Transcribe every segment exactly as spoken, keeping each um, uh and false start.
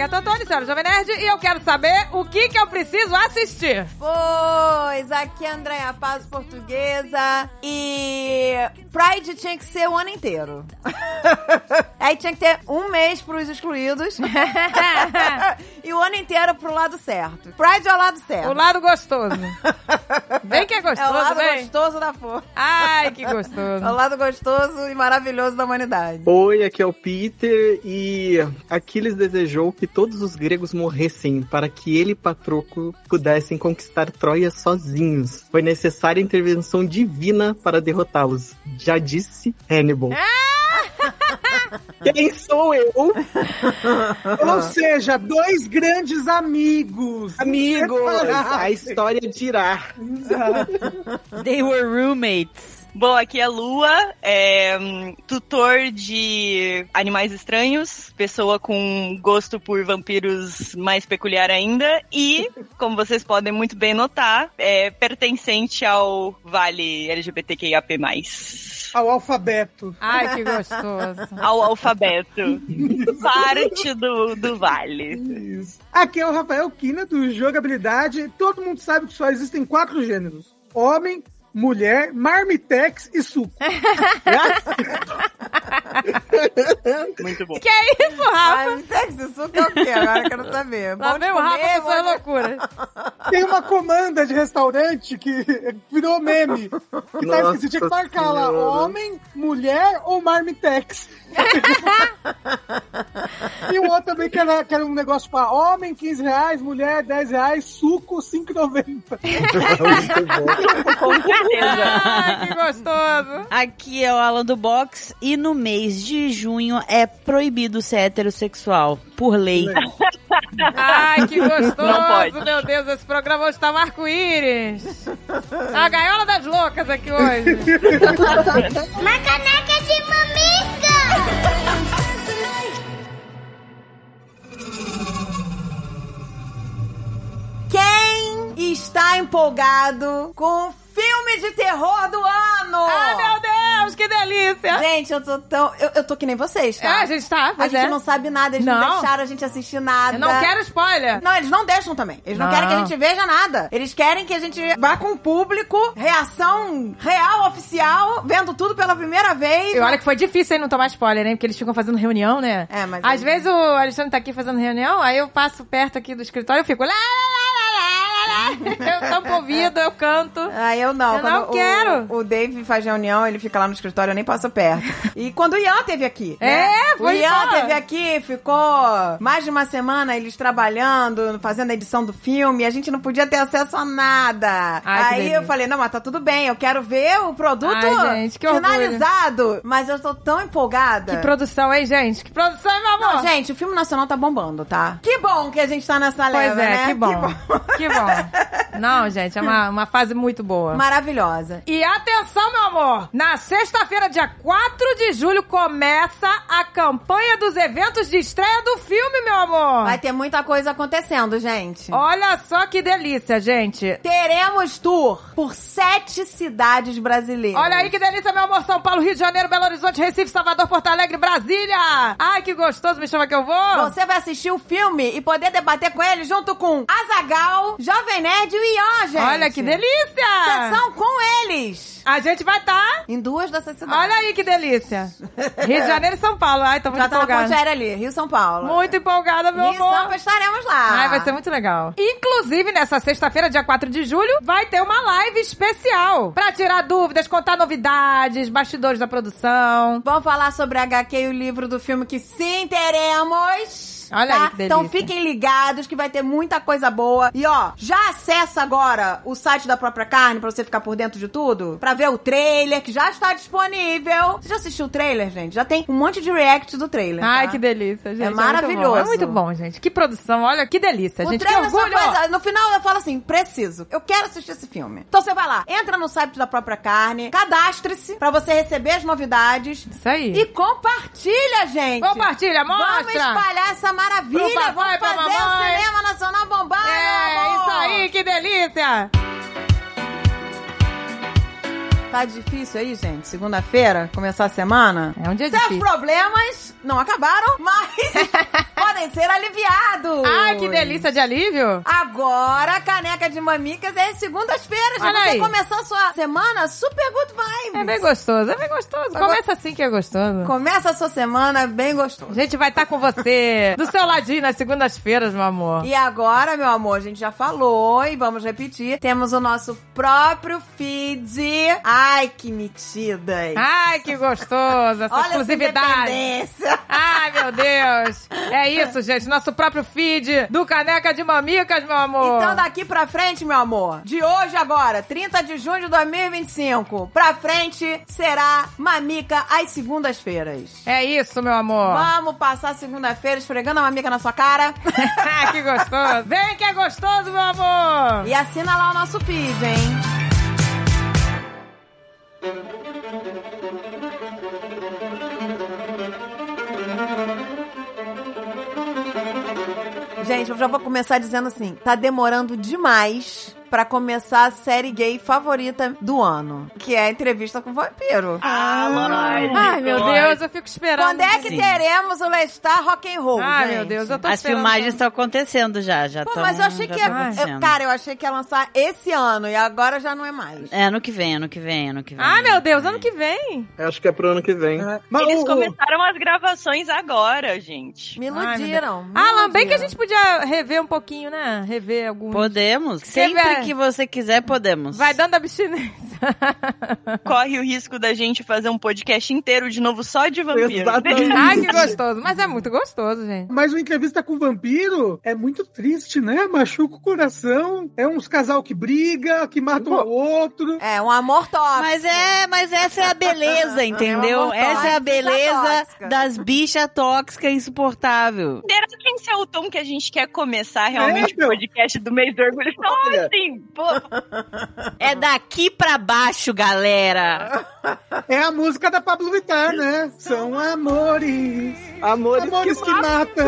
Agatha Antônio, senhora Jovem Nerd, e eu quero saber o que que eu preciso assistir. Pois, aqui é a Andréia Paz, portuguesa, e Pride tinha que ser o ano inteiro. Aí tinha que ter um mês pros excluídos e o ano inteiro pro lado certo. Pride é o lado certo. O lado gostoso. Bem que é gostoso, É o lado bem. gostoso da força. Ai, que gostoso. É o lado gostoso e maravilhoso da humanidade. Oi, aqui é o Peter e Aquiles desejou que todos os gregos morressem para que ele e Patroclo pudessem conquistar Troia sozinhos. Foi necessária a intervenção divina para derrotá-los. Já disse Hannibal. Quem sou eu? Ou seja, dois grandes amigos. Amigos, a história dirá. They were roommates. Bom, aqui é a Lua, é, um, tutor de animais estranhos, pessoa com gosto por vampiros mais peculiar ainda e, como vocês podem muito bem notar, é pertencente ao Vale L G B T Q I A P mais. Ao alfabeto. Ai, que gostoso. Ao alfabeto. Parte do, do Vale. Isso. Aqui é o Rafael Kina, do Jogabilidade. Todo mundo sabe que só existem quatro gêneros. Homem, mulher, marmitex e suco. Muito bom. Que é isso, Rafa? Marmitex e suco é o quê? Agora eu quero saber. Lá vem o Rafa com suas loucuras. Tem uma comanda de restaurante que virou meme. Que tá escrito, tinha que marcar lá, homem, mulher ou marmitex. E o outro também que era, que era um negócio para homem, quinze reais, mulher, dez reais, suco, cinco e noventa. Com certeza. Ai, que gostoso. Aqui é o Alan do Box e no mês de junho é proibido ser heterossexual, por lei. Ai, que gostoso. Não pode. Meu Deus, esse programa hoje tá um arco-íris. A gaiola das loucas aqui hoje. Uma caneca de mamica! Quem está empolgado com o filme de terror do ano? Ai, meu Deus, que delícia. Gente, eu tô tão... Eu, eu tô que nem vocês, tá? É, a gente tá, A pois gente é. não sabe nada, eles não, Não. deixaram a gente assistir nada. Eu não quero spoiler. Não, eles não deixam também. Eles não, Não. querem que a gente veja nada. Eles querem que a gente vá com o público, reação real, oficial, vendo tudo pela primeira vez. E olha que foi difícil aí não tomar spoiler, hein? Porque eles ficam fazendo reunião, né? É, mas... Às vezes o Alexandre tá aqui fazendo reunião, aí eu passo perto aqui do escritório e eu fico... Lá, lá, lá, lá, lá, lá. Eu tampo o ouvido, eu canto. Ah, eu não. Eu Quando não o, quero. O Dave faz reunião, ele fica lá no escritório, eu nem passo perto. E quando o Ian teve aqui, né? É, foi O Ian embora. teve aqui, ficou mais de uma semana eles trabalhando, fazendo a edição do filme, e a gente não podia ter acesso a nada. Ai, que Aí delícia. eu falei, não, mas tá tudo bem, eu quero ver o produto Ai, gente, que orgulho. finalizado. Mas eu tô tão empolgada. Que produção, hein, gente? Que produção, hein, meu amor? Não, gente, o filme nacional tá bombando, tá? Que bom que a gente tá nessa Pois leva, é, né? que bom. Que bom. Não, gente, é uma, uma fase muito boa. Maravilhosa. E atenção, meu amor! Na sexta-feira, dia quatro de julho, começa a campanha dos eventos de estreia do filme, meu amor! Vai ter muita coisa acontecendo, gente. Olha só que delícia, gente! Teremos tour por sete cidades brasileiras. Olha aí que delícia, meu amor! São Paulo, Rio de Janeiro, Belo Horizonte, Recife, Salvador, Porto Alegre, Brasília! Ai, que gostoso! Me chama que eu vou! Você vai assistir o filme e poder debater com ele junto com Azaghal, Jovem Nerd e o Ian, gente. Olha que delícia! Sessão com eles. A gente vai estar em duas dessas cidades. Olha aí que delícia! Rio de Janeiro e São Paulo. Ai, tô muito Já tá na empolgada. ponte aérea ali, Rio São Paulo. Muito empolgada, meu Rio amor. Sampa estaremos lá. Ai, vai ser muito legal. Inclusive, nessa sexta-feira, dia quatro de julho, vai ter uma live especial pra tirar dúvidas, contar novidades, bastidores da produção. Vamos falar sobre a H Q e o livro do filme que sim teremos. Olha tá? aí que delícia. Então fiquem ligados que vai ter muita coisa boa. E ó, já acessa agora o site da Própria Carne pra você ficar por dentro de tudo, pra ver o trailer que já está disponível. Você já assistiu o trailer, gente? Já tem um monte de react do trailer. Ai, tá? que delícia, gente. É maravilhoso. Muito bom. É muito bom, gente. Que produção. Olha, que delícia, O gente. Que trailer só orgulho. faz- no final eu falo assim, preciso. Eu quero assistir esse filme. Então você vai lá, entra no site da Própria Carne, cadastre-se pra você receber as novidades. Isso aí. E compartilha, gente. Compartilha, mostra. Vamos espalhar essa maravilha. Pro papai, Vamos pra fazer o mamãe. cinema nacional bombar, É, meu amor. isso aí, que delícia. Tá difícil aí, gente? Segunda-feira, começar a semana? É um dia Seus difícil. problemas não acabaram, mas podem Parecer aliviado. Ai, que delícia de alívio. Agora, a caneca de mamicas é segundas-feiras. Olha Pra você aí. começar a sua semana super good vibes. É bem gostoso, é bem gostoso. Começa assim que é gostoso. Começa a sua semana bem gostoso. A gente vai estar com você do seu ladinho nas segundas-feiras, meu amor. E agora, meu amor, a gente já falou e vamos repetir. Temos o nosso próprio feed. Ai, que metidas. Ai, que gostoso, essa Olha exclusividade. essa independência. Ai, meu Deus. É isso, gente. Nosso próprio feed do Caneca de Mamicas, meu amor. Então, daqui pra frente, meu amor, de hoje agora, trinta de junho de dois mil e vinte e cinco, pra frente será Mamica às segundas-feiras. É isso, meu amor. Vamos passar segunda-feira esfregando a mamica na sua cara. Que gostoso. Vem que é gostoso, meu amor. E assina lá o nosso feed, hein? Gente, eu já vou começar dizendo assim, tá demorando demais pra começar a série gay favorita do ano, que é a Entrevista com o Vampiro. Ah, lógico. Ai, meu Deus, eu fico esperando. Quando é que Sim. teremos o Lestar Rock and Roll, Ai, gente? meu Deus, eu tô As esperando. filmagens estão acontecendo já, já Pô, tão, mas eu achei já que tão ia... acontecendo. eu- cara, eu achei que ia lançar esse ano e agora já não é mais. É, ano que vem, ano que vem, ano que vem. Ai, meu Deus, ano que vem. Eu acho que é pro ano que vem. É, mas Eles o- começaram as gravações agora, gente. Me Ai, meu iludiram. me Alan, bem que a iludiram. gente podia rever um pouquinho, né? Rever alguns. Podemos. Sempre vai- que você quiser, podemos. Vai dando abstinência. Corre o risco da gente fazer um podcast inteiro de novo só de vampiro. Exatamente. Ai, que gostoso. Mas é muito gostoso, gente. Mas o Entrevista com o Vampiro é muito triste, né? Machuca o coração. É uns casal que briga, que mata um ao outro. É, um amor tóxico. Mas é, mas essa é a beleza, entendeu? amor Essa é a tóxico, beleza tóxica. das bichas tóxicas insuportável. Será que esse é o tom que a gente quer começar realmente É, o meu. podcast do mês do orgulho? Então, Olha. assim, pô, É daqui pra baixo, galera. É a música da Pablo Vittar, né? São amores. Amores, Amores que que matam.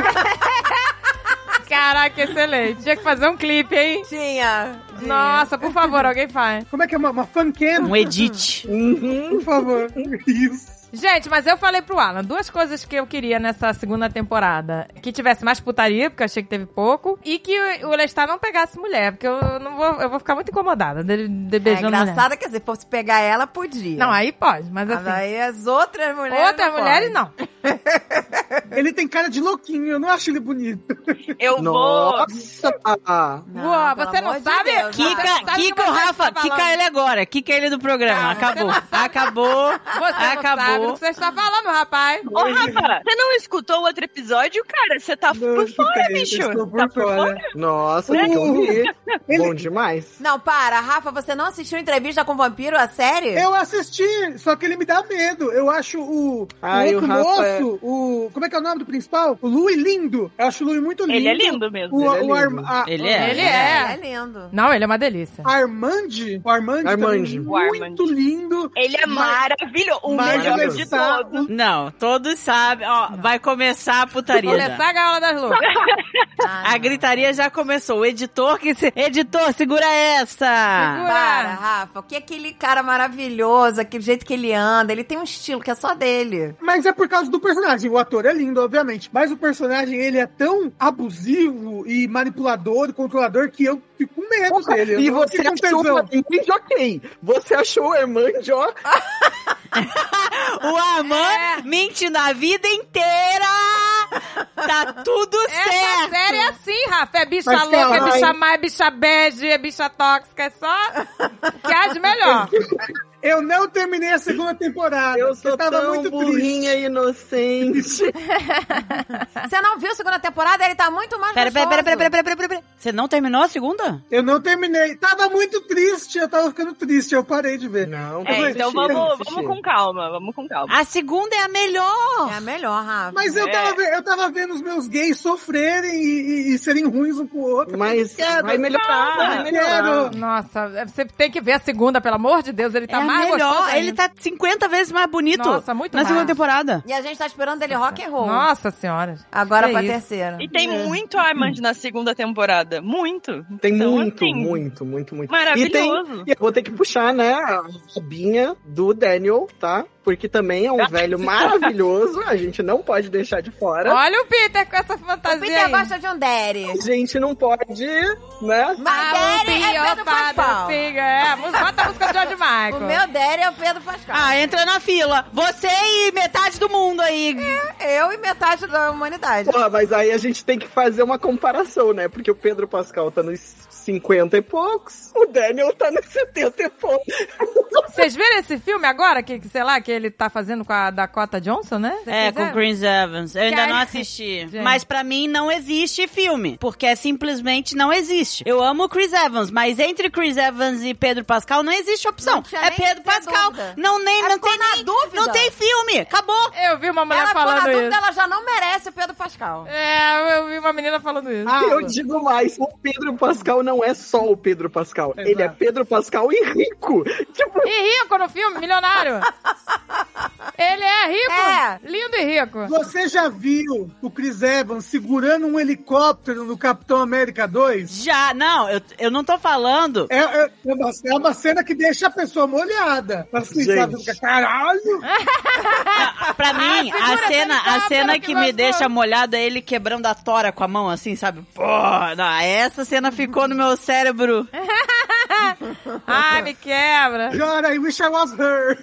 Caraca, excelente. Tinha que fazer um clipe, hein? Tinha. Nossa, por favor, alguém faz. Como é que é? Uma, uma fancam? Um edit. Uhum. Por favor. Isso. Gente, mas eu falei pro Alan duas coisas que eu queria nessa segunda temporada. Que tivesse mais putaria, porque eu achei que teve pouco. E que o Lestat não pegasse mulher, porque eu não vou, eu vou ficar muito incomodada dele de É beijando mulher. engraçado que se fosse pegar ela, podia. Não, aí pode, mas Mas assim... aí as outras mulheres Outras não mulheres, podem. não. Ele tem cara de louquinho, eu não acho ele bonito. eu vou. Nossa! Ah, Não, Boa, pelo você não amor de sabe? Deus, Kika- não. Kika, sabe Kika que o você Rafa, tá Kika falando? ele agora. Kika ele do programa. Não, Acabou. você não Acabou. Você não sabe Acabou. o que você está falando, rapaz. Ô, Rafa, você não escutou o outro episódio, cara? Você tá Não, por fora, escutei, bicho. estou por Tá por fora. fora? nossa, tem que ouvir. Ele- Bom demais. Não, para, Rafa, você não assistiu Entrevista com o Vampiro, a série? Eu assisti, só que ele me dá medo. Eu acho o, o Ai, outro o Rafa moço, o... Como é que é o nome do principal? O Louis lindo. Eu acho o Louis muito lindo. Ele é lindo mesmo. O, Ele é o Ar- lindo. a- Ele é. Ele É, é. é lindo. Não, ele é uma delícia. Armand, o Armand, Armand. também, O Armand. muito lindo. Ele é Mas- maravilhoso. O mas melhor Deus. de está- todos. Não, todos sabem. Ó, vai começar a putaria já. Começar a gaiola das loucas. Ah, A não. gritaria já começou. O editor que se... Editor, segura essa! Segura. Para, Rafa, o que é aquele cara maravilhoso, aquele jeito que ele anda, ele tem um estilo que é só dele. Mas é por causa do personagem. O ator é lindo, obviamente. Mas o personagem, ele é tão abusivo e manipulador e controlador que eu fico com medo dele. Eu E não você fico com achou tesão. o Armand ok. Você achou o Armand, ó. O Armand mente na vida inteira! Tá tudo Essa certo! série é assim, Rafa. É bicha Mas louca, é calma, bicha aí. má, é bicha bege, é bicha tóxica. É só que há de melhor. Eu não terminei a segunda temporada. Eu porque sou tava tão muito burrinha triste. e inocente. Você não viu a segunda temporada? Ele tá muito mais Pera, pera, gostoso. pera, pera, pera, pera, pera, pera. Você não terminou a segunda? Eu não terminei. Tava muito triste. Eu tava ficando triste. Eu parei de ver. Não, É, vou então assistir, vamos, vou vamos assistir. com calma, vamos com calma. A segunda é a melhor! É a melhor, Rafa. Mas eu É. tava, ve- eu tava vendo os meus gays sofrerem e, e- e serem ruins um com o outro. Mas Quero. vai melhorar, vai melhorar. Quero. Nossa, você tem que ver a segunda, pelo amor de Deus. Ele tá é a mais melhor. gostoso ainda. Ele tá cinquenta vezes mais bonito. Nossa, muito na mais. segunda temporada. E a gente tá esperando ele rock and roll. Nossa senhora. Agora Que pra isso. terceira. E tem muito Armand na segunda temporada. Muito. Tem Então, muito, assim, muito, muito, muito. maravilhoso. E, tem, e eu vou ter que puxar, né, a robinha do Daniel, tá? porque também é um velho maravilhoso, a gente não pode deixar de fora. Olha o Peter com essa fantasia O Peter aí. gosta de um daddy. A gente não pode, né? Mas Ah, o daddy é Pedro Father Pascal. Finger, é. Bota a música do George Michael. O meu daddy é o Pedro Pascal. Ah, entra na fila. Você e metade do mundo aí. Eu e metade da humanidade. Porra, mas aí a gente tem que fazer uma comparação, né? Porque o Pedro Pascal tá nos cinquenta e poucos, o Daniel tá nos setenta e poucos. Vocês viram esse filme agora, que, que, sei lá, que ele tá fazendo com a Dakota Johnson, né? Vocês É, com fizeram? o Chris Evans. Eu ainda Cara, não assisti. gente. Mas pra mim não existe filme. Porque simplesmente não existe. Eu amo o Chris Evans, mas entre Chris Evans e Pedro Pascal não existe opção. Não tinha É nem Pedro que ter Pascal. dúvida. Não, nem, Ela não ficou tem na nem, dúvida. não tem filme. Acabou. Eu vi uma mulher Ela ficou na falando dúvida, isso. ela já não merece o Pedro Pascal. É, eu vi uma menina falando isso. Ah, Eu digo mais, o Pedro Pascal não é só o Pedro Pascal, Exato. ele é Pedro Pascal e rico. Tipo, E rico no filme, milionário. Ele é rico. É. Lindo e rico. Você já viu o Chris Evans segurando um helicóptero no Capitão América dois? Já, não, eu, eu não tô falando. É, é, é, uma, é uma cena que deixa a pessoa molhada. Assim, Gente. sabe? Fica, caralho! Pra mim, segura a esse cena, a helicóptero cena que que me gostou. deixa molhada é ele quebrando a tora com a mão, assim, sabe? Pô, não, essa cena ficou no meu cérebro. Ai, me quebra. God, I wish I was her.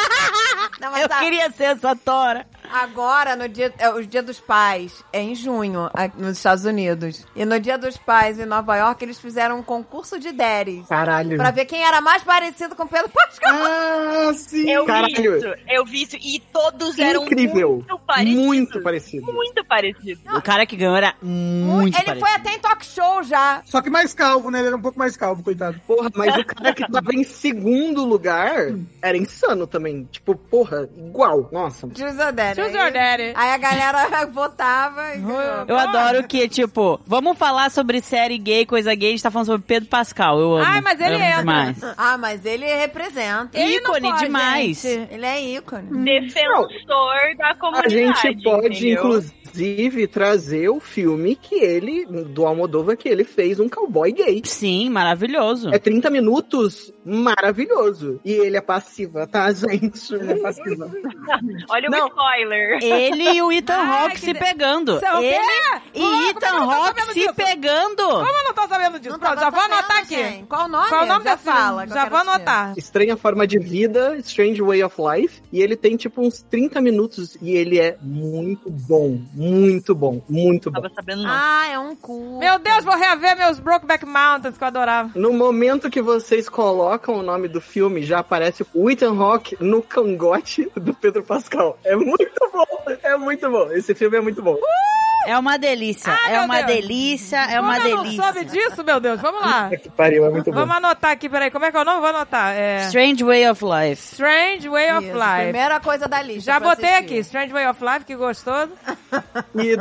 Não, mas Eu a- queria ser essa tora. agora, no dia, é, o Dia dos Pais, é em junho, a- nos Estados Unidos. E no Dia dos Pais, em Nova York, eles fizeram um concurso de daddies. caralho. Pra ver quem era mais parecido com o Pedro Pascal. Ah, sim. Eu vi Caralho. isso, eu vi isso. E todos eram Incrível. muito parecidos. Muito parecido. Muito parecidos. O cara que ganhou era muito Ele parecido. foi até em talk show já. Só que mais calvo, né? Ele era um pouco mais calvo, coitado. Porra, mas o cara que tava em segundo lugar era insano também. Tipo, porra, igual. Nossa. Choose your daddy. Choose your daddy. Aí a galera votava e ganhou. Eu adoro que, tipo, vamos falar sobre série gay, coisa gay, a gente tá falando sobre Pedro Pascal. Eu amo. Ai, mas ele amo entra. demais. Ah, mas ele representa. Ele não Ícone pode, demais. gente. Ele é ícone. Defensor da A comunidade. gente pode, entendeu? inclusive, trazer o filme que ele, do Almodóvar, que ele fez um cowboy gay. Sim, maravilhoso. É trinta minutos maravilhoso. E ele é passiva, tá, gente? Ele é passiva. Olha Não. o spoiler. Ele e o Ethan Ai, Hawke que se de- pegando. São o quê? Ele e Louco, Ethan como eu não tô Hawke sabendo se disso? pegando. Como eu não tô sabendo disso? Não Pronto, tava já vou sabendo, anotar aqui. gente. Qual o nome? Qual o nome Já desse fala. filme? que eu Já quero vou assistir. anotar. Estranha Forma de Vida, Strange Way of Life. E ele tem, tipo, uns trinta minutos. E ele é muito bom. Muito bom. Muito bom. Tava sabendo não. Ah, é um cu. Meu Deus, vou reaver meus Brokeback Mountains que eu adorava. No momento que vocês colocam o nome do filme, já aparece o Ethan Hawke no cangote do Pedro Pascal. É muito bom. É muito bom. Esse filme é muito bom. É uma delícia. Ah, é meu uma Deus. delícia. É uma Como eu delícia. não soube disso, meu Deus? Vamos lá. Que pariu, é muito bom. Vamos anotar aqui, peraí. Como é que é o nome? Vou anotar. É... Strange Way of Life. Strange Way of Isso, Life. primeira coisa da lista. Já pra botei assistir. aqui. Strange Way of Life, que gostoso. E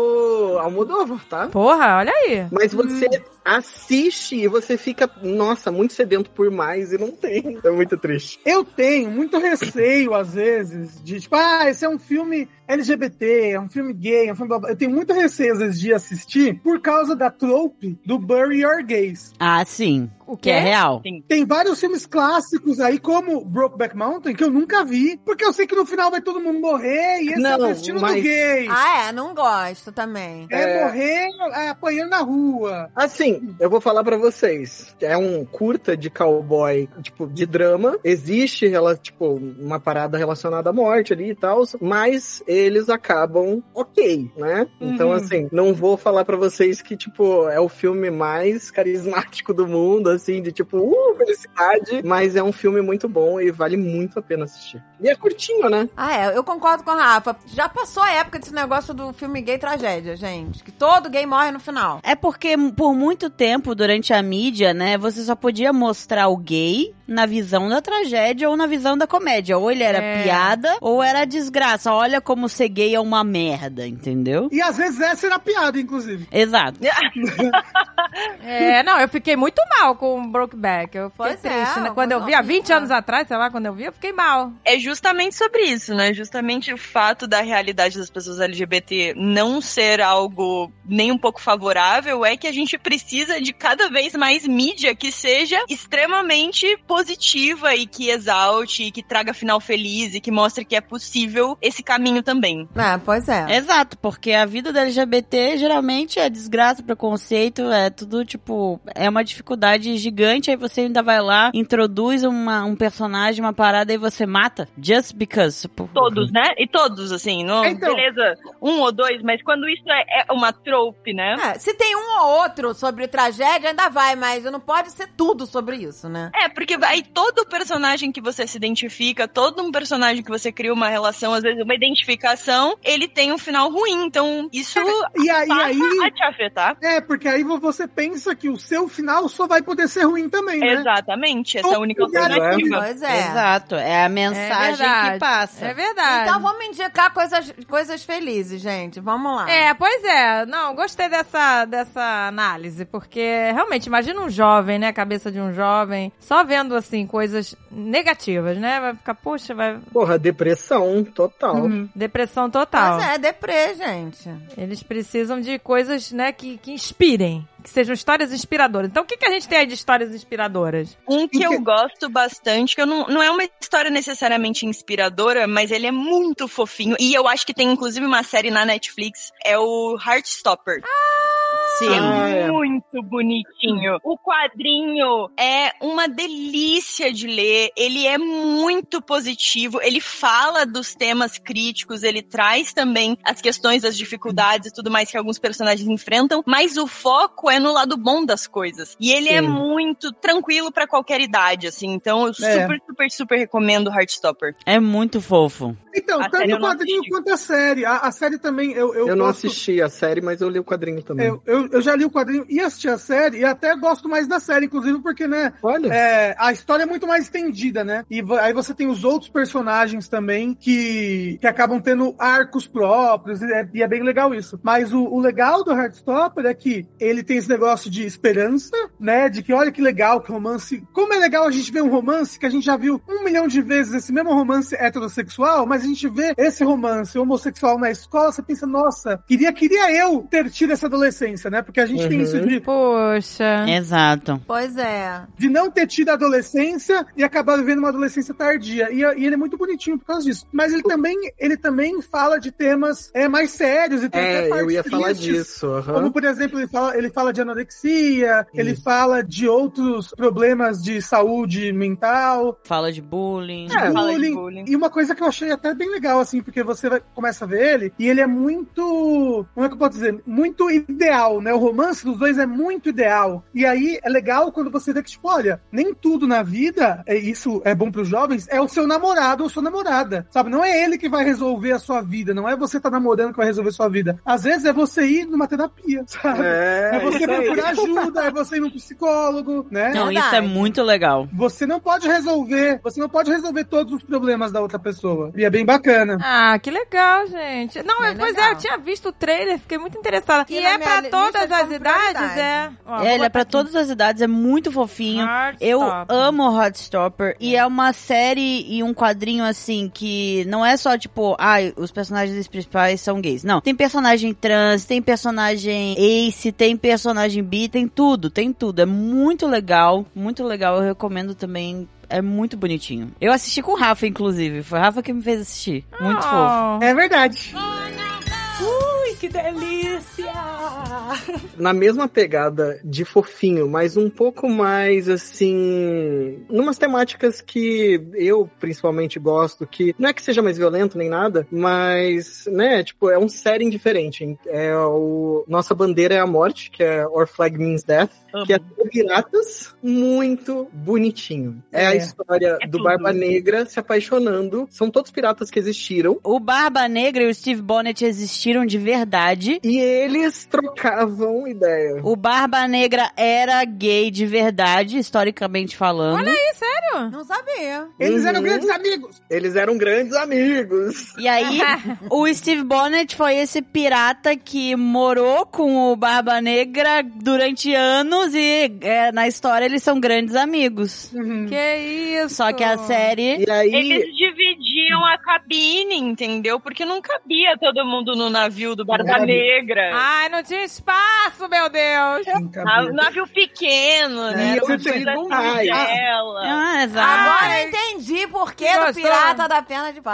do Almodóvar, tá? Porra, olha aí. Mas você assiste e você fica, nossa, muito sedento por mais e não tem. É muito triste. Eu tenho muito receio, às vezes, de tipo, ah, esse é um filme L G B T, é um filme gay, é um filme blá, blá. Eu tenho muito receio, às vezes, de assistir por causa da trope do Bury Your Gays. Ah, sim. O Que é quê? real. Tem vários filmes clássicos aí, como Brokeback Mountain, que eu nunca vi, porque eu sei que no final vai todo mundo morrer e esse é Não, o destino mas- do gay. Ah, é? Não gosto também. É, É. morrer é, apanhando na rua. Assim, eu vou falar pra vocês. É um curta de cowboy, tipo, de drama. Existe, ela, tipo, uma parada relacionada à morte ali e tal, mas eles acabam ok, né? Então, Uhum. assim, não vou falar pra vocês que, tipo, é o filme mais carismático do mundo, assim, de tipo, uh, felicidade, mas é um filme muito bom e vale muito a pena assistir. E é curtinho, né? Ah, é, eu concordo com a Rafa. Já passou a época desse negócio do filme gay tragédia, gente. Que todo gay morre no final. É porque por muito tempo, durante a mídia, né, você só podia mostrar o gay na visão da tragédia ou na visão da comédia. Ou ele era É. piada, ou era desgraça. Olha como ser gay é uma merda, entendeu? E às vezes essa era piada, inclusive. Exato. É, não, eu fiquei muito mal com o Brokeback. Eu fiquei Pois é, triste, né? uma Quando eu coisa vi, há vinte horrível. anos atrás, sei lá, quando eu vi, eu fiquei mal. É justamente sobre isso, né? Justamente o fato da realidade das pessoas L G B T não ser algo nem um pouco favorável é que a gente precisa de cada vez mais mídia que seja extremamente positiva positiva e que exalte, e que traga final feliz e que mostre que é possível esse caminho também. É, pois é. Exato, porque a vida da L G B T geralmente é desgraça, preconceito, é tudo, tipo, é uma dificuldade gigante, aí você ainda vai lá, introduz uma, um personagem, uma parada, e você mata, just because. Tipo, Todos, né? E todos, assim, não, Então. beleza, um ou dois, mas quando isso é, é uma trope, né? É, se tem um ou outro sobre tragédia, ainda vai, mas não pode ser tudo sobre isso, né? É, porque aí todo personagem que você se identifica, todo um personagem que você cria uma relação, às vezes uma identificação, ele tem um final ruim, então isso E aí, passa aí... a te afetar. É, porque aí você pensa que o seu final só vai poder ser ruim também, né? Exatamente, essa é a única Obrigado. alternativa. Pois é. Exato, é a mensagem verdade. que passa. É verdade. Então vamos indicar coisas, coisas felizes, gente. Vamos lá. É, pois é. Não, gostei dessa, dessa análise, porque realmente, imagina um jovem, né, a cabeça de um jovem, só vendo, assim, coisas negativas, né? Vai ficar, poxa, vai... Porra, depressão total. Uhum. Depressão total. Mas é, deprê, gente. Eles precisam de coisas, né, que, que inspirem, que sejam histórias inspiradoras. Então, o que, que a gente tem aí de histórias inspiradoras? Um que eu gosto bastante, que eu não, não é uma história necessariamente inspiradora, mas ele é muito fofinho, e eu acho que tem inclusive uma série na Netflix, é o Heartstopper. Sim. Ah, É é. muito bonitinho. O quadrinho é uma delícia de ler, ele é muito positivo, ele fala dos temas críticos, ele traz também as questões das dificuldades e tudo mais que alguns personagens enfrentam, mas o foco é no lado bom das coisas. E ele Sim. é muito tranquilo pra qualquer idade, assim, então eu É. super, super, super recomendo Heartstopper. É muito fofo. Então, A tanto série eu o não quadrinho assisti. quanto a série. A, a série também, eu Eu, Eu não gosto- assisti a série, mas eu li o quadrinho também. Eu, eu, eu já li o quadrinho e assisti a série, e até gosto mais da série, inclusive, porque, né, Olha. é, a história é muito mais estendida, né? E vo- aí você tem os outros personagens também que, que acabam tendo arcos próprios, e é, e é bem legal isso. Mas o, o legal do Heartstopper é que ele tem esse negócio de esperança, né? De que olha que legal que romance. Como é legal a gente ver um romance que a gente já viu um milhão de vezes, esse mesmo romance heterossexual, mas a gente vê esse romance homossexual na escola, você pensa, nossa, queria, queria eu ter tido essa adolescência, né? Porque a gente tem Uhum. isso de, Poxa. Exato. Pois é. de não ter tido a adolescência e acabar vivendo uma adolescência tardia. E, e ele é muito bonitinho por causa disso. Mas ele também, ele também fala de temas é, mais sérios. E tem até É, partes eu ia falar tristes. disso. aham. Como, por exemplo, ele fala, ele fala de anorexia, ele fala de outros problemas de saúde mental, Fala de bullying. É. Fala de bullying. bullying. E uma coisa que eu achei até bem legal, assim, porque você vai, começa a ver ele, e ele é muito, como é que eu posso dizer? Muito ideal, né? O romance dos dois é muito ideal. E aí é legal quando você vê que, tipo, olha, nem tudo na vida, é, isso é bom pros jovens, é o seu namorado ou sua namorada, sabe? Não é ele que vai resolver a sua vida, não é você estar namorando que vai resolver a sua vida. Às vezes é você ir numa terapia, sabe? É, É você isso aí. procurar ajuda, é você ir num psicólogo, né? Não, Verdade. isso é muito legal. Você não pode resolver, você não pode resolver todos os problemas da outra pessoa. E é bem bacana. Ah, que legal, gente. Não, Bem eu- pois legal. é, eu tinha visto o trailer, fiquei muito interessada. Aqui E na é minha pra li- todas lista as de idades, prioridade. é? Ó, vou Ele é botar pra aqui. todas as idades, é muito fofinho. Eu Heartstopper. amo Heartstopper. E é uma série e um quadrinho, assim, que não é só, tipo, ai, os personagens principais são gays. Não. Tem personagem trans, tem personagem ace, tem personagem bi, tem tudo, tem tudo. É muito legal, muito legal. Eu recomendo também. É muito bonitinho. Eu assisti com o Rafa, inclusive. Foi o Rafa que me fez assistir. Muito fofo. Oh. É verdade. Ui, que delícia! Na mesma pegada de fofinho, mas um pouco mais, assim... Numas temáticas que eu, principalmente, gosto, que não é que seja mais violento nem nada, mas, né, tipo, é um setting diferente. É o... Nossa bandeira é a morte, que é Our Flag Means Death, Amo. que é piratas, muito bonitinho. É, a É. história É do tudo. Barba Negra se apaixonando. São todos piratas que existiram. O Barba Negra e o Steve Bonnet existiram de verdade. E eles trocavam ideia. O Barba Negra era gay de verdade, historicamente falando. Olha aí, sério? Não sabia. Eles eram Uhum. grandes amigos. Eles eram grandes amigos. E aí, o Steve Bonnet foi esse pirata que morou com o Barba Negra durante anos e é, na história eles são grandes amigos. Que isso? Só que a série... E aí, Eles dividiram construíram a cabine, entendeu? Porque não cabia todo mundo no navio do Barba Negra. Ai, não tinha espaço, meu Deus. Na- navio pequeno, né? E eu Uma tenho coisa mais. singela. Ah, exato. Agora eu entendi por que Que do gostoso. pirata da pena de pau.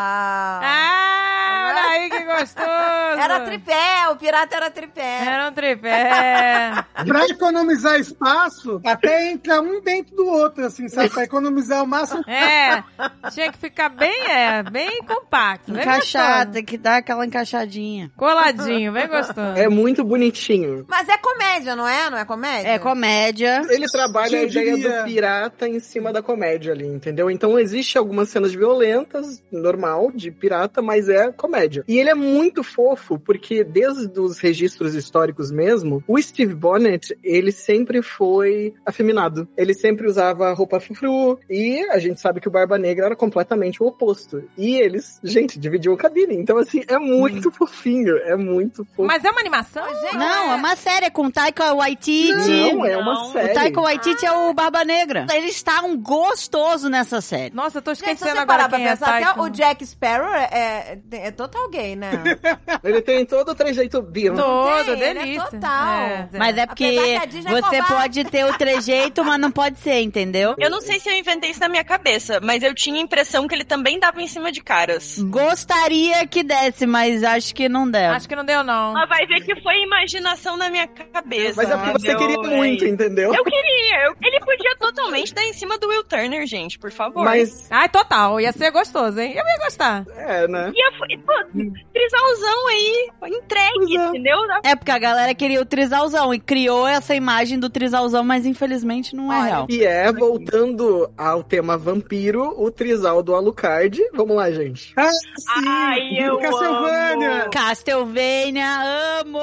Ah, olha aí que gostoso. Era tripé, o pirata era tripé. Era um tripé. Pra economizar espaço, até entra um dentro do outro, assim, sabe? Pra economizar o máximo. É, tinha que ficar bem, é, bem compacto. Bem Encaixado, gostoso. tem que dar aquela encaixadinha. Coladinho, bem gostoso. É muito bonitinho. Mas é comédia, não é? Não é comédia? É comédia. Ele trabalha a Eu ideia diria- do pirata em cima da comédia ali, entendeu? Então existe algumas cenas violentas, normal, de pirata, mas é comédia. E ele é muito fofo, porque desde os registros históricos mesmo, o Steve Bonnet, ele sempre foi afeminado. Ele sempre usava roupa frufru, e a gente sabe que o Barba Negra era completamente o oposto. E eles, gente, dividiam a cabine. Então, assim, é muito fofinho, é muito fofo. Mas é uma animação? Não, é uma série com Taika Waititi. Não, é uma Não. série. O Taika Waititi é o Barba Negra. Ele está um gostoso nessa série. Nossa, eu tô Gente, se esquecendo você agora parar pra quem é pensar, até Taika. o Jack Sparrow é, é, é total gay, né? Ele tem todo o trejeito bio. Todo, Tem, ele é delícia. total. É, Mas é Apesar porque que a Disney é você covarde. pode ter o trejeito, mas não pode ser, entendeu? Eu não sei se eu inventei isso na minha cabeça, mas eu tinha a impressão que ele também dava em cima de caras. Gostaria que desse, mas acho que não deu. Acho que não deu, não. Mas vai ver que foi imaginação na minha cabeça. Mas é porque você entendeu? queria muito, É. entendeu? Eu queria. Eu- ele podia totalmente dar em cima do Will Turner, gente, por favor. Mas, Ai, total. Ia ser gostoso, hein? Eu ia gostar. é, né? Ia, pô, trisalzão aí, entregue, Pois é. entendeu? É porque a galera queria o trisalzão e criou essa imagem do trisalzão, mas infelizmente não é Olha, real. E é, voltando ao tema vampiro, o trisal do Alucard. Vamos lá, gente. Ah, sim! Ai, eu Castlevania! amo. Castlevania, amo!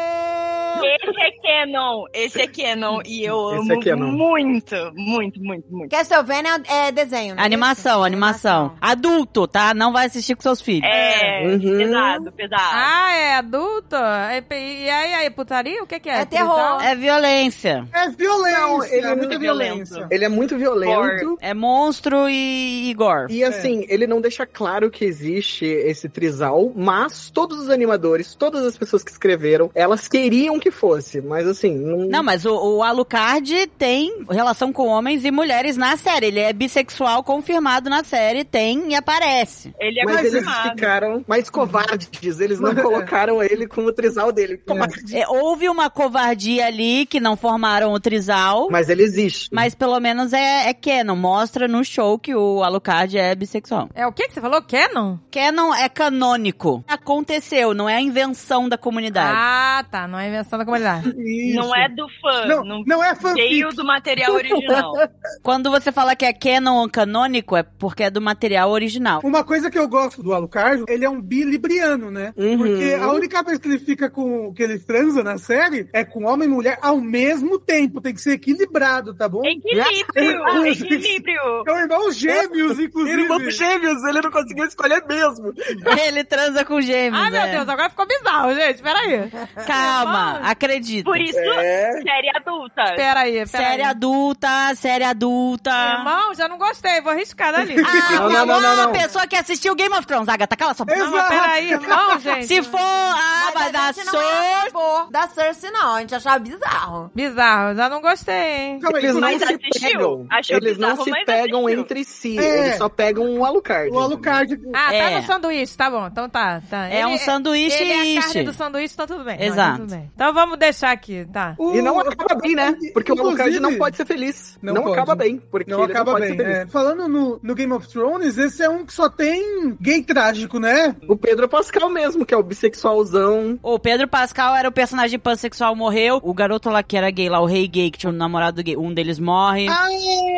Esse é canon, esse é canon, e eu Esse amo é canon. muito, muito, muito, muito. Castlevania é desenho, né? Animação, animação. Adulto, tá? Não vai assistir com seus filhos. É, Uhum. pesado, pesado. Ah, é adulto? É, E aí, aí, putaria? O que que é? É terror. Trisal? É violência. É violência, Não, ele é muita muito violência. violento. Ele é muito violento. É monstro e, e gore. E assim, ele não deixa claro que existe esse trisal, mas todos os animadores, todas as pessoas que escreveram, elas queriam que fosse, mas assim, não... Não, mas o, o Alucard tem relação com homens e mulheres na série. Ele é bissexual confirmado na série, tem e aparece. Ele é Mas eles confirmado. ficaram mais covardes, eles não colocaram ele como trisal dele. Covarde. É, houve uma covardia ali que não formaram o trisal. Mas ele existe. Mas pelo menos é, é canon. Mostra no show que o Alucard é bissexual. É o que que você falou? Canon? Canon é canônico. Aconteceu, não é a invenção da comunidade. Ah, tá. Não é invenção da comunidade. Isso. Não é do fã, Não, não, não é fanfic. veio do material original. Quando você fala que é canon ou canônico, é porque é do material original. Uma coisa que eu gosto do Alucard, ele é um bi libriano, né? Uhum. Porque a única vez que ele fica com, que ele transa na série, é com homem e mulher ao mesmo tempo. Tem que ser equilibrado, tá bom? Equilíbrio, equilíbrio. São irmãos gêmeos, inclusive. Irmãos gêmeos, ele não conseguiu escolher mesmo. Ele transa com gêmeos. Ai, meu é. Deus, agora ficou bizarro, gente. Peraí. Calma, Irmão. acredita. Por isso, É. série adulta. Peraí, peraí. Série adulta, série adulta. Irmão, já não gostei. Vou arriscar dali. Ah, Não, não, não, não, não. a pessoa que assistiu Game of Thrones. Agatha, cala sua boca. Não, mas peraí, irmão, gente. Se for, ah, mas a a gente não é a Cersei... favor da Cersei, não. A gente achava bizarro. Bizarro, já não gostei, hein? Calma aí, Eles não Mas se assistiu? pegam. Achou Eles não bizarro, se mas pegam assistiu. entre si. É. Eles só pegam o Alucard. O Alucard. Ah, tá É. no sanduíche, tá bom. Então tá, tá. É um sanduíche Ele é a ish. carne do sanduíche, tá tudo bem. Não, Exato. tá tudo bem. Então vamos deixar aqui, tá. O- E não acaba bem, né? Porque o Alucard Inclusive- não pode ser feliz. Não Não, pode. acaba bem. Porque Não ele acaba não pode bem. ser feliz. É. Falando no, no Game of Thrones, esse é um que só tem gay trágico, né? O Pedro Pascal mesmo, que é o bissexualzão. O Pedro Pascal era o personagem pansexual, morreu. O garoto lá que era gay, lá, o rei gay, que tinha um namorado gay, um deles morre. Ah,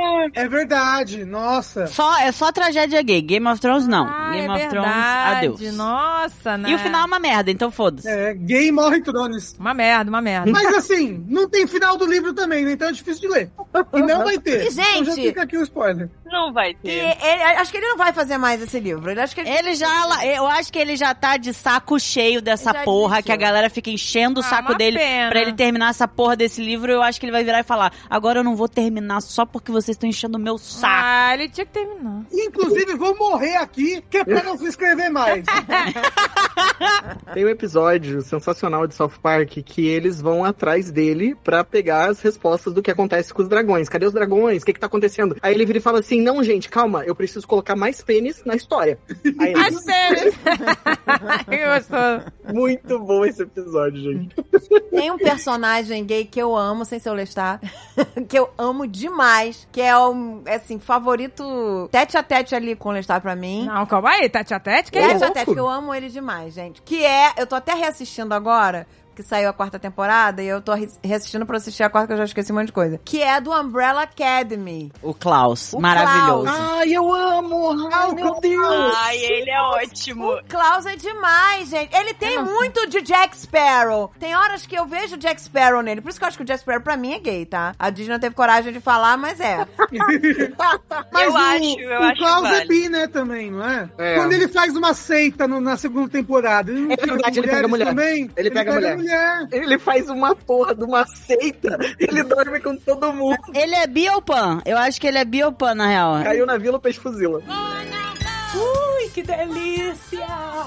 é verdade. Nossa. Só, é só tragédia gay. Game of Thrones, não. Ah, Game é of Thrones, verdade. adeus. Nossa, né? E o final é uma merda, então foda-se. É, gay morre em Thrones. Uma merda, uma merda. Mas assim, não tem final do livro também, né? Então é difícil de ler. E não vai ter. E, gente- Então já fica aqui o spoiler. Não vai E ter. ele, acho que ele não vai fazer mais esse livro. Ele acho que ele... Ele já, la- eu acho que ele já tá de saco cheio dessa Já porra, desistiu. que a galera fica enchendo o Ah, saco uma dele pena. pra ele terminar essa porra desse livro. Eu acho que ele vai virar e falar: agora eu não vou terminar só porque vocês estão enchendo enchendo o meu saco. Ah, ele tinha que terminar. Inclusive, vou morrer aqui, que é pra não se inscrever mais. Tem um episódio sensacional de South Park que eles vão atrás dele pra pegar as respostas do que acontece com os dragões. Cadê os dragões? O que que tá acontecendo? Aí ele vira e fala assim, não, gente, calma, eu preciso colocar mais pênis na história. Aí, As séries. Que gostoso. muito bom esse episódio, gente. Tem um personagem gay que eu amo, sem ser o Lestat, que eu amo demais, que é o, assim, favorito tete a tete ali com o Lestat pra mim. Não, calma aí, tete a tete, que é Tete isso? a tete, que eu amo ele demais, gente. Que é, eu tô até reassistindo agora, que saiu a quarta temporada, e eu tô re- reassistindo pra assistir a quarta, que eu já esqueci um monte de coisa. Que é do Umbrella Academy. O Klaus, O maravilhoso. Klaus. Ai, eu amo! Ai, meu Deus! Ai, ele é ótimo. O Klaus é demais, gente. Ele tem muito de Jack Sparrow. Tem horas que eu vejo Jack Sparrow nele. Por isso que eu acho que o Jack Sparrow pra mim é gay, tá? A Disney não teve coragem de falar, mas é. Mas Eu o, acho, eu o acho Klaus que é vale. bi, né, também, não é? É. Quando ele faz uma seita no- na segunda temporada, ele não É fica verdade, com ele pega mulheres mulher. também? Ele pega mulher. mulher. Ele faz uma porra de uma seita. Ele dorme com todo mundo. Ele é bi ou pan? Eu acho que ele é bi ou pan, na real. Caiu na vila, o peixe fuzila. Ui, que delícia!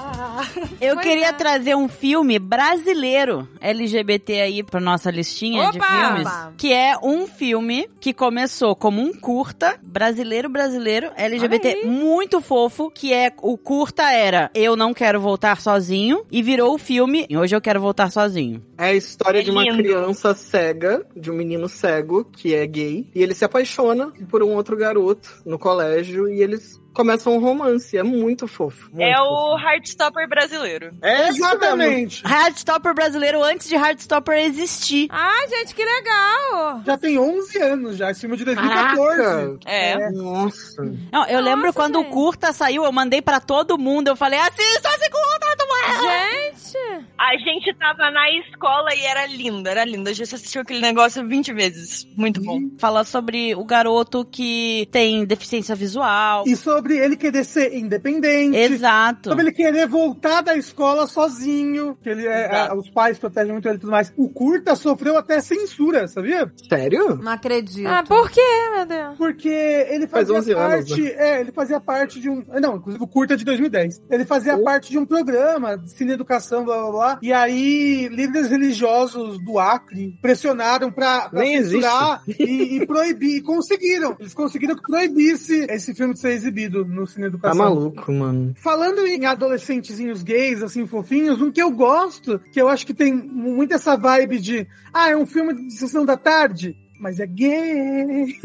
Eu Pois queria é. trazer um filme brasileiro L G B T aí pra nossa listinha de Opa! filmes. Opa! Que é um filme que começou como um curta, brasileiro, brasileiro, L G B T, Olha aí. muito fofo, que é, o curta era Eu Não Quero Voltar Sozinho, e virou o filme Hoje Eu Quero Voltar Sozinho. É a história É de uma lindo. criança cega, de um menino cego, que é gay, e ele se apaixona por um outro garoto no colégio, e eles começam um romance. É muito fofo. Muito É fofo. o Heartstopper brasileiro. É isso mesmo. Exatamente. Heartstopper brasileiro antes de Heartstopper existir. Ai, gente, que legal! Já tem onze anos já, esse filme de dois mil e quatorze. Caraca! É. Nossa. Não, eu lembro quando gente. o curta saiu, eu mandei pra todo mundo, eu falei, assista esse curta, tu vai... Gente! A gente tava na escola e era lindo, era lindo. A gente assistiu aquele negócio vinte vezes. Muito bom. Fala sobre o garoto que tem deficiência visual. E sobre ele querer ser independente. Exato. Sobre ele querer voltar da escola sozinho. Que ele é, Exato. é, os pais protegem muito ele e tudo mais. O curta sofreu até censura, sabia? Sério? Não acredito. Ah, por quê, meu Deus? Porque ele Faz fazia onze anos, parte. É, ele fazia parte de um. Não, inclusive o curta é de dois mil e dez. Ele fazia parte de um programa de cine educação, blá blá blá. E aí, líderes religiosos do Acre pressionaram pra, pra Nem censurar e, e proibir. E conseguiram. Eles conseguiram que proibisse esse filme de ser exibido no cine Tá educação. maluco, mano. Falando em adolescentezinhos gays, assim, fofinhos, um que eu gosto, que eu acho que tem muito essa vibe de, ah, é um filme de sessão da tarde, mas é gay.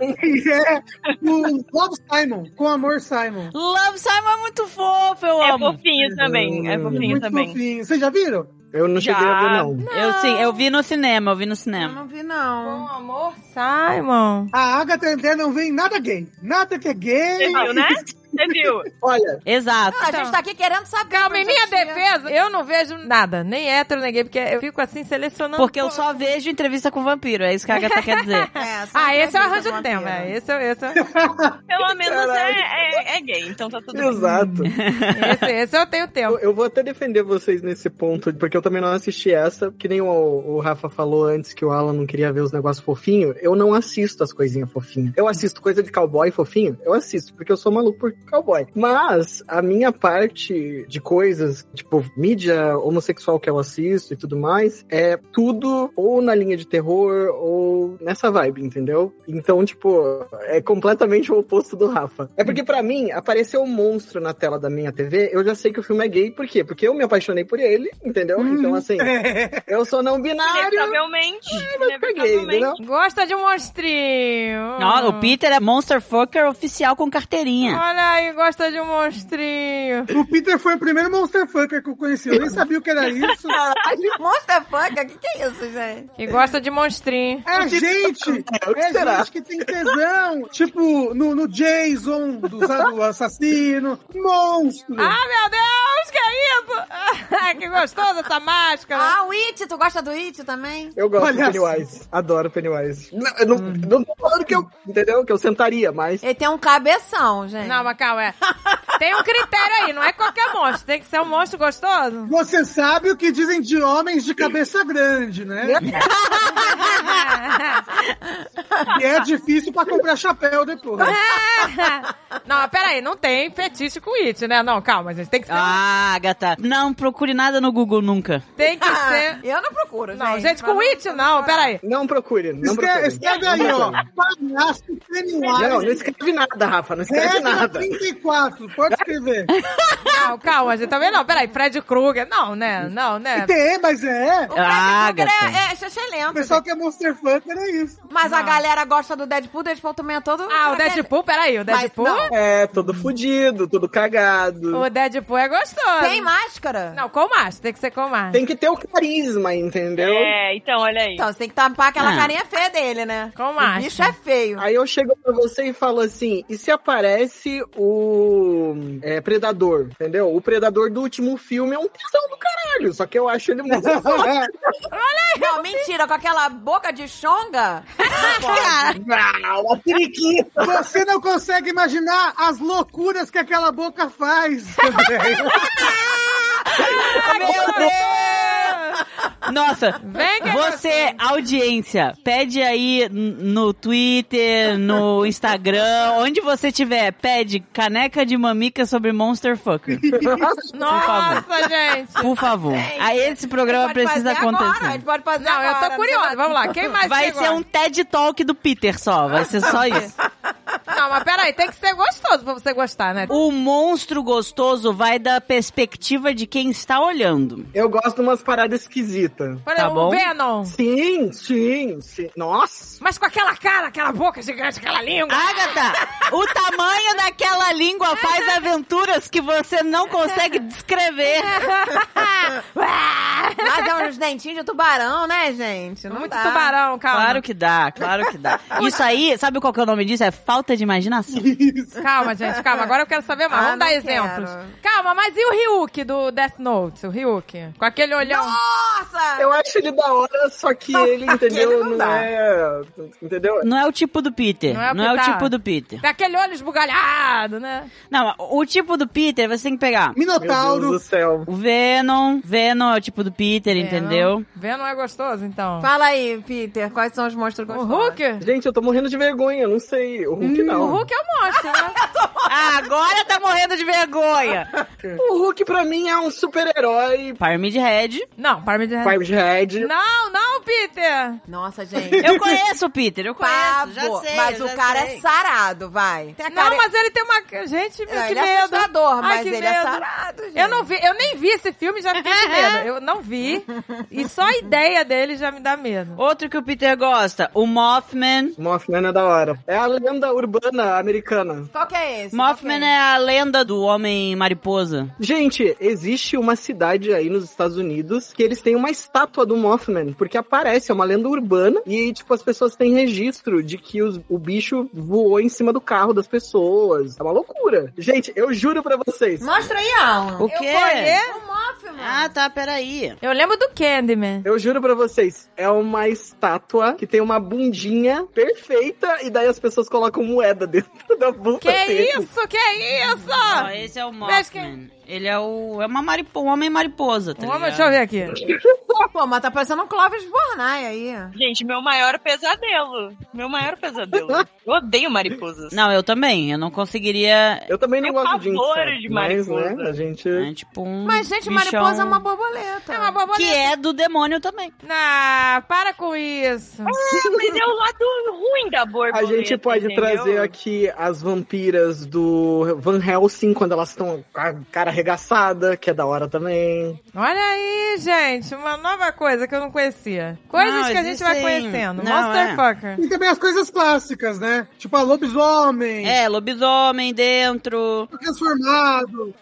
E é o Love Simon, com Amor Simon. Love Simon é muito fofo, eu É amo. fofinho também, é fofinho Muito também. fofinho. Vocês já viram? Eu não cheguei Já. a ver, não. Eu sim, eu vi no cinema, eu vi no Eu cinema. não vi, Com não. amor, Simon. A Agatha André não vem nada gay. Nada que é gay. Você viu, né? Você viu? Olha, Exato. Ah, a gente tá aqui querendo saber. Calma, em pra minha gente- defesa, eu não vejo nada, nem hétero, nem gay, porque eu fico assim selecionando. Porque eu só vejo entrevista com vampiro, é isso que a Agatha quer dizer. É, só Ah, esse é o entrevista arranjo com do tempo, vampiro. é. Esse, é- esse, é- Pelo menos é, Caralho. é, é gay, então tá tudo bem. exato. esse, esse eu tenho tempo. Eu, eu vou até defender vocês nesse ponto, porque eu também não assisti essa, que nem o, o Rafa falou antes que o Alan não queria ver os negócios fofinhos. Eu não assisto as coisinhas fofinhas. Eu assisto coisa de cowboy fofinho, eu assisto, porque eu sou maluco por cowboy. Mas a minha parte de coisas, tipo, mídia homossexual que eu assisto e tudo mais, é tudo ou na linha de terror ou nessa vibe, entendeu? Então, tipo, é completamente o oposto do Rafa. É porque pra mim, apareceu um monstro na tela da minha T V, eu já sei que o filme é gay, por quê? Porque eu me apaixonei por ele, entendeu? Então, assim, eu sou não binário, Inevitavelmente. vai ficar gay, entendeu? Gosta de um monstrinho. Não, o Peter é Monster Fucker oficial com carteirinha. Olha aí, gosta de um monstrinho. O Peter foi o primeiro Monster Fucker que eu conheci. Eu nem sabia o que era isso. Monster Fucker? O que, que é isso, gente? E gosta de monstrinho. É gente! É, o que É será? gente que tem tesão. Tipo, no, no Jason, do, do assassino. Monstro! Ah, meu Deus, que é isso? Que gostoso essa máscara. Ah, o It, tu gosta do It também? Eu gosto Olha do Pennywise, adoro Pennywise. Não, eu não, não tô falando que eu, entendeu? Que eu sentaria, mas... Ele tem um cabeção, gente. Não, mas calma, é. Tem um critério aí, não é qualquer monstro. Tem que ser um monstro gostoso. Você sabe o que dizem de homens de cabeça grande, né? E é difícil pra comprar chapéu depois. Não, peraí, não tem fetiche com it, né? Não, calma, gente, tem que ser... Ah, Agatha, não procure nada no Google nunca. Tem que ser... Eu não procuro, Não, gente. gente, com it não, peraí. Não procure, não Escreve, procure. escreve aí, ó. Palhaço Pennywise. Não, não escreve nada, Rafa, não escreve Regra nada. trinta e quatro, pode escrever. Não, calma, gente, também não. Peraí, Fred Krueger. Não, né? Não, né? Tem, mas é. O Fred Ah, Krueger gata. é, é O xixelento. pessoal que é Monster Fucker é isso. Mas a Não. galera gosta do Deadpool, o Deadpool também é todo... Ah, o Deadpool, peraí, o Deadpool... não. É, todo fudido, todo cagado. O Deadpool é gostoso. Sem máscara? Não, com máscara, tem que ser com máscara. Tem que ter o carisma, entendeu? É, então, olha aí. Então, você tem que tampar aquela Ah. carinha feia dele, né? Com O máscara. bicho é feio. Aí eu chego pra você e falo assim, e se aparece o é, Predador, entendeu? O Predador do último filme é um tesão do caralho, só que eu acho ele muito foda. Não, mentira, com aquela boca de chonga. Não, a periquita. Você não consegue imaginar as loucuras que aquela boca faz. Meu Deus! Nossa, Vem que você, audiência, pede aí n- no Twitter, no Instagram, onde você tiver, pede caneca de mamica sobre Monster Fucker. Nossa, gente. Por favor. Aí esse programa Pode precisa fazer agora, a acontecer. gente pode fazer Não, eu agora, tô curiosa. sei lá. Vamos lá, quem mais Vai chegou? ser um TED Talk do Peter só, vai ser só isso. Não, mas peraí, tem que ser gostoso pra você gostar, né? O monstro gostoso vai da perspectiva de quem está olhando. Eu gosto de umas paradas esquisitas. Por Tá exemplo, bom? o Venom. Sim, sim, sim. Nossa. Mas com aquela cara, aquela boca gigante, aquela língua. Agatha, o tamanho daquela língua faz aventuras que você não consegue descrever. Mas é uns dentinhos de tubarão, né, gente? Não Muito dá. tubarão, calma. Claro que dá, claro que dá. Isso aí, sabe qual que é o nome disso? É falta de imaginação. Calma, gente, calma. Agora eu quero saber mais. Ah, Vamos dar não exemplos. quero. Calma, mas e o Ryuk do Death Note? O Ryuk? Com aquele olhão. Nossa! Eu acho ele da hora, só que ele, entendeu, Aquele não não, dá. é... Entendeu? Não é o tipo do Peter. Não é o Não é o que tá. tipo do Peter. Tem aquele olho esbugalhado, né? Não, o tipo do Peter você tem que pegar Meu Deus Minotauro. do céu. o Venom. Venom é o tipo do Peter, entendeu? Venom é gostoso, então. Fala aí, Peter, quais são os monstros O gostosos? Hulk? Gente, eu tô morrendo de vergonha, não sei. O Hulk não. O Hulk é o monstro, né? Ah, agora tá morrendo de vergonha. O Hulk pra mim é um super-herói. Pyramid Head. Não, para de... Five Head. Não, não, Peter. Nossa, gente. Eu conheço o Peter, eu conheço, Pavo. já sei. Mas eu o já cara sei. é sarado, vai. Tem a Não, cara... mas ele tem uma... Gente, Não, que ele é medo. assustador, Ai, mas que ele é medo. sarado, gente. Eu não vi, eu nem vi esse filme e já fiquei com medo. Eu não vi. E só a ideia dele já me dá medo. Outro que o Peter gosta, o Mothman. Mothman é da hora. É a lenda urbana americana. Qual que é esse? Mothman Qual que é a lenda do homem mariposa. Gente, existe uma cidade aí nos Estados Unidos que eles têm uma estátua do Mothman, porque aparece, é uma lenda urbana, e, tipo, as pessoas têm registro de que os- o bicho voou em cima do carro das pessoas. É uma loucura. Gente, eu juro pra vocês. Mostra aí, Alan. O quê? conheço. O Mothman. Ah, tá, peraí. Eu lembro do Candyman. Eu juro pra vocês, é uma estátua que tem uma bundinha perfeita e daí as pessoas colocam moeda dentro da bunda Que dele. isso? Que isso? Ó, esse é o Mas Mothman. Ele é o... É uma maripo, um homem mariposa, tá Vamos, ligado? deixa eu ver aqui. Pô, mas tá parecendo um Clóvis Bornai aí. Gente, meu maior pesadelo. Meu maior pesadelo. Eu odeio mariposas. Não, eu também. Eu não conseguiria... Eu também não Tenho gosto de pavor inseto, de mas, mariposa. né, a gente... É tipo um Mas, gente, bichão mariposa é uma borboleta. É uma borboleta. Que é do demônio também. Ah, para com isso. Mas é o lado ruim da borboleta. A gente pode entendeu? trazer aqui as vampiras do Van Helsing, quando elas estão com a cara arregaçada, que é da hora também. Olha aí, gente, uma nova coisa que eu não conhecia. Coisas Não, que a gente vai existem- conhecendo. Não, Monster é. Fucker. E também as coisas clássicas, né? Tipo a lobisomem, É, lobisomem dentro, transformado,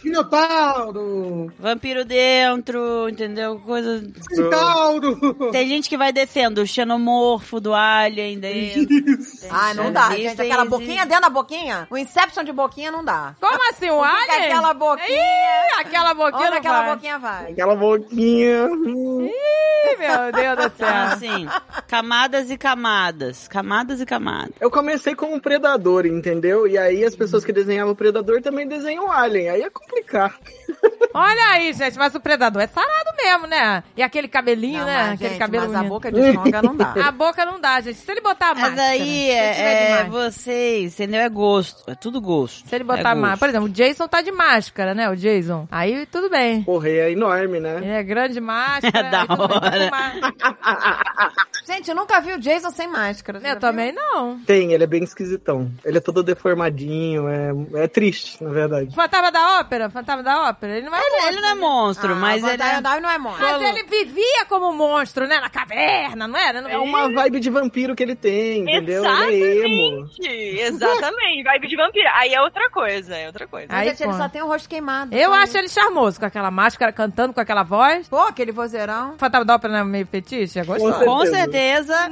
minotauro, vampiro dentro, entendeu? Coisa... centauro. Tem gente que vai descendo, o xenomorfo do Alien dentro. Ai, não dá, Existem- gente. Aquela existem- boquinha dentro da boquinha. O Inception de boquinha não dá. Como assim, o Fica Alien? aquela boquinha. Ih, aquela boquinha Onde não aquela vai. boquinha vai? Aquela boquinha... hum. Ih, meu Deus do Então, céu. assim, camadas e camadas. Camadas e camadas. Eu comecei como um predador, entendeu? E aí as pessoas que desenhavam o predador também desenham o alien. Aí é complicado. Olha aí, gente, mas o Predador é sarado mesmo, né? E aquele cabelinho, Não, né? mas, Aquele gente, cabelo mas a bonito. boca de songa não dá. A boca não dá, gente. Se ele botar a Mas máscara... aí se ele tiver de é, é máscara, vocês, entendeu? É gosto. É tudo gosto. se ele é botar a gosto. máscara... Por exemplo, o Jason tá de máscara, né? O Jason. Aí tudo bem. Porra, e é enorme, né? Ele é grande de máscara. É da aí tudo bem. Tá hora. com má- Gente, eu nunca vi o Jason sem máscara. Você já Eu também não. Tem, ele é bem esquisitão. Ele é todo deformadinho, é, é triste, na verdade. Fantasma da Ópera, Fantasma da Ópera. Ele não é Ele, monstro, ele não é né? monstro, viu? mas ah, ele é... Dive não é monstro. Mas ele vivia como monstro, né? Na caverna, não era? Não É uma vibe de vampiro que ele tem, entendeu? Ele é emo. Exatamente, exatamente. Vibe de vampiro. Aí é outra coisa, é outra coisa. Aí, Gente, ele pô. só tem o rosto queimado. Eu Só acho isso. ele charmoso, com aquela máscara, cantando com aquela voz. Pô, aquele vozeirão. Fantasma da Ópera não é meio fetiche? É gostoso. Com Com certeza.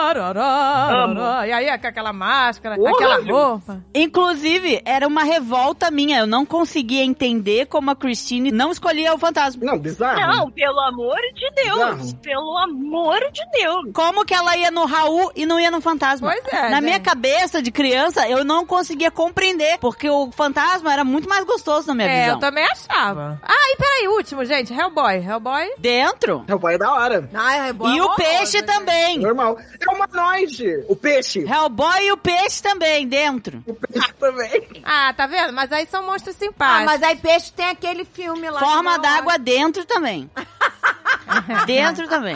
Nororó, e aí, com aquela máscara, Porra, aquela gente. roupa. Inclusive, era uma revolta minha. Eu não conseguia entender como a Christine não escolhia o fantasma. Não, bizarro. Não, pelo amor de Deus. Bizarro. Pelo amor de Deus. Como que ela ia no Raul e não ia no fantasma? Pois é, Na gente. minha cabeça de criança, eu não conseguia compreender, porque o fantasma era muito mais gostoso na minha É, visão. eu também achava. Ah, e peraí, último, gente. Hellboy. Hellboy. Dentro. Hellboy é da hora. Ai, é boa, E o horroroso, peixe gente. também. Normal. É humanoide. O peixe. Hellboy e o peixe também, dentro. O peixe também. Ah, tá vendo? Mas aí são monstros Ah, simpáticos. mas aí peixe tem aquele filme lá. Forma que eu d'água dentro também. Dentro também.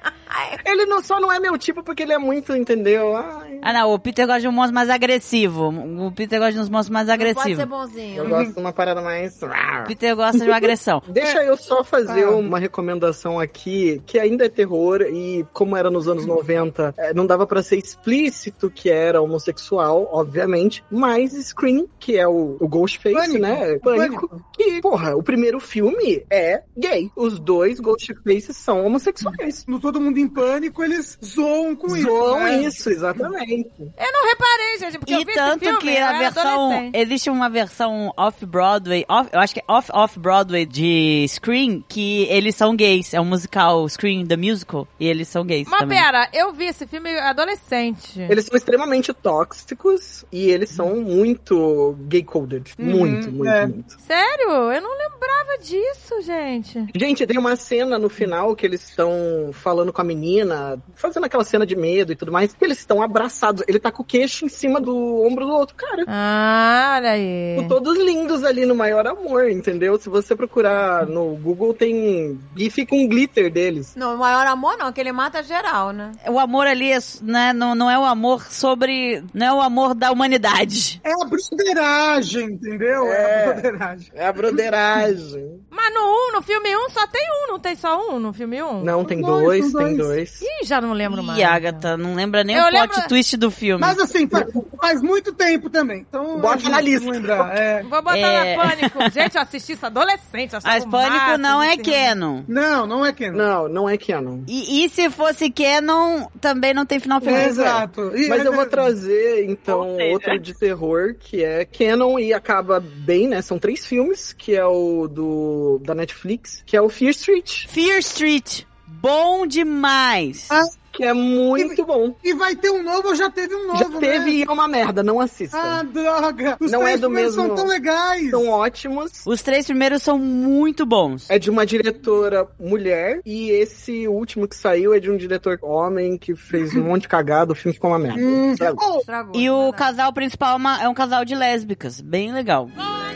Ele não, só não é meu tipo porque ele é muito, entendeu? Ai, Ah, não, o Peter gosta de um monstro mais agressivo. O Peter gosta de uns monstros mais Não pode ser agressivos. bonzinho. eu gosto de uma parada mais... O Peter gosta de uma agressão. Deixa eu só fazer Ah. uma recomendação aqui, que ainda é terror, e como era nos anos noventa, eh, não dava pra ser explícito que era homossexual, obviamente, mas Scream, que é o, o Ghostface, Pânico. né? Pânico. Pânico. Que, porra, o primeiro filme é gay. Os dois Ghostfaces são homossexuais. No Todo Mundo em Pânico, eles zoam com isso. Zoam né? isso, exatamente. Eu não reparei, gente, porque eu E vi tanto esse filme, que eu a era versão. adolescente. Existe uma versão off-Broadway, off, eu acho que é off-off-Broadway de Scream, que eles são gays. É um musical, Scream the Musical, e eles são gays Mas também. pera, eu vi esse filme adolescente. Eles são extremamente tóxicos e eles são muito gay-coded. Muito, muito, é. muito. Sério? Eu não lembrava disso, gente. Gente, tem uma cena no final que eles estão falando com a menina, fazendo aquela cena de medo e tudo mais, que eles estão abraçados. Ele tá com o queixo em cima do ombro do outro cara. Ah, olha aí. Tipo, todos lindos ali no maior amor, entendeu? Se você procurar no Google, tem gif com glitter deles. Não, o maior amor não, que ele mata geral, né? O amor ali é, né, não, não é o amor sobre. Não é o amor da humanidade. É a broderagem, entendeu? É, É. a broderagem. É a broderagem. Mas no um, no filme um, só tem um, não tem só um no filme um? Não, tem dois, dois, são tem dois. dois. Ih, já não lembro mais. Ih, Agatha, não lembra nem Eu o plot lembro- twist do filme. Mas assim, faz, faz muito tempo também. Então, Bota a gente na lista. não lembrar. É. Vou botar É. na Pânico. Gente, eu assisti isso adolescente. achava Mas o Pânico máximo não é esse canon. Não, não é Canon. Não, não é canon. E, e se fosse canon, também não tem final É, feliz. exato. E- Mas eu é- vou trazer, então, Ou seja. outro de terror, que é canon e acaba bem, né? São três filmes, que é o do da Netflix, que é o Fear Street, Fear Street. Bom demais. Ah, que é muito bom. E vai ter um novo, ou já teve um novo, Já teve né? e é uma merda, não assista. Ah, droga. Os Não três é do primeiros mesmo- são tão legais. São ótimos. Os três primeiros são muito bons. É de uma diretora mulher e esse último que saiu é de um diretor homem que fez um monte de cagada, o filme ficou uma merda. Hum. Estragou. Oh, Estragou, E o verdade. casal principal é, uma- é um casal de lésbicas. Bem legal.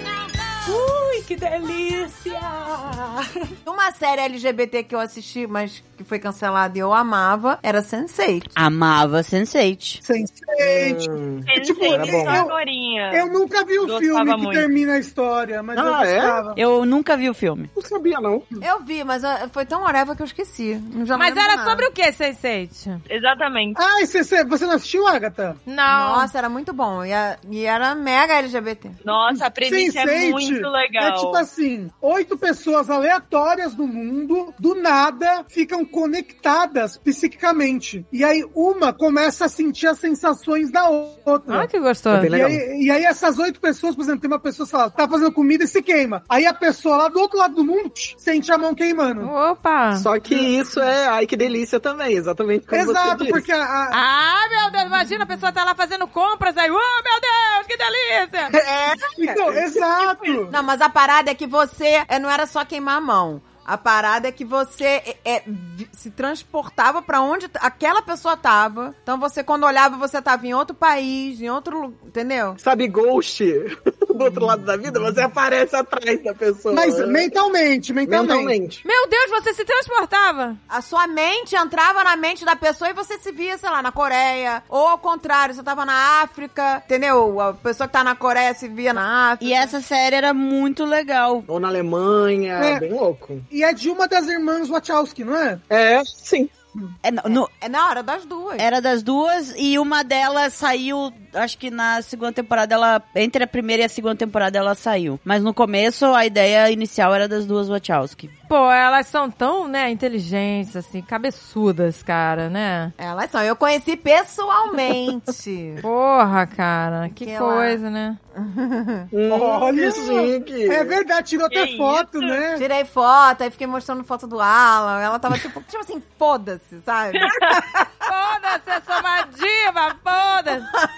Ui, que delícia! Uma série L G B T que eu assisti, mas que foi cancelada e eu amava, era sense eight. Amava sense eight. sense eight. Hum. É tipo, Pensei era nisso bom. agorinha. Eu nunca vi o Gostava filme que muito. termina a história, mas eu Ah, é? gostava. Eu nunca vi o filme. Não sabia, não. Eu vi, mas ah, foi tão whatever que eu esqueci. Eu já não Mas lembro era nada. sobre o que, sense eight? Exatamente. Ah, e você, você não assistiu, Agatha? Não. Nossa, era muito bom. E, a- e era mega L G B T. Nossa, a premissa é sense eight muito legal. É tipo assim, oito pessoas aleatórias no mundo, do nada, ficam conectadas psiquicamente. E aí uma começa a sentir as sensações da outra. Ah, que gostoso. É bem E legal. aí, e aí essas oito pessoas, por exemplo, tem uma pessoa, sei lá, tá fazendo comida e se queima. Aí a pessoa lá do outro lado do mundo psh, sente a mão queimando. Opa! Só que isso é, ai que delícia também, exatamente como você Exato, disse. porque a, a- Ah, meu Deus, imagina a pessoa tá lá fazendo compras aí. Oh, meu Deus, que delícia! Então, exato. Não, mas a parada é que você é, não era só queimar a mão. A parada é que você é, é, se transportava pra onde aquela pessoa tava. Então você, quando olhava, você tava em outro país, em outro lugar, entendeu? Sabe Ghost? Do outro lado da vida, você aparece atrás da pessoa. Mas né? mentalmente, mentalmente. Mentalmente. Meu Deus, você se transportava. A sua mente entrava na mente da pessoa e você se via, sei lá, na Coreia. Ou ao contrário, você tava na África, entendeu? A pessoa que tá na Coreia se via na África. E essa série era muito legal. Ou na Alemanha, É. bem louco. E é de uma das irmãs Wachowski, não é? É, sim. É, no- no- É na hora das duas. era das duas e uma delas saiu, acho que na segunda temporada, ela entre a primeira e a segunda temporada ela saiu. Mas no começo a ideia inicial era das duas Wachowski. Pô, elas são tão, né, inteligentes, assim, cabeçudas, cara, né? Elas são. Eu conheci pessoalmente. Porra, cara, que Aquela- coisa, né? Hum, Olha, que chique. É verdade, tirou até Que foto, isso? né? Tirei foto, aí fiquei mostrando foto do Alan. Ela tava tipo, tipo assim, foda-se, sabe? Foda-se, eu sou uma diva, foda-se.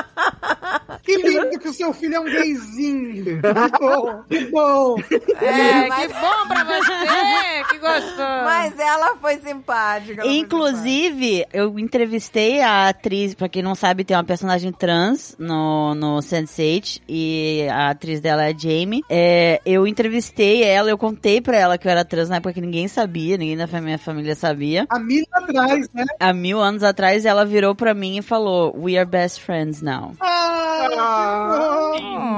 Que lindo que o seu filho é um gayzinho. Que bom, que bom. É, mas- que bom pra você, que gostoso. Mas ela foi simpática. ela foi Inclusive, eu entrevistei a atriz, pra quem não sabe, tem uma personagem trans no, no sense eight, e a atriz dela é a Jamie. É, eu entrevistei ela, eu contei pra ela que eu era trans na época que ninguém sabia, ninguém da fa- minha família sabia. A milha atrás, né? Há mil anos atrás, ela virou pra mim e falou, "We are best friends now." Ah, que bom.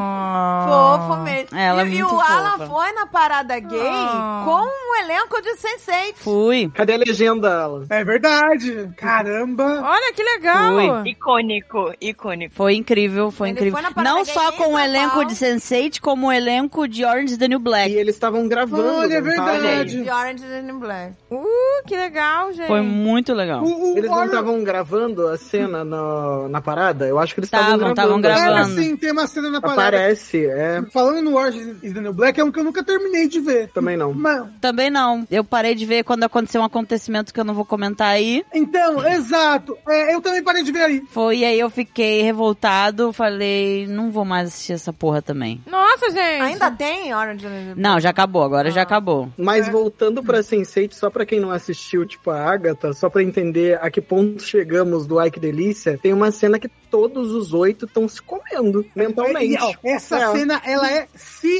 Fofo mesmo. Ela é e, e muito o Alan fofa. foi na parada gay Ah. com um elenco de sense eight. Fui. Cadê a legenda, ela? É verdade. Caramba. Olha que legal. Fui. Icônico, icônico. Foi incrível, foi Ele incrível. foi na parada Não gay só em com o São elenco Paulo. de sense eight, como o elenco de Orange is the New E Black. eles estavam gravando. Olha, é não tava? verdade. De Orange is the New Black. Uh, que legal, gente. Foi muito legal. O, o Eles não Warner- estavam gravando a cena no- na parada? Eu acho que eles estavam Tavam, gravando. tavam É, gravando. sim, tem uma cena na parada. Aparece, é. Falando no Orange is the New Black, é um que eu nunca terminei de ver. Também não. Mas, Também não. Eu parei de ver quando aconteceu um acontecimento que eu não vou comentar aí. então, exato. É, eu também parei de ver aí. Foi, e aí eu fiquei revoltado. Falei, não vou mais assistir essa porra também. Nossa, gente. Ainda tem Orange is the New Black? Não, já acabou, agora já acabou. Mas É. voltando pra sense eight, só pra quem não assistiu, tipo a Agatha, só pra entender a que ponto chegamos do Ai Que Delícia, tem uma cena que todos os oito estão se comendo mentalmente. E, ó, essa É. cena, ela é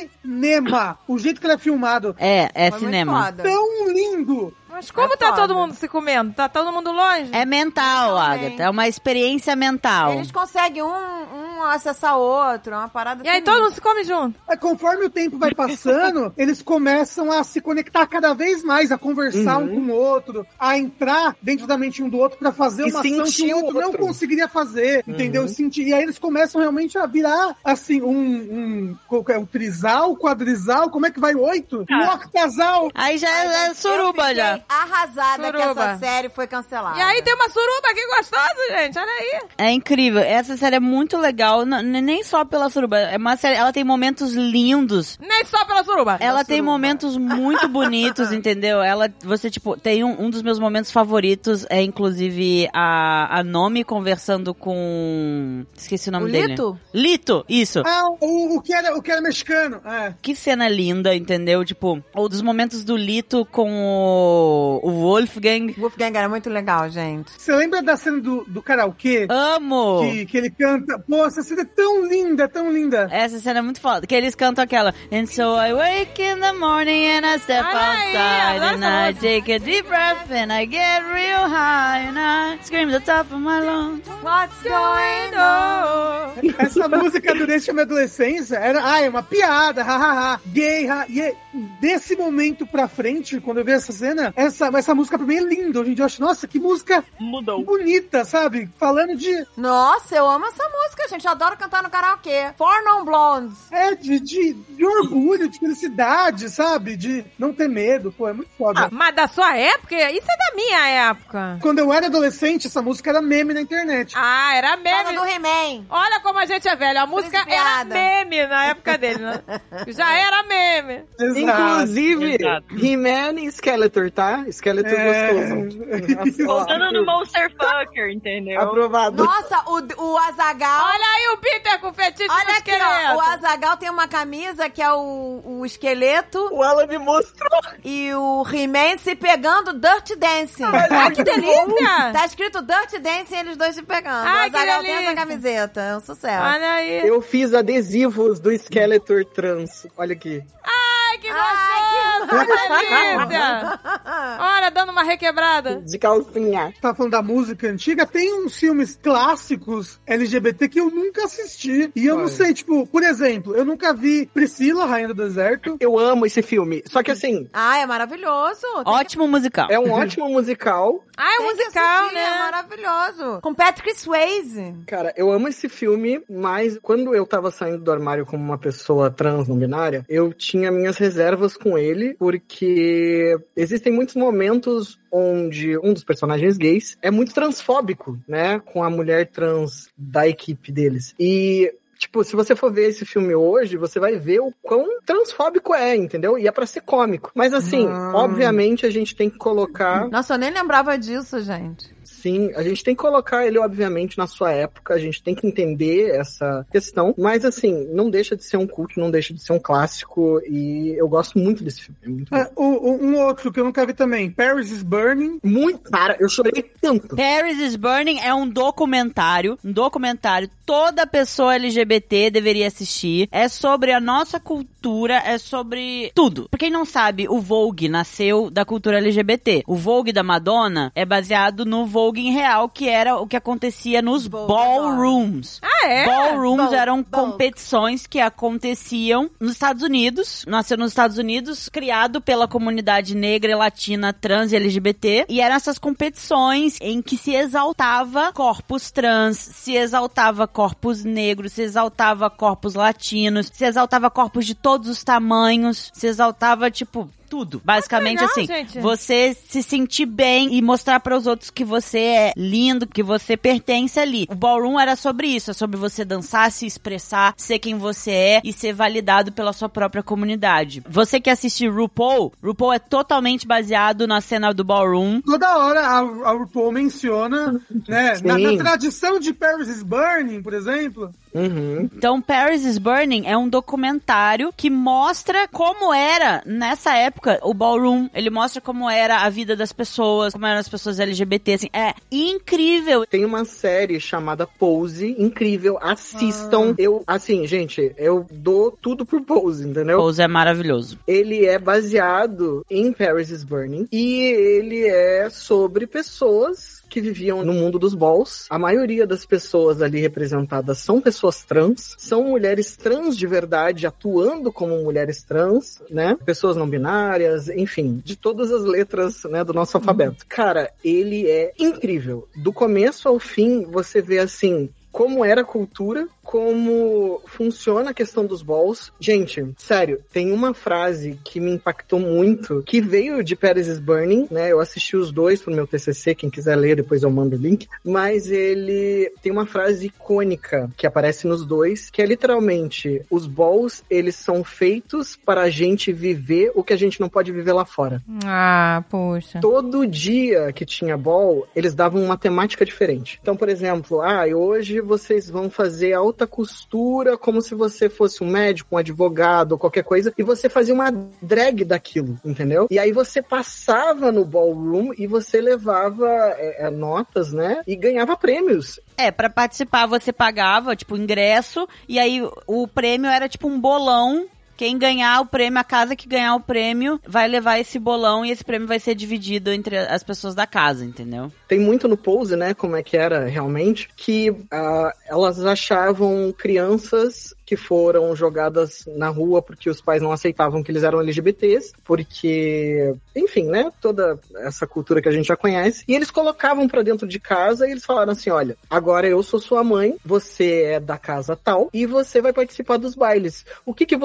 cinema. O jeito que ela é filmado. É, é Foi muito cinema. foda. Tão lindo. Mas como É tá foda. todo mundo se comendo? Tá todo mundo longe? É mental, Também. Agatha. É uma experiência mental. Eles conseguem um, um acessar o outro, é uma parada E aí assim. todo mundo se come junto. É, conforme o tempo vai passando, eles começam a se conectar cada vez mais, a conversar Uhum. um com o outro, a entrar dentro da mente um do outro pra fazer E uma ação que sentir o o outro não outro. conseguiria fazer, entendeu? Sentir. E aí eles começam realmente a virar, assim, um, um, qual que é, um trisal, quadrisal, como é que vai? Oito? Um octasal. Aí já Ai, é, é gente, suruba eu fiquei já. arrasada que Suruba. essa série foi cancelada. E aí tem uma suruba, que gostosa, gente. Olha aí. É incrível. Essa série é muito legal. N- n- nem só pela suruba. É uma série, ela tem momentos lindos. Nem só pela suruba. Ela tem suruba. momentos muito bonitos, entendeu? Ela, você, tipo, tem um, um dos meus momentos favoritos, é inclusive a, a Nomi conversando com... Esqueci o nome O dele. Lito? Lito, isso. Ah, o, o, que era, o que era mexicano. É. Que cena linda, entendeu? Tipo, ou dos momentos do Lito com o, o Wolfgang. Wolfgang era muito legal, gente. Você lembra da cena do, do karaokê? Amo! Que, que ele canta. Pô, essa cena é tão linda, tão linda. Essa cena é muito foda. Que eles cantam aquela And so I wake in the morning and I step Olha aí, outside adoro and essa I música. take a deep breath and I get real high and I scream at the top of my lungs. What's going on? Essa música durante a minha adolescência era, ah, é uma piada, hahaha, gay, ha, e é- desse momento pra frente, quando eu vi essa cena, essa, essa música pra mim é linda. Hoje em dia eu acho, nossa, que música Mudou. bonita, sabe? Falando de, Nossa, eu amo essa música, gente. Eu adoro cantar no karaokê. Four Non Blondes. é, de, de, de orgulho, de felicidade, sabe? De não ter medo, pô, é muito foda. Ah, mas da sua época? Isso é da minha época. Quando eu era adolescente, essa música era meme na internet. Ah, era Casa meme. do He-Man. Olha como a gente é velho. A música era piada. meme na época dele, né? Já era meme. Exato. Inclusive, Exato. He-Man e Skeletor, tá? Skeletor É. gostoso. Voltando no Monster Fucker, entendeu? Aprovado. Nossa, o, o Azaghal. Olha Olha aí o Peter com fetiche Olha do aqui, esqueleto. ó. O Azaghal tem uma camisa que é o, o esqueleto O Alan me mostrou. e o He-Man se pegando Dirty Dancing. Ah, que delícia. Tá escrito Dirty Dancing e eles dois se pegando. Ai, o Azaghal que tem essa delícia. camiseta. É um sucesso. Olha aí. Eu fiz adesivos do Skeletor trans. Olha aqui. Ai, que Ai, gostoso. Que delícia. Olha, dando uma requebrada. De calcinha. Tá falando da música antiga, tem uns filmes clássicos L G B T que eu nunca assisti. E eu Olha. não sei, tipo, por exemplo, eu nunca vi Priscila, Rainha do Deserto. Eu amo esse filme. Só que assim, Ah, é maravilhoso. Tem Ótimo musical. é um ótimo musical. Ah, é Tem um que musical, assistir, É né? maravilhoso. Com Patrick Swayze. Cara, eu amo esse filme, mas quando eu tava saindo do armário como uma pessoa trans não binária, eu tinha minhas reservas com ele, porque existem muitos momentos onde um dos personagens gays é muito transfóbico, né, com a mulher trans da equipe deles. E tipo, se você for ver esse filme hoje, você vai ver o quão transfóbico é, entendeu? E é pra ser cômico. Mas assim, Ah. obviamente a gente tem que colocar... Nossa, eu nem lembrava disso, gente. Sim, a gente tem que colocar ele, obviamente, na sua época, a gente tem que entender essa questão, mas assim, não deixa de ser um culto, não deixa de ser um clássico, e eu gosto muito desse filme. É muito É, bom. o- o- um outro que eu nunca vi também, Paris is Burning. Muito, cara, eu chorei tanto. Paris is Burning é um documentário, um documentário, toda pessoa L G B T deveria assistir. É sobre a nossa cultura, é sobre tudo. Pra quem não sabe, o Vogue nasceu da cultura L G B T. O Vogue da Madonna é baseado no Vogue em real, que era o que acontecia nos Vogue ballrooms. Ah, é? Ballrooms Vogue, eram Vogue. competições que aconteciam nos Estados Unidos. Nasceu nos Estados Unidos, criado pela comunidade negra, latina, trans e L G B T. E eram essas competições em que se exaltava corpos trans, se exaltava corpos negros, se exaltava corpos latinos, se exaltava corpos de todos os tamanhos, se exaltava, tipo... tudo. Basicamente, legal, assim, gente. você se sentir bem e mostrar para os outros que você é lindo, que você pertence ali. O ballroom era sobre isso, é sobre você dançar, se expressar, ser quem você é e ser validado pela sua própria comunidade. Você que assiste RuPaul, RuPaul é totalmente baseado na cena do ballroom. Toda hora a, a RuPaul menciona, né, na, Sim. na tradição de Paris is Burning, por exemplo. Uhum. Então, Paris is Burning é um documentário que mostra como era, nessa época, o ballroom. Ele mostra como era a vida das pessoas, como eram as pessoas L G B T, assim, é incrível. Tem uma série chamada Pose, incrível, assistam. Eu, assim, gente, eu dou tudo por Pose, entendeu? Pose é maravilhoso. Ele é baseado em Paris is Burning e ele é sobre pessoas que viviam no mundo dos balls. A maioria das pessoas ali representadas são pessoas trans, são mulheres trans de verdade, atuando como mulheres trans, né? Pessoas não binárias, enfim, de todas as letras, né, do nosso alfabeto. Cara, ele é incrível. Do começo ao fim, você vê assim... como era a cultura, como funciona a questão dos balls. Gente, sério, tem uma frase que me impactou muito, que veio de Paris is Burning, né? Eu assisti os dois pro meu T C C, quem quiser ler, depois eu mando o link. Mas ele tem uma frase icônica que aparece nos dois, que é literalmente, os balls, eles são feitos para a gente viver o que a gente não pode viver lá fora. Ah, poxa. Todo dia que tinha ball, eles davam uma temática diferente. Então, por exemplo, ah, hoje vocês vão fazer alta costura como se você fosse um médico, um advogado ou qualquer coisa, e você fazia uma drag daquilo, entendeu? E aí você passava no ballroom e você levava é, é, notas, né? E ganhava prêmios. É, pra participar você pagava, tipo, ingresso, e aí o prêmio era tipo um bolão. Quem ganhar o prêmio, a casa que ganhar o prêmio, vai levar esse bolão e esse prêmio vai ser dividido entre as pessoas da casa, entendeu? Tem muito no Pose, né, como é que era realmente, que uh, elas achavam crianças que foram jogadas na rua porque os pais não aceitavam que eles eram L G B Ts, porque, enfim, né, toda essa cultura que a gente já conhece, e eles colocavam pra dentro de casa e eles falaram assim, olha, agora eu sou sua mãe, você é da casa tal, e você vai participar dos bailes. O que que você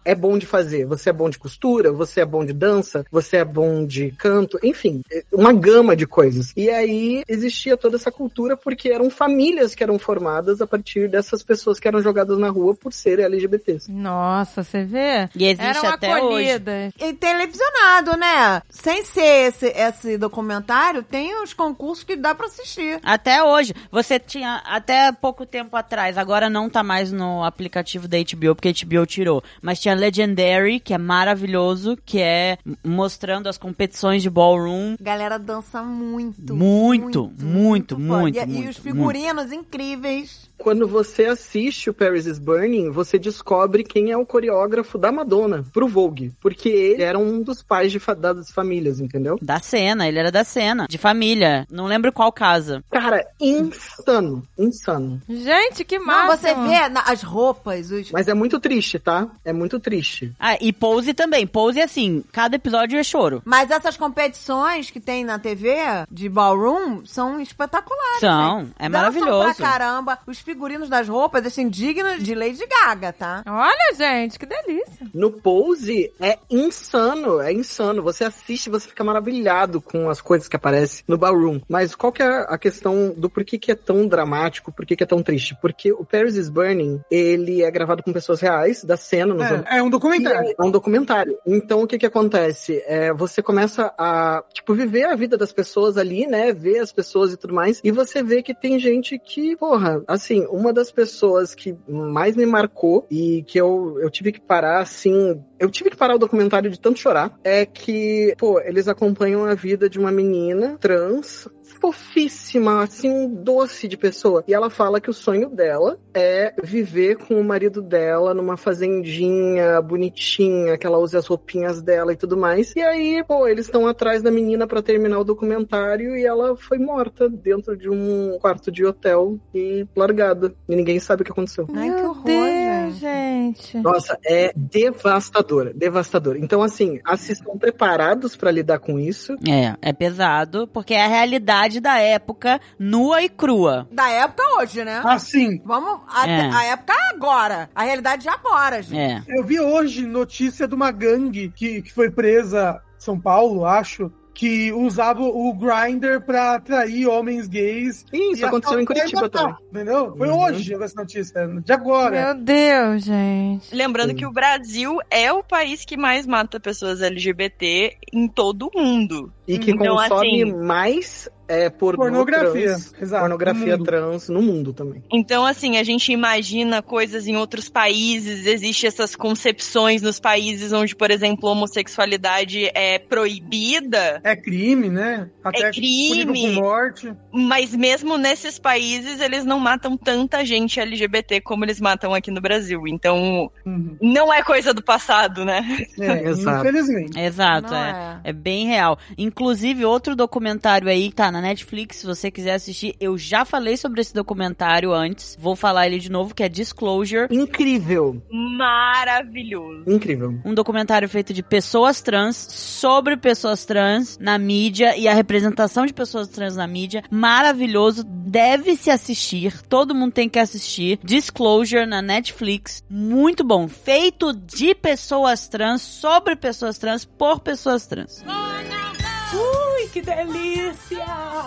é bom de fazer. Você é bom de costura, você é bom de dança, você é bom de canto, enfim, uma gama de coisas. E aí existia toda essa cultura porque eram famílias que eram formadas a partir dessas pessoas que eram jogadas na rua por serem L G B Ts. Nossa, você vê? E existe Eram até acolhidas. E televisionado, né? Sem ser esse, esse documentário, tem os concursos que dá pra assistir. Até hoje. Você tinha, até pouco tempo atrás, agora não tá mais no aplicativo da H B O, porque a H B O tirou, mas tinha Legendary, que é maravilhoso, que é mostrando as competições de ballroom. Galera dança muito. Muito, muito, foda. muito, E, muito, e os figurinos incríveis. Quando você assiste o Paris is Burning, você descobre quem é o coreógrafo da Madonna pro Vogue. Porque ele era um dos pais de fa- das famílias, entendeu? Da cena, ele era da cena, de família. Não lembro qual casa. Cara, insano. Insano. Gente, que Não, massa. você vê na- as roupas, os... Mas é muito triste, tá? É muito triste. Ah, e Pose também. Pose, assim, cada episódio é choro. Mas essas competições que tem na T V de ballroom são espetaculares. São, né? é Dançam maravilhoso. pra caramba. Os figurinos das roupas, assim, dignos de Lady Gaga, tá? Olha, gente, que delícia. No Pose é insano, é insano. Você assiste, você fica maravilhado com as coisas que aparecem no ballroom. Mas qual que é a questão do porquê que é tão dramático, porquê que é tão triste? Porque o Paris is Burning, ele é gravado com pessoas reais, da cena. Nos anos... É, é um documentário. É um documentário. Então, o que que acontece? É, você começa a, tipo, viver a vida das pessoas ali, né? Ver as pessoas e tudo mais. E você vê que tem gente que, porra, assim, uma das pessoas que mais me marcou e que eu, eu tive que parar, assim... Eu tive que parar o documentário de tanto chorar. É que, pô, eles acompanham a vida de uma menina trans, fofíssima, assim, um doce de pessoa. E ela fala que o sonho dela é viver com o marido dela numa fazendinha bonitinha, que ela use as roupinhas dela e tudo mais. E aí, pô, eles estão atrás da menina pra terminar o documentário e ela foi morta dentro de um quarto de hotel e largada. E ninguém sabe o que aconteceu. Ai, que Meu horror, Deus, gente. gente. Nossa, é devastador, devastador. Então, assim, assistam preparados pra lidar com isso. É, é pesado, porque é a realidade da época, nua e crua. Da época hoje, né? Assim, Vamos... A, É. a época agora. A realidade de agora, gente. É. eu vi hoje notícia de uma gangue que, que foi presa em São Paulo, acho, que usava o Grindr pra atrair homens gays. Isso e aconteceu em assaltar e Curitiba matar, também. Entendeu? Foi Uhum. hoje essa notícia, de agora. Meu Deus, gente. Lembrando Sim. que o Brasil é o país que mais mata pessoas L G B T em todo o mundo. E que Então, consome assim- mais é, pornô Pornografia, trans, exato, pornografia no mundo. trans no mundo também. Então, assim, a gente imagina coisas em outros países, existem essas concepções nos países onde, por exemplo, a homossexualidade é proibida, É crime, né? Até É crime. punido com morte. mas mesmo nesses países eles não matam tanta gente L G B T como eles matam aqui no Brasil. Então, Uhum. não é coisa do passado, né? É, Exato. infelizmente. Exato, Não é. é. bem real. Inclusive, outro documentário aí que tá na Netflix, se você quiser assistir, eu já falei sobre esse documentário antes, vou falar ele de novo, que é Disclosure. Incrível, Maravilhoso. incrível. Um documentário feito de pessoas trans, sobre pessoas trans na mídia e a representação de pessoas trans na mídia. Maravilhoso, deve se assistir, todo mundo tem que assistir. Disclosure na Netflix, muito bom. Feito de pessoas trans, sobre pessoas trans, por pessoas trans. Ui, que delícia!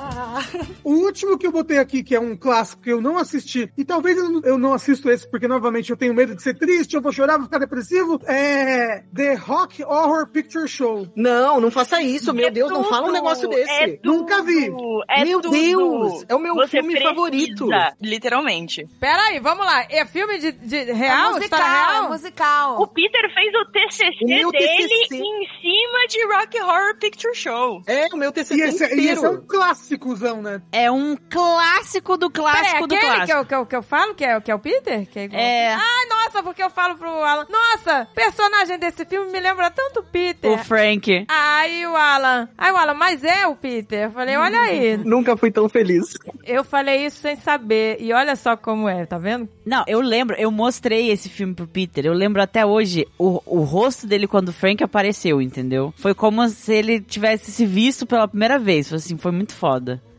O último que eu botei aqui, que é um clássico que eu não assisti, e talvez eu não- eu não assisto esse porque, novamente, eu tenho medo de ser triste, eu vou chorar, vou ficar depressivo, é The Rock Horror Picture Show. Não, não faça isso, meu É Deus, não fala um tudo, negócio desse. é tudo, Nunca vi. É Meu tudo. Deus, é o meu Você filme precisa, favorito. Literalmente. Peraí, vamos lá. É filme de, de real? É História musical, real? é musical. O Peter fez o T C C O meu dele T C C. em cima de Rock Horror Picture Show. É, o meu T C E C esse, e inteiro. esse é um clássicozão, né? É um clássico do Peraí, clássico do aquele que clássico. eu, que, eu, que eu falo, que é, que é o Peter? Que é, igual É. Ai, nossa, porque eu falo pro Alan. Nossa, personagem desse filme me lembra tanto o Peter. O Frank. Aí o Alan. Aí o Alan, mas é o Peter? Eu falei, olha aí. Nunca fui tão feliz. Eu falei isso sem saber. E olha só como é, tá vendo? Não, eu lembro, eu mostrei esse filme pro Peter. Eu lembro até hoje o, o rosto dele quando o Frank apareceu, entendeu? Foi como se ele tivesse se visto pela primeira vez. Foi assim, foi muito foda.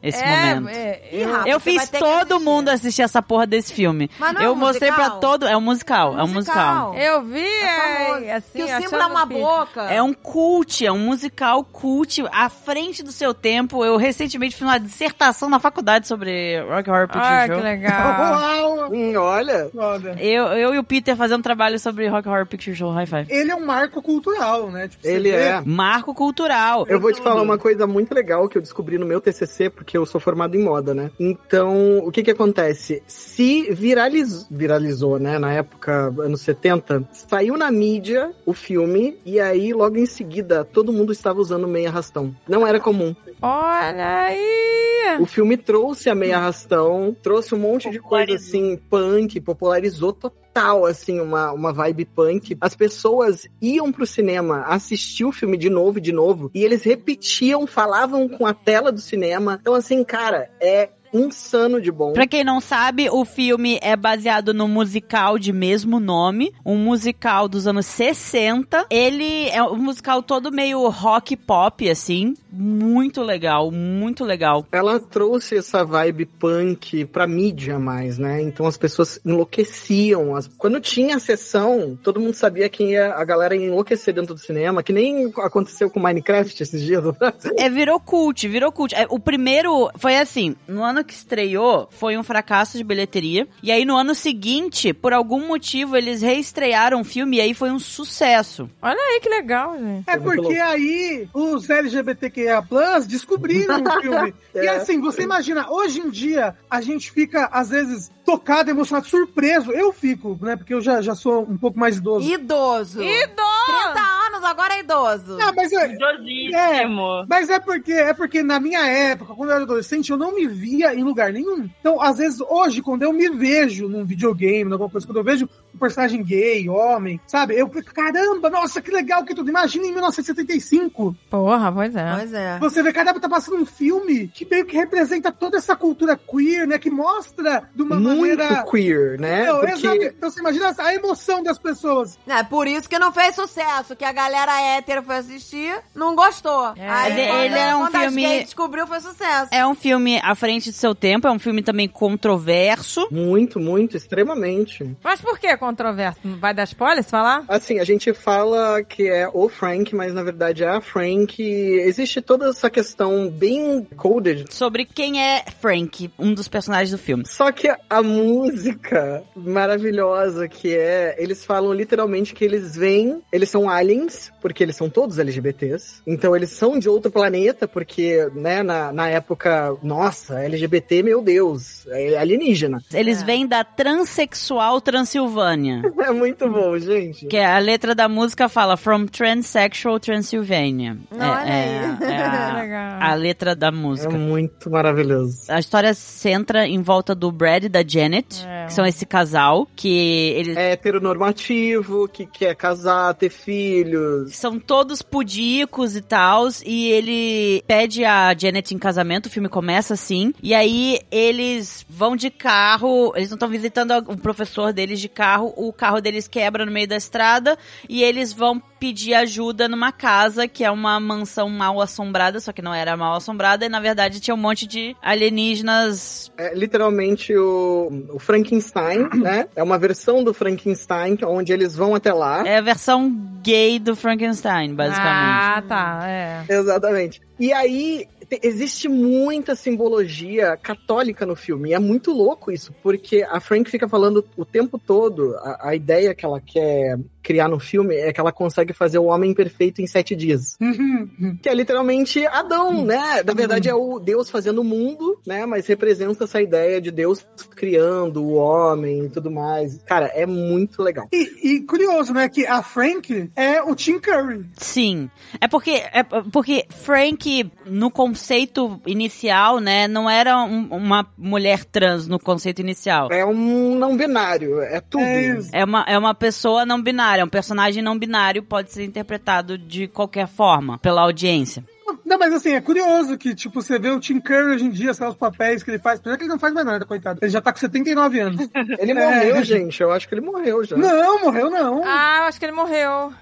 esse É, momento. é, Ih, eu- Rafa, Eu você fiz vai ter que todo assistir. mundo assistir essa porra desse filme. Mas não é eu um mostrei musical? pra todo... É um musical, é um musical. Eu vi, famoso. é, assim, Que o símbolo achando é uma pica. boca. É um cult, é um musical cult, à frente do seu tempo. Eu recentemente fiz uma dissertação na faculdade sobre Rock Horror Picture Ah, Show. que legal. Uau! Hum, olha, Foda. Eu, eu e o Peter fazendo trabalho sobre Rock Horror Picture Show, high five. Ele é um marco cultural, né? Tipo, você ele vê- é. Marco cultural. Eu vou te falar uma coisa muito legal que eu descobri no meu T C C, porque eu sou formado em moda, né? Então, o que que acontece? Se viraliz... viralizou, né, na época, anos setenta, saiu na mídia o filme, e aí, logo em seguida, todo mundo estava usando meia arrastão. Não era comum. Olha aí. O filme trouxe a meia arrastão, trouxe um monte de coisa, Popularizou. assim, punk, popularizou total, assim, uma, uma vibe punk. As pessoas iam pro cinema assistir o filme de novo e de novo, e eles repetiam, falavam com a tela do cinema. Então, assim, cara, é insano de bom. Pra quem não sabe, o filme é baseado no musical de mesmo nome, um musical dos anos sessenta. Ele é um musical todo meio rock pop, assim, muito legal, muito legal. Ela trouxe essa vibe punk pra mídia mais, né? Então as pessoas enlouqueciam. As- Quando tinha a sessão, todo mundo sabia quem ia, a galera ia enlouquecer dentro do cinema, que nem aconteceu com Minecraft esses dias atrás. É, virou cult, virou cult. É, o primeiro foi assim, no ano que estreou, foi um fracasso de bilheteria. E aí no ano seguinte, por algum motivo, eles reestrearam o filme e aí foi um sucesso. Olha aí que legal, gente. É É muito porque louco. aí os L G B T Q I A plus, descobriram o filme. E É. assim, você imagina, hoje em dia, a gente fica, às vezes, tocado, emocionado, surpreso. Eu fico, né? Porque eu já, já sou um pouco mais idoso. Idoso. Idoso! trinta anos, agora é idoso. Ah, mas é, Idosíssimo. mas é porque é porque na minha época, quando eu era adolescente, eu não me via em lugar nenhum. Então, às vezes, hoje, quando eu me vejo num videogame, em alguma coisa, quando eu vejo um personagem gay, homem, sabe? Eu fico, caramba, nossa, que legal que tudo. Imagina em mil novecentos e setenta e cinco. Porra, pois é. Pois é. Você vê, caramba, tá passando um filme que meio que representa toda essa cultura queer, né? Que mostra de uma Muito maneira... queer, né? Não, Porque exato. Então você imagina a emoção das pessoas. É por isso que não fez sucesso, que a galera hétero foi assistir, não gostou. É. Aí, Mas quando, ele é um quando as filme- gays descobriu, foi sucesso. É um filme à frente do seu tempo, é um filme também controverso. muito, muito, extremamente. Mas por que controverso? Não vai dar spoiler se falar? Assim, a gente fala que é o Frank, mas na verdade é a Frank. Existe toda essa questão bem coded. Sobre quem é Frank, um dos personagens do filme. Só que a música maravilhosa que é, eles falam literalmente que eles vêm, eles são aliens, porque eles são todos L G B Ts. Então eles são de outro planeta, porque, né, na, na época, nossa, L G B T, meu Deus, é alienígena. Eles É. vêm da Transexual Transilvânia. É muito bom, gente. Que a letra da música fala From Transsexual Transylvania. Não, é, olha é, é a, Legal. a letra da É música. muito maravilhoso. A história se centra em volta do Brad e da Janet, É. que são esse casal, que eles É heteronormativo, que quer casar, ter filhos. são todos pudicos e tals, e ele pede a Janet em casamento, o filme começa assim, e aí eles vão de carro, eles não estão visitando o professor deles de carro, o carro deles quebra no meio da estrada, e eles vão pedir ajuda numa casa, que é uma mansão mal assombrada, só que não era mal assombrada, e na verdade tinha um monte de alienígenas. É literalmente o, o Frankenstein, né? É uma versão do Frankenstein, onde eles vão até lá. É a versão gay do Frankenstein, basicamente. Ah, tá, é. Exatamente. E aí, te- existe muita simbologia católica no filme. E é muito louco isso, porque a Frank fica falando o tempo todo, a, a ideia que ela quer criar no filme é que ela consegue fazer o homem perfeito em sete dias. Que é literalmente Adão, né? Na verdade é o Deus fazendo o mundo, né? Mas representa essa ideia de Deus criando o homem e tudo mais. Cara, é muito legal. E, e curioso, né? Que a Frank é o Tim Curry. Sim. É porque, é porque Frank, no conceito inicial, né, não era um- uma mulher trans no conceito inicial. É um não binário, é tudo. É isso. É uma, é uma pessoa não binária, um personagem não binário pode ser interpretado de qualquer forma pela audiência. Não, mas assim, é curioso que, tipo, você vê o Tim Curry hoje em dia, sabe, os papéis que ele faz. Apesar que ele não faz mais nada, coitado. Ele já tá com setenta e nove anos. Ele É. morreu, gente. Eu acho que ele morreu já. Não, morreu não. Ah, eu acho que ele morreu.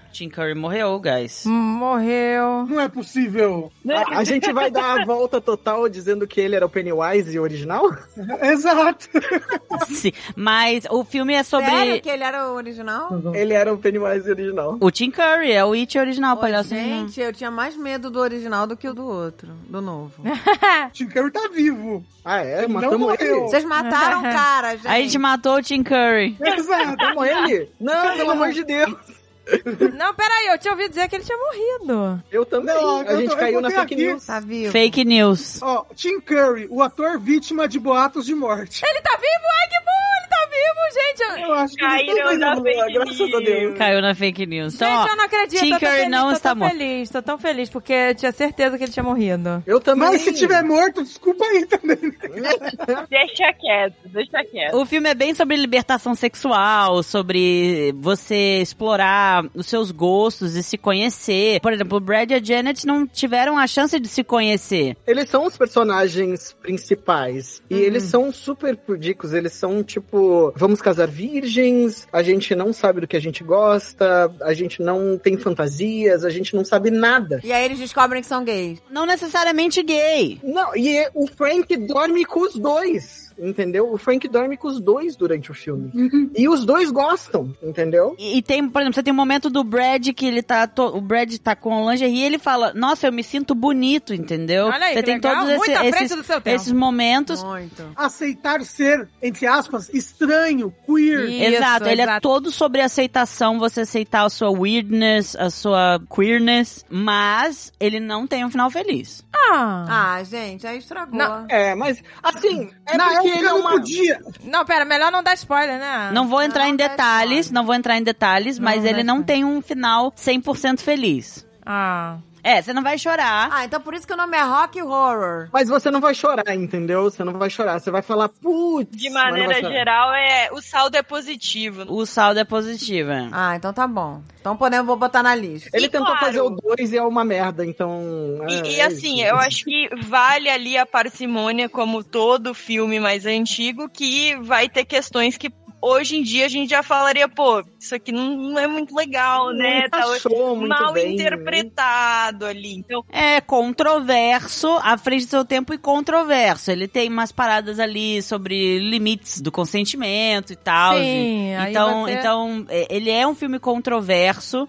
Tim Curry morreu, guys. Morreu. Não é possível. A, a gente vai dar a volta total dizendo que ele era o Pennywise original? Exato. Sim, mas o filme é sobre... Sério que ele era o original? Ele era o Pennywise original. O Tim Curry, é o It original, Ô, palhaço. gente, eu tinha mais medo do original do que o do outro, do novo. Tim Curry tá vivo. Ah, é? Ele não Matamos morreu. ele? Vocês mataram o cara, gente. A gente matou o Tim Curry. Exato. Matamos ele? Não, pelo amor de Deus. Não, peraí, eu tinha ouvido dizer que ele tinha morrido. Eu também. Não, a eu gente tô- eu caiu na botei fake aqui. news. Tá vivo. Fake news. Ó, Tim Curry, o ator vítima de boatos de morte. Ele tá vivo? Ai, que bom! Ele tá vivo, gente! Eu acho que ele Caíram na Boa, fake graças a Deus. news. Caiu na fake news. Então, Gente, ó, eu não acredito. Tim eu tô Curry feliz, não tô está tão morto. feliz, tô tão feliz, porque eu tinha certeza que ele tinha morrido. Eu também. Mas se tiver morto, desculpa aí também. Deixa quieto, deixa quieto. O filme é bem sobre libertação sexual, sobre você explorar os seus gostos e se conhecer. Por exemplo, o Brad e a Janet não tiveram a chance de se conhecer. Eles são os personagens principais. E eles são super pudicos. Eles são tipo, vamos casar virgens, a gente não sabe do que a gente gosta, a gente não tem fantasias, a gente não sabe nada. E aí eles descobrem que são gays. Não necessariamente gay. Não, e é- o Frank dorme com os dois. Entendeu? O Frank dorme com os dois durante o filme. E os dois gostam, entendeu? E, e tem, por exemplo, você tem um momento do Brad que ele tá. To- o Brad tá com lingerie e ele fala: Nossa, eu me sinto bonito, entendeu? Olha aí, você que tem legal. todos Muito esse- à frente esses, do seu tempo. esses momentos. Muito. Aceitar ser, entre aspas, estranho, queer. Isso, exato, ele é exato. todo sobre aceitação, você aceitar a sua weirdness, a sua queerness, mas ele não tem um final feliz. Ah. Ah, gente, aí estragou. Não. É, mas assim, é Na porque época ele é não uma... podia. Não, pera, melhor não dar spoiler, né? Não vou entrar não em dá detalhes, spoiler. não vou entrar em detalhes, Não mas dá ele não spoiler. tem um final cem por cento feliz. Ah. É, você não vai chorar. Ah, então por isso que o nome é Rock Horror. Mas você não vai chorar, entendeu? Você não vai chorar. Você vai falar, putz. De mas não vai maneira chorar. geral, é o saldo é positivo. O saldo é positivo. é. Ah, então tá bom. Então podemos, vou botar na lista. Ele E tentou claro- fazer o dois e é uma merda, então... E, é, e é assim, isso. eu acho que vale ali a parcimônia, como todo filme mais antigo, que vai ter questões que hoje em dia a gente já falaria, pô, isso aqui não, não é muito legal, né? Não Tá encaixou muito mal bem, interpretado ali. Então, É controverso, à frente do seu tempo e controverso. Ele tem umas paradas ali sobre limites do consentimento e tal. Sim, aí então, você- então, é, ele é um filme controverso,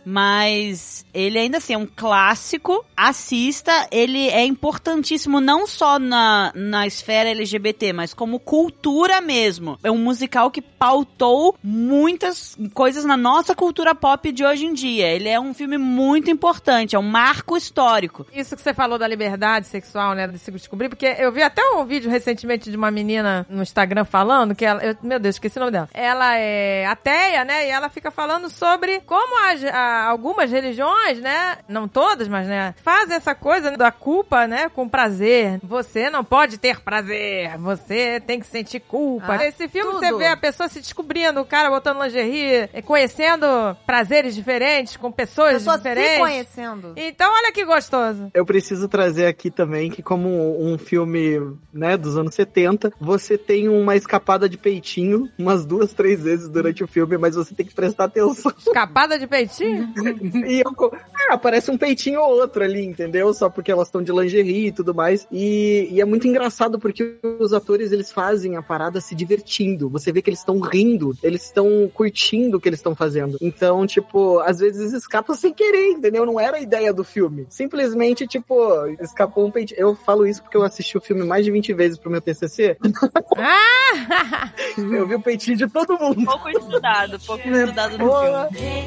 mas ele ainda assim é um clássico. Assista, ele é importantíssimo não só na, na esfera L G B T, mas como cultura mesmo. É um musical que pautou muitas coisas na nossa cultura pop de hoje em dia. Ele é um filme muito importante, é um marco histórico. Isso que você falou da liberdade sexual, né, de se descobrir, porque eu vi até um vídeo recentemente de uma menina no Instagram falando que ela, eu- meu Deus, esqueci o nome dela. Ela é ateia, né, e ela fica falando sobre como as, a- algumas religiões, né, não todas, mas, né, fazem essa coisa da culpa, né, com prazer. Você não pode ter prazer, você tem que sentir culpa. Ah, Nesse filme tudo. você vê a pessoa se descobrindo, o cara botando lingerie, eh, conhecendo prazeres diferentes, com pessoas Pessoa se diferentes. conhecendo. Então, olha que gostoso. Eu preciso trazer aqui também que, como um filme, né, dos anos setenta, você tem uma escapada de peitinho umas duas, três vezes durante o filme, mas você tem que prestar atenção. Escapada de peitinho? E eu, é, aparece um peitinho ou outro ali, entendeu? Só porque elas estão de lingerie e tudo mais. E, e é muito engraçado porque os atores, eles fazem a parada se divertindo. Você vê que eles estão rindo, eles estão curtindo o que eles estão fazendo. Então, tipo, às vezes escapa sem querer, entendeu? Não era a ideia do filme. Simplesmente, tipo, escapou um peitinho. Eu falo isso porque eu assisti o filme mais de vinte vezes pro meu T C C. Ah! Eu vi o peitinho de todo mundo. pouco estudado, pouco estudado no Porra. filme.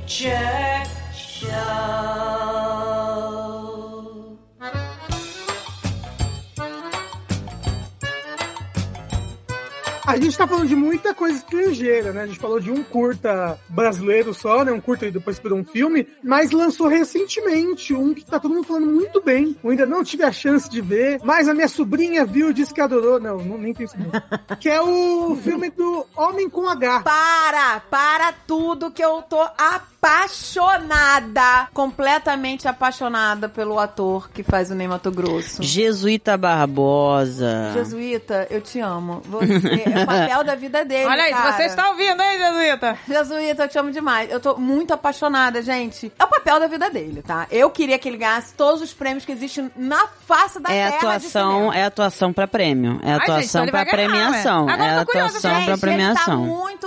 A gente tá falando de muita coisa estrangeira, né? A gente falou de um curta brasileiro só, né? Um curta e depois virou um filme, mas lançou recentemente um que tá todo mundo falando muito bem. Eu ainda não tive a chance de ver, mas a minha sobrinha viu e disse que adorou. Não, não nem tem sobrinha. Que é o filme do Homem com H. Para, para tudo que eu tô apaixonada apaixonada, completamente apaixonada pelo ator que faz o Ney Matogrosso. Jesuíta Barbosa. Jesuíta, eu te amo. Você é o papel da vida dele, Olha aí, cara. se você está ouvindo, hein, Jesuíta? Jesuíta, eu te amo demais. Eu tô muito apaixonada, gente. É o papel da vida dele, tá? Eu queria que ele ganhasse todos os prêmios que existem na face da É terra atuação, de é atuação pra prêmio. É Ai, atuação gente, então ele pra vai ganhar, premiação. ué. Agora É eu tô curiosa, atuação Gente, pra premiação. ele tá muito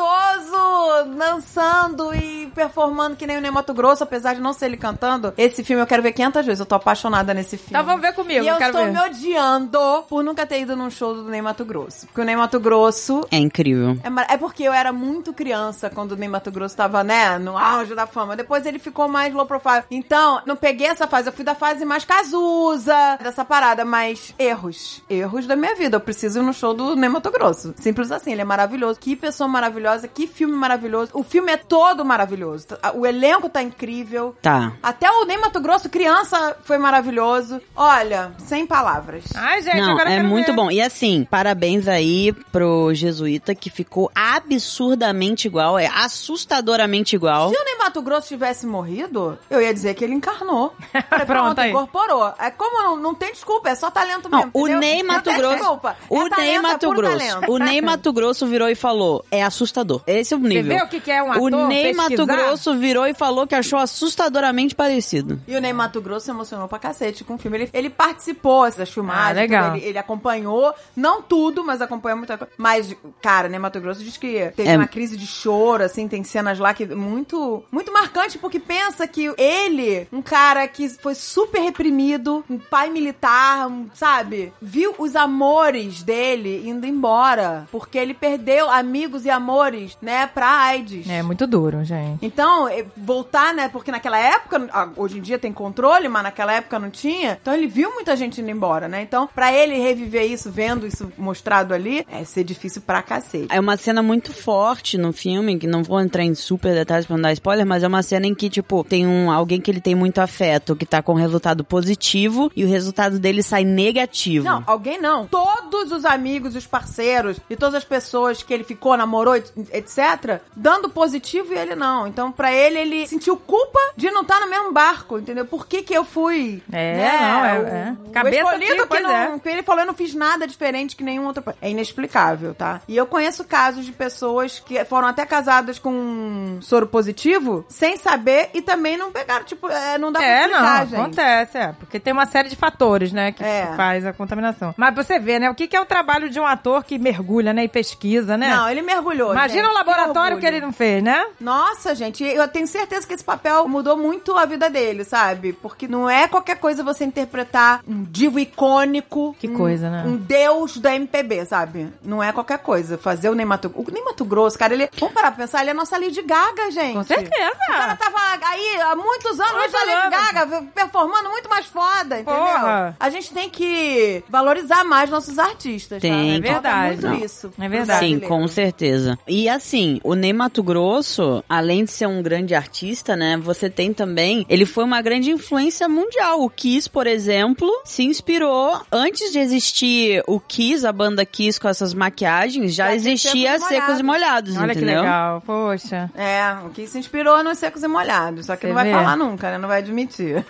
gostoso dançando e performando que nem o Ney Matogrosso, apesar de não ser ele cantando. Esse filme eu quero ver quinhentas vezes. Eu tô apaixonada nesse filme. Então vamos ver comigo, E eu quero estou ver. me odiando por nunca ter ido num show do Ney Matogrosso. Porque o Ney Matogrosso É incrível. é, mar- é porque eu era muito criança quando o Ney Matogrosso tava, né, no auge da fama. Depois ele ficou mais low profile. Então, não peguei essa fase. Eu fui da fase mais Cazuza, dessa parada. Mas erros. Erros da minha vida. Eu preciso ir no show do Ney Matogrosso. Simples assim. Ele é maravilhoso. Que pessoa maravilhosa. Que filme maravilhoso. O filme é todo maravilhoso. O elenco tá incrível. Tá. Até o Ney Matogrosso, criança, foi maravilhoso. Olha, sem palavras. Ai, gente, Não, agora eu é quero muito ver. bom. E assim, parabéns aí pro Jesuíta, que ficou absurdamente igual, é assustadoramente igual. Se o Ney Matogrosso tivesse morrido, eu ia dizer que ele encarnou. Falei, Pronto, aí. incorporou. É como não, não tem desculpa, é só talento Não, mesmo. o entendeu? Ney Não Mato tem Grosso, desculpa. o É Ney talento, Mato é puro Grosso, talento. o Ney Mato Grosso virou e falou, é assustador. Esse é o Você nível. vê o que que é um ator? O Ney pesquisar? Mato Grosso virou e falou que achou assustadoramente parecido. E o Ney Mato Grosso se emocionou pra cacete com o filme. Ele, ele participou das filmagens. Ah, legal. tudo. Ele, ele acompanhou, não tudo, mas acompanhou muita coisa. Mas, cara, Ney Mato Grosso diz que teve É. uma crise de choro, assim, tem cenas lá que muito, muito marcante, porque pensa que ele, um cara que foi super reprimido, um pai militar, um, sabe? Viu os amores dele indo embora, porque ele perdeu amigos e amores, né, pra AIDS. É muito duro, gente. Então, eh, voltar, né? Porque naquela época, ah, hoje em dia tem controle, mas naquela época não tinha. Então ele viu muita gente indo embora, né? Então, pra ele reviver isso, vendo isso mostrado ali, é ser difícil pra cacete. É uma cena muito forte no filme, que não vou entrar em super detalhes pra não dar spoiler, mas é uma cena em que, tipo, tem um, alguém que ele tem muito afeto, que tá com resultado positivo, e o resultado dele sai negativo. Não, alguém não. Todos os amigos, os parceiros e todas as pessoas que ele ficou, namorou, et- etc, dando positivo e ele não. Então, pra ele, ele sentiu culpa de não estar no mesmo barco, entendeu? Por que que eu fui? É, né, não, é- o, é. o Cabeça escolhido fria, que, pois não, é. que ele falou, eu não fiz nada diferente que nenhum outro. É inexplicável, tá? E eu conheço casos de pessoas que foram até casadas com um soro positivo sem saber e também não pegaram. Tipo, é, não dá pra É, explicar, não, gente. acontece, é. Porque tem uma série de fatores, né, que É. faz a contaminação. Mas pra você ver, né, o que que é o trabalho de um ator que mergulha, né, e pesquisa, né? Não, ele mergulhou. Imagina gente, o laboratório que que ele orgulho. não fez, né? Nossa, gente, eu tenho certeza que esse papel mudou muito a vida dele, sabe? Porque não é qualquer coisa você interpretar um divo icônico. Que um- coisa, né? Um deus da M P B, sabe? Não é qualquer coisa. Fazer o Ney Mato... O Ney Mato Grosso, cara, ele... Vamos parar pra pensar, ele é a nossa Lady Gaga, gente. Com certeza. O cara tava aí há muitos anos, Muitos antes da Lady anos. Gaga, performando muito mais foda, entendeu? Porra. A gente tem que valorizar mais nossos artistas, Tem, tá? é Falta verdade. muito Não. isso. É verdade. Sim, brasileiro. com certeza. E assim, o Ney Mato Grosso, além de ser um grande artista, né, você tem também, ele foi uma grande influência mundial. O Kiss, por exemplo, se inspirou, antes de existir o Kiss, a banda Kiss com essas maquiagens, já, Já tinha existia Secos e Secos e Molhados, Olha que entendeu? legal, poxa. É, o que se inspirou nos Secos e Molhados, só que Você não vai vê? falar nunca, né? Não vai admitir.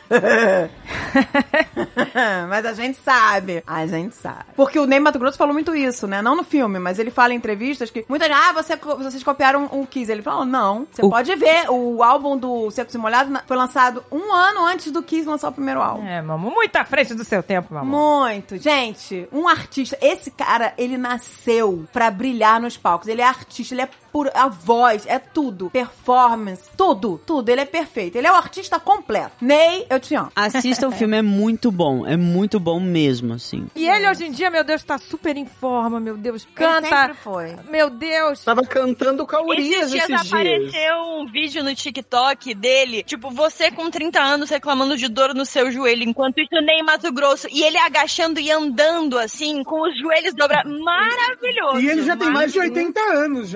Mas a gente sabe. A gente sabe. Porque o Ney Mato Grosso falou muito isso, né? Não no filme, mas ele fala em entrevistas que muita gente, ah, você, vocês copiaram o Kiss. Ele falou, não. Você O- pode ver, o álbum do Secos e Molhados na- foi lançado um ano antes do Kiss lançar o primeiro álbum. É, mamãe, muito à frente do seu tempo, meu amor. Muito. Gente, um artista. Esse cara, ele nasceu pra brilhar nos palcos. Ele é artista, ele é puro. A voz, é tudo. Performance, tudo, tudo. Ele é perfeito. Ele é o artista completo. Ney, eu te amo. Assista o filme, é muito bom. É muito bom mesmo, assim. E ele hoje em dia, meu Deus, tá super em forma, meu Deus. Ele Canta. sempre foi. Meu Deus. Tava cantando com a Urias Esses dias esses dias. apareceu um vídeo no TikTok dele, tipo, você com trinta anos reclamando de dor no seu joelho, enquanto isso Ney Mato Grosso, e ele agachando e andando, assim, com os joelhos dobrados. Maravilhoso. E ele já tem mais de Maravilhoso. oitenta anos já. Pois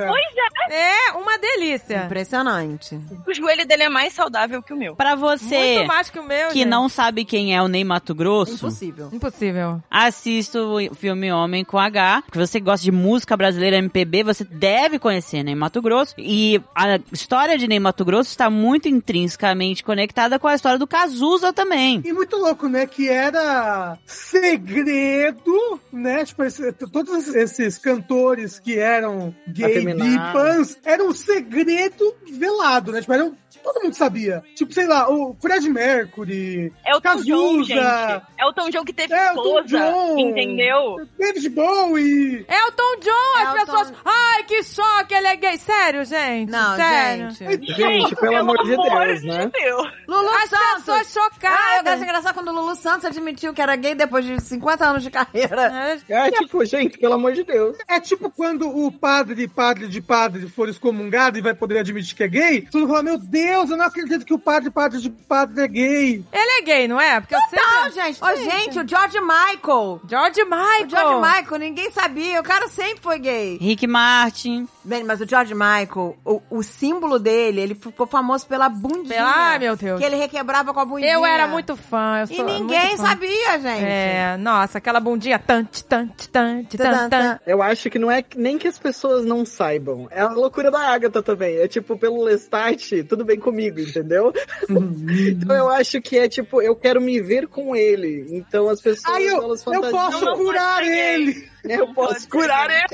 É uma delícia. Impressionante. O joelho dele é mais saudável que o meu. Pra você Muito mais que o meu, que gente. não sabe quem é o Ney Matogrosso, Impossível. Impossível. assista o filme Homem com H. Porque você que gosta de música brasileira M P B, você deve conhecer Ney Matogrosso. E a história de Ney Matogrosso está muito intrinsecamente conectada com a história do Cazuza também. E muito louco, né? Que era segredo, né? Tipo, esse- todos esses cantores que eram gay, Afeminados. bipans, era um segredo velado, né? Tipo, era um- todo mundo sabia. Tipo, sei lá, o Fred Mercury, É o Tom John, gente. Cazuza, É o Tom John que teve É o Tom esposa, John. entendeu? David Bowie. Elton John, as Elton- pessoas... Ai, que choque, ele é gay. Sério, gente? Não, Sério. gente. Gente, pelo amor de Deus, né? Deus. Lulu As Santos. pessoas chocadas. Ah, eu acho engraçado quando o Lulu Santos admitiu que era gay depois de cinquenta anos de carreira. É, É tipo, gente, pelo amor de Deus. É tipo quando o padre, padre de padre for excomungado e vai poder admitir que é gay, todo mundo fala, meu Deus, eu não acredito que o padre, padre de padre é gay. Ele é gay, não é? Porque eu Não, sempre... gente. Ô, gente, o George Michael. George Michael. O George Michael, ninguém sabia. O cara sempre foi gay. Rick Martin. Bem, mas o George Michael, o, o símbolo dele, ele ficou famoso pela bundinha. Pela- Ai, meu Deus. Que ele requebrava com a bundinha. Eu era muito fã. Eu E sou ninguém muito fã. sabia, gente. É, nossa, aquela bundinha tante, tante, tante, tante, tante. Eu acho que não é nem que as pessoas não saibam. É a loucura da Agatha também. É tipo, pelo Lestat, tudo bem comigo, entendeu? Então eu acho que é tipo, eu quero me ver com ele. Então as pessoas, Aí eu, elas eu fantasiam. posso Não, curar pode ser gay. ele. Eu posso curar ele.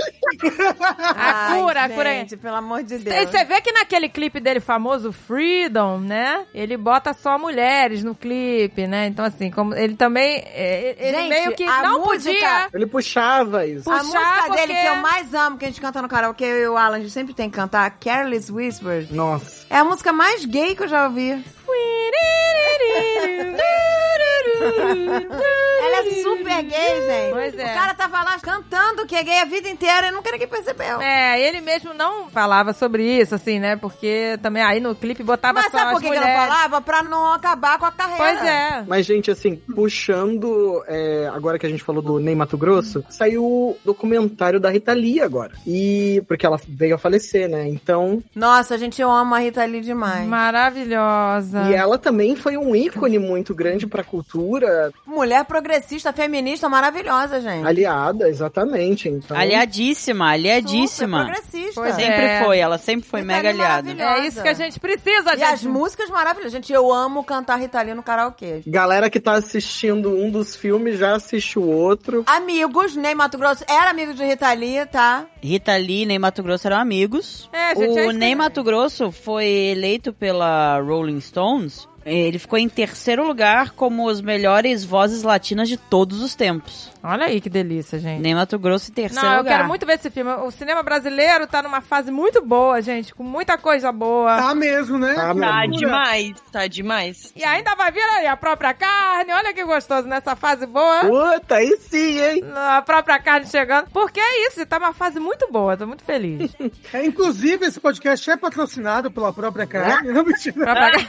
A cura, a cura. gente, pelo amor de E Deus. você vê que naquele clipe dele famoso, Freedom, né? Ele bota só mulheres no clipe, né? Então, assim, como ele também. é, Ele Gente, meio que a não música- podia. Ele puxava isso. A puxar música porque- dele que eu mais amo, que a gente canta no karaokê, eu e o Alan, a gente sempre tem que cantar, Careless Whispers. Nossa. É a música mais gay que eu já ouvi. Ela é super gay, gente. Pois é. O cara tava lá cantando que é gay a vida inteira e nunca ninguém percebeu. É, ele mesmo não falava sobre isso, assim, né? Porque também aí no clipe botava Mas só sabe as por que que eu não mulheres. falava? Pra não acabar com a carreira. Pois é. Mas, gente, assim, puxando, é, agora que a gente falou do Ney Matogrosso, saiu o documentário da Rita Lee agora. E, porque ela veio a falecer, né? Então, Nossa, gente, eu amo a Rita Lee demais. Maravilhosa. e ela também foi um ícone muito grande pra cultura, Mulher progressista, feminista, maravilhosa, gente. aliada, exatamente. Então, Aliadíssima, aliadíssima. Super progressista. Pois é. Sempre foi, ela sempre foi Rita mega Lee aliada. maravilhosa. É isso que a gente precisa, E as gente. músicas maravilhosas. Gente, eu amo cantar Rita Lee no karaokê. galera que tá assistindo um dos filmes já assiste o outro. Amigos, Ney Mato Grosso era amigo de Rita Lee, tá? Rita Lee e Ney Mato Grosso eram amigos. É, gente, é O isso que- Ney Mato Grosso foi eleito pela Rolling Stones. Ele ficou em terceiro lugar como as melhores vozes latinas de todos os tempos. Olha aí que delícia, gente. Ney Mato Grosso em terceiro Não, eu lugar. quero muito ver esse filme. O cinema brasileiro tá numa fase muito boa, gente, com muita coisa boa. Tá mesmo, né? Tá, meu Tá amor. demais, tá demais. E ainda vai vir aí a própria carne. Olha que gostoso nessa fase boa. Puta, aí sim, hein? A própria carne chegando. Porque é isso, tá uma fase muito boa. Tô muito feliz. É, inclusive, esse podcast é patrocinado pela própria carne. Não, mentira. Própria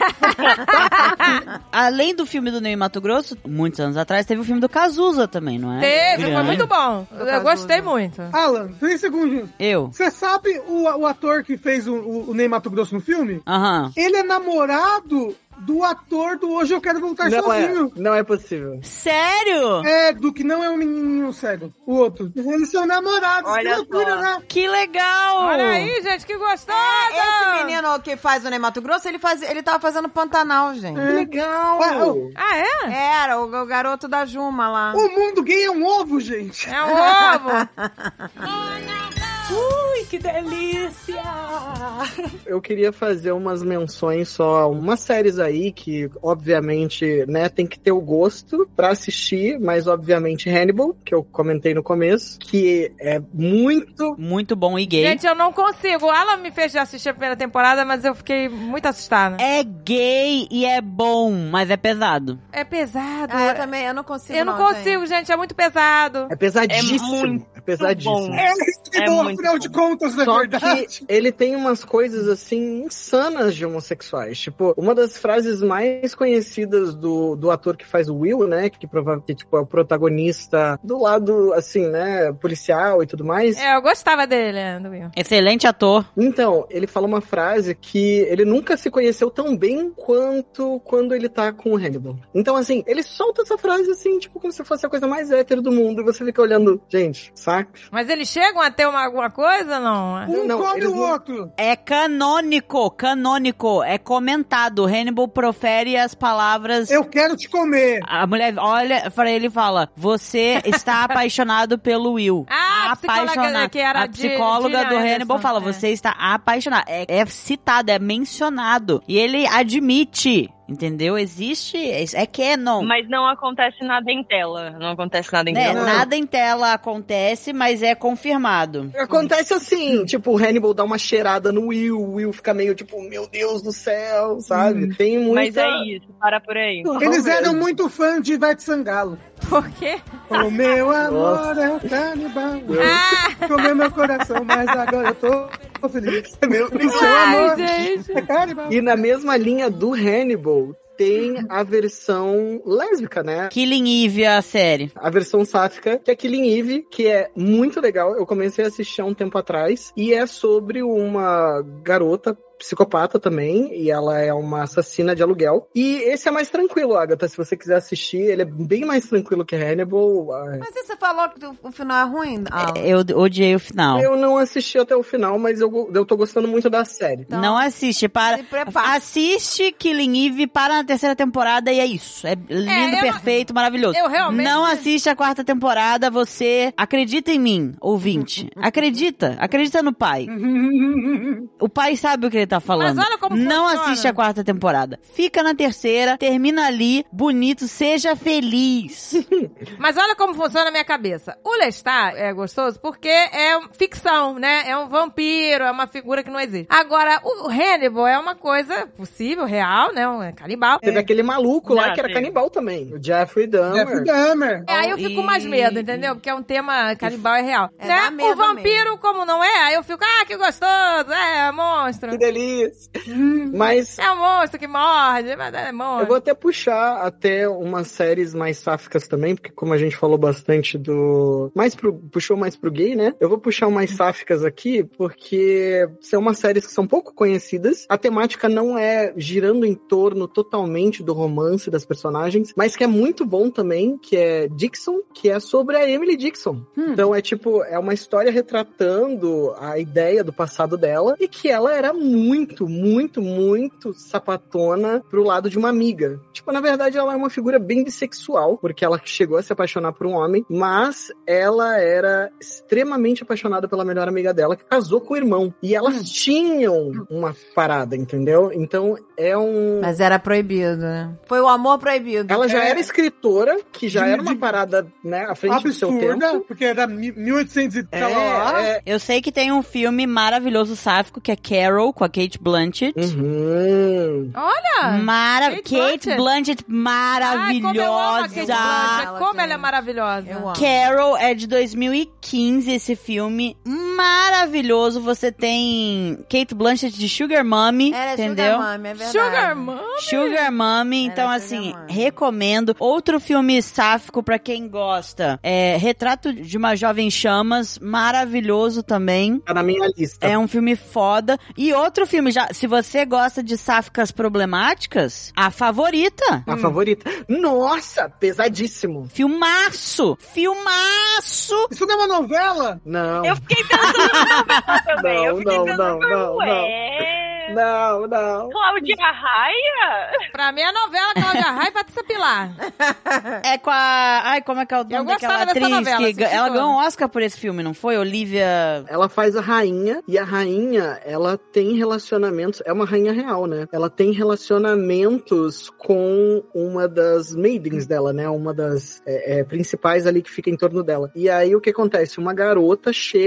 carne. Além do filme do Ney Mato Grosso, muitos anos atrás, teve o filme do Cazuza também, não é? Teve, foi Grande. muito bom. Eu Cazuza. gostei muito. Alan, três segundinhos. Eu. Você sabe o, o ator que fez o, o, o Ney Mato Grosso no filme? Aham. Ele é namorado do ator do Hoje Eu Quero Voltar Não é, Sozinho. não é possível. Sério? É, do que não é um menininho cego. O outro. Eles são namorados. Olha que loucura, só. né? Que legal! Olha aí, gente, que gostosa. Esse menino que faz o Ney Mato Grosso, ele, faz, ele tava fazendo Pantanal, gente. Que legal! Ah, o- Ah, é? Era, o, o garoto da Juma lá. O mundo gay é um ovo, gente. É um ovo. Ui, que delícia! Eu queria fazer umas menções só, umas séries aí que, obviamente, né, tem que ter o gosto pra assistir, mas, obviamente, Hannibal, que eu comentei no começo, que é muito... Muito bom e gay. Gente, eu não consigo. Ela me fez já assistir a primeira temporada, mas eu fiquei muito assustada. É gay e é bom, mas é pesado. É pesado. Ah, eu também, eu não consigo Eu não não, consigo, gente. É muito pesado. É pesadíssimo. É muito. Pesadíssimo. bom. É, É bom, muito afinal bom. de contas, na Só verdade. que ele tem umas coisas, assim, insanas de homossexuais. Tipo, uma das frases mais conhecidas do, do ator que faz o Will, né? Que, prova- que tipo, é o protagonista do lado, assim, né? Policial e tudo mais. É, eu gostava dele, é, do Will. Excelente ator. Então, ele fala uma frase que ele nunca se conheceu tão bem quanto quando ele tá com o Hannibal. Então, assim, ele solta essa frase, assim, tipo, como se fosse a coisa mais hétero do mundo. E você fica olhando, gente, saca? Mas eles chegam a ter uma, alguma coisa, não? Um Não, come eles o não- outro. É canônico, canônico. É comentado. Hannibal profere as palavras... Eu quero te comer. A mulher olha pra ele e fala, você está apaixonado pelo Will. Ah, a psicóloga Apaixonado. que era A de- psicóloga Gillian do Hannibal Anderson, fala, é. você está apaixonado. É, é citado, é mencionado. E ele admite, entendeu? Existe, é, é canon. Mas não acontece nada em tela. Não acontece nada em Né? tela. Nada em tela acontece, mas é confirmado. Acontece assim, tipo, o Hannibal dá uma cheirada no Will, o Will fica meio tipo, meu Deus do céu, sabe? Tem muita... Mas é isso, para por aí. Não, Eles eram velho. muito fãs de Ivete Sangalo. Por quê? O meu amor Nossa. é o canibal. Ah! Comeu meu coração, mas agora eu tô, tô feliz. Meu O seu Ai, amor gente. é canibal. E na mesma linha do Hannibal, tem a versão lésbica, né? Killing Eve, a série. A versão sáfica, que é Killing Eve, que é muito legal. Eu comecei a assistir há um tempo atrás. E é sobre uma garota psicopata também, e ela é uma assassina de aluguel. E esse é mais tranquilo, Agatha, se você quiser assistir, ele é bem mais tranquilo que Hannibal. Ah, Mas e você falou que o- o final é ruim? Ah, Eu odiei o final. Eu não assisti até o final, mas eu, go- eu tô gostando muito da série. Então, não assiste, para. se prepara. Assiste Killing Eve, para na terceira temporada e é isso. É lindo, eu- perfeito, maravilhoso. eu realmente- Não assiste a quarta temporada, você acredita em mim, ouvinte. Acredita, acredita no pai. O pai sabe o que ele tá falando. Mas olha como Não funciona. assiste a quarta temporada. Fica na terceira, termina ali, bonito, seja feliz. Mas olha como funciona a minha cabeça. O Lestat é gostoso porque é ficção, né? É um vampiro, é uma figura que não existe. Agora, o Hannibal é uma coisa possível, real, né? Um canibal. Teve aquele maluco lá Não, que era sim. canibal também, o Jeffrey Dahmer. Jeff Dahmer. É, aí eu fico com mais medo, entendeu? Porque é um tema canibal é real. É, né? dá medo O vampiro, como não é, aí eu fico, ah, que gostoso, é, monstro. Que delícia. Mas É um monstro que morde, mas é monstro. eu vou até puxar até umas séries mais sáficas também, porque como a gente falou bastante do... mais pro... puxou mais pro gay, né? Eu vou puxar umas sáficas aqui, porque são umas séries que são pouco conhecidas. A temática não é girando em torno totalmente do romance das personagens, mas que é muito bom também, que é Dixon, que é sobre a Emily Dixon. Então é tipo, é uma história retratando a ideia do passado dela, e que ela era muito, muito, muito sapatona pro lado de uma amiga. Tipo, na verdade, ela é uma figura bem bissexual, porque ela chegou a se apaixonar por um homem, mas ela era extremamente apaixonada pela melhor amiga dela, que casou com o irmão. E elas tinham uma parada, entendeu? Então, é um... Mas era proibido, né? Foi o amor proibido. Ela já É. era escritora, que já De- era uma de- parada, né, à frente do seu Absurda, tempo. porque era mi- mil e oitocentos e tal lá. É, é... Eu sei que tem um filme maravilhoso sáfico, que é Carol, com a Kate Blanchett. Uhum. Olha! Mara Kate Kate, Blanchett. Blanchett, Ai, como eu amo a Kate maravilhosa. Blanchett, Ela como tem. ela é maravilhosa. Eu amo. Carol é de dois mil e quinze, esse filme maravilhoso. Você tem Kate Blanchett de Sugar Mommy, Era entendeu? Sugar Mommy, é verdade. Sugar Mommy. Sugar Mommy, Era então Sugar assim, Mommy. recomendo. Outro filme sáfico pra quem gosta é Retrato de uma Jovem Chamas, maravilhoso também. Tá na minha lista. É um filme foda. E outro filme, já, se você gosta de sáficas problemáticas, A Favorita. A favorita. Nossa, pesadíssimo. Filmaço! Filmaço! Isso não é uma novela? Não. Eu fiquei pensando na novela também. eu Não, fiquei não, pensando, não, não, ué... Não, não. Cláudia Raia? Pra mim é novela Cláudia Raia e Patrícia Pilar. É com a... Ai, como é que é o nome Eu gostava daquela dessa atriz? novela, que assisti ga- ela toda. ganhou um Oscar por esse filme, não foi? Olivia... Ela faz a rainha, e a rainha, ela tem relacionamentos, é uma rainha real, né? Ela tem relacionamentos com uma das maidens dela, né? Uma das é, é, principais ali que fica em torno dela. E aí o que acontece? Uma garota chega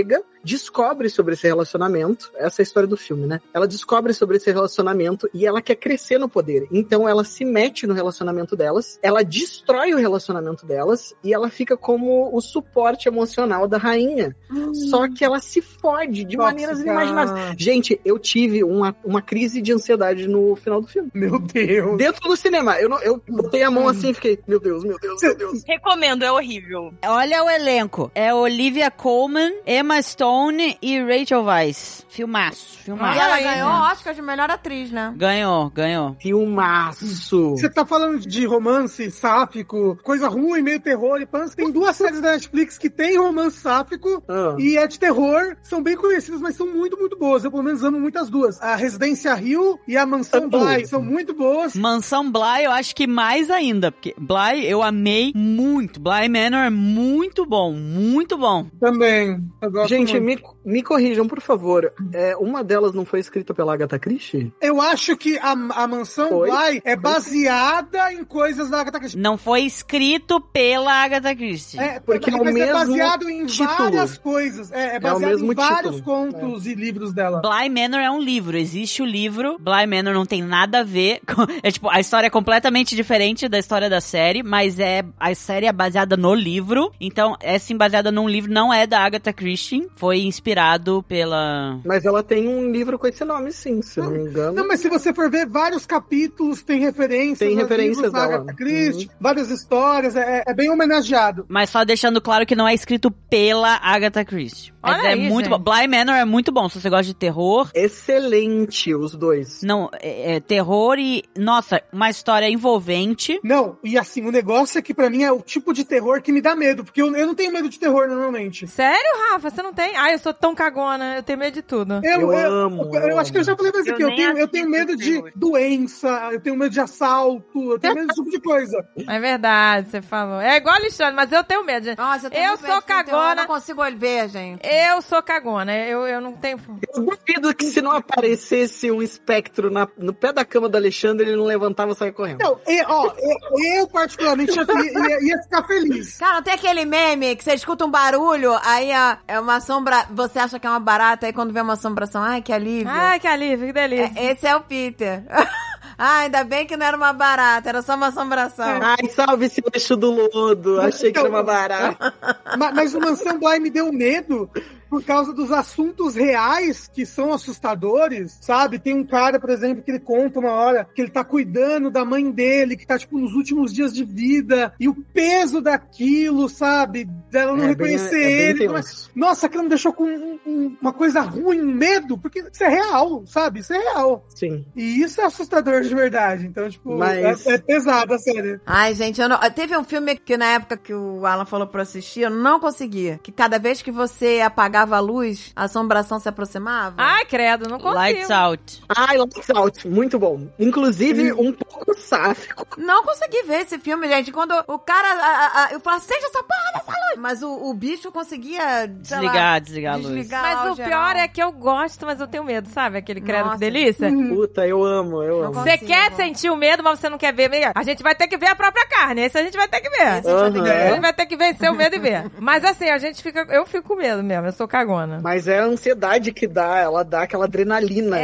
descobre sobre esse relacionamento, essa é a história do filme, né? Ela descobre sobre esse relacionamento e ela quer crescer no poder. Então ela se mete no relacionamento delas, ela destrói o relacionamento delas e ela fica como o suporte emocional da rainha. Hum. Só que ela se fode de Nossa, maneiras cara. inimagináveis. Gente, eu tive uma, uma crise de ansiedade no final do filme. Meu Deus. Dentro do cinema. Eu, não, eu botei a mão assim e fiquei, meu Deus, meu Deus, meu Deus. Recomendo, é horrível. Olha o elenco. É Olivia Colman, Emma Stone e Rachel Weisz. Filmaço, E filmaço. ela aí, ganhou gente. o Oscar de melhor atriz, né? Ganhou, ganhou. Filmaço. Você tá falando de romance sáfico, coisa ruim, meio terror e pans. Tem duas séries da Netflix que tem romance sáfico Ah. e é de terror. São bem conhecidas, mas são muito, muito boas. Eu, pelo menos, amo muito as duas. A Residência Hill e a Mansão Bly são muito boas. Mansão Bly, eu acho que mais ainda, porque Bly eu amei muito. Bly Manor é muito bom, muito bom. Também. Eu gosto Gente, muito. me, me corrijam, por favor. É, uma delas não foi escrita pela Agatha Christie? Eu acho que a, a Mansão Foi? Bly é baseada em coisas da Agatha Christie. Não foi escrito pela Agatha Christie. É, Porque mas é o é mesmo baseado em título. várias coisas. É, é baseado mesmo em vários título. contos e livros dela. Bly Manor é um livro, existe o livro, Bly Manor não tem nada a ver, com, é tipo, a história é completamente diferente da história da série, mas é, a série é baseada no livro, então é sim baseada num livro, não é da Agatha Christie, foi inspirado pela... Mas ela tem um livro com esse nome, sim, se não me engano. Não, mas se você for ver, vários capítulos tem referências. Tem aos referências livros da dela. Agatha Christie, várias histórias, é, é bem homenageado. Mas só deixando claro que não é escrito pela Agatha Christie. Mas Olha é aí, muito gente. bom. Bly Manor é muito bom, se você gosta de terror. Excelente, os dois. Não, é, é terror e, nossa, uma história envolvente. Não, e assim, o negócio é que pra mim é o tipo de terror que me dá medo, porque eu, eu não tenho medo de terror normalmente. Sério, Rafa? Você não tem? Ai, eu sou tão cagona. Eu tenho medo de tudo. Eu, Eu amo, Eu, eu acho que eu já falei pra você Eu aqui, eu nem tenho, eu tenho assisto medo de terror. doença, eu tenho medo de assalto, eu tenho medo desse tipo de coisa. É verdade, você falou. É igual Alexandre, mas eu tenho medo, gente. Nossa, eu tenho Eu muito sou medo de filme de terror, cagona. Eu não consigo ver, gente. Eu sou cagona. Eu, eu não tenho... Eu duvido que se não aparecesse um espectro na- no pé da cama do Alexandre, ele não levantava e saia correndo. Então, e, ó, eu, eu particularmente ia, ia- ia ficar feliz. Cara, não tem aquele meme que você escuta um barulho, aí é, é uma sombra, você acha que é uma barata, aí quando vê uma assombração, ai, que alívio. Ai, que alívio, que delícia. É, esse é o Peter. Ah, ainda bem que não era uma barata, era só uma assombração. Ai, salve esse lixo do lodo. Achei que era uma barata. Mas, mas o Mansão Bly me deu medo por causa dos assuntos reais que são assustadores, sabe? Tem um cara, por exemplo, que ele conta uma hora que ele tá cuidando da mãe dele, que tá, tipo, nos últimos dias de vida, e o peso daquilo, sabe? Dela não É reconhecer bem- é bem ele. Como é- tenso. Nossa, aquilo me deixou com um- um- uma coisa ruim, um medo, porque isso é real, sabe? Isso é real. Sim. E isso é assustador de verdade. Então, tipo, Mas- é, é pesado a série. Ai, gente, eu não... teve um filme que na época que o Alan falou pra eu assistir, eu não conseguia. Que cada vez que você apagava a luz, a assombração se aproximava. Ai, credo, não consigo. Lights Out. Ai, Lights Out, muito bom. Inclusive, um pouco sáfico. Não consegui ver esse filme, gente. Quando o cara... a- a- a- eu falava, seja essa porra dessa luz. Mas o, o bicho conseguia... sei lá, Desligar, desligar a luz. desligar Mas o geral. pior é que eu gosto, mas eu tenho medo, sabe? Aquele credo, Nossa. que delícia. Puta, eu amo, eu Não amo. Você consigo. quer sentir o medo, mas você não quer ver. A gente vai ter que ver a própria carne. Esse a gente vai ter que ver. Esse a gente vai ter que Aham. A ver. gente vai ter que vencer o medo e ver. Mas assim, a gente fica... Eu fico com medo mesmo, eu sou cagona. Mas é a ansiedade que dá, ela dá aquela adrenalina.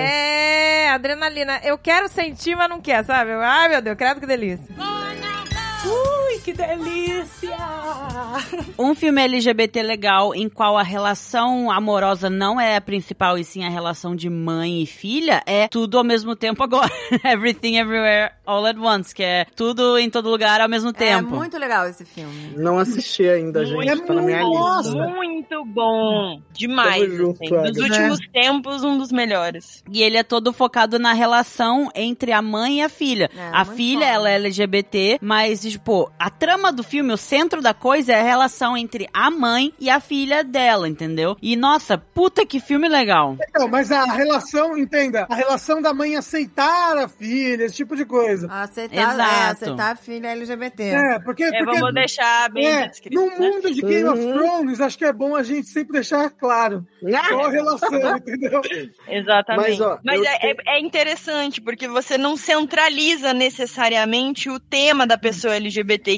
É, adrenalina. Eu quero sentir, mas não quer, sabe? Eu- Ai, meu Deus, credo que delícia. Ui, que delícia! Um filme L G B T legal em qual a relação amorosa não é a principal e sim a relação de mãe e filha é Tudo ao Mesmo Tempo Agora. Everything Everywhere All at Once, que é tudo em todo lugar ao mesmo É tempo. muito legal esse filme. Não assisti ainda, gente. É Tá na minha muito lista. Muito bom. Demais. Tamo junto, assim. Dos Agatha. últimos tempos, um dos melhores. E ele é todo focado na relação entre a mãe e a filha. É, a muito filha, foda. ela é L G B T, mas, tipo, a trama do filme, o centro da coisa é a relação entre a mãe e a filha dela, entendeu? E, nossa, puta que filme legal. Então, mas a relação, entenda, a relação da mãe aceitar a filha, esse tipo de coisa. Aceitar, Exato. é, aceitar a filha L G B T. É, porque, É, porque vamos deixar bem é, descrito. no né? mundo de Game of Uhum. Thrones, acho que é bom a gente sempre deixar claro qual a relação, entendeu? Exatamente. Mas, ó, Mas eu é, tenho- é- é interessante, porque você não centraliza necessariamente o tema da pessoa L G B T,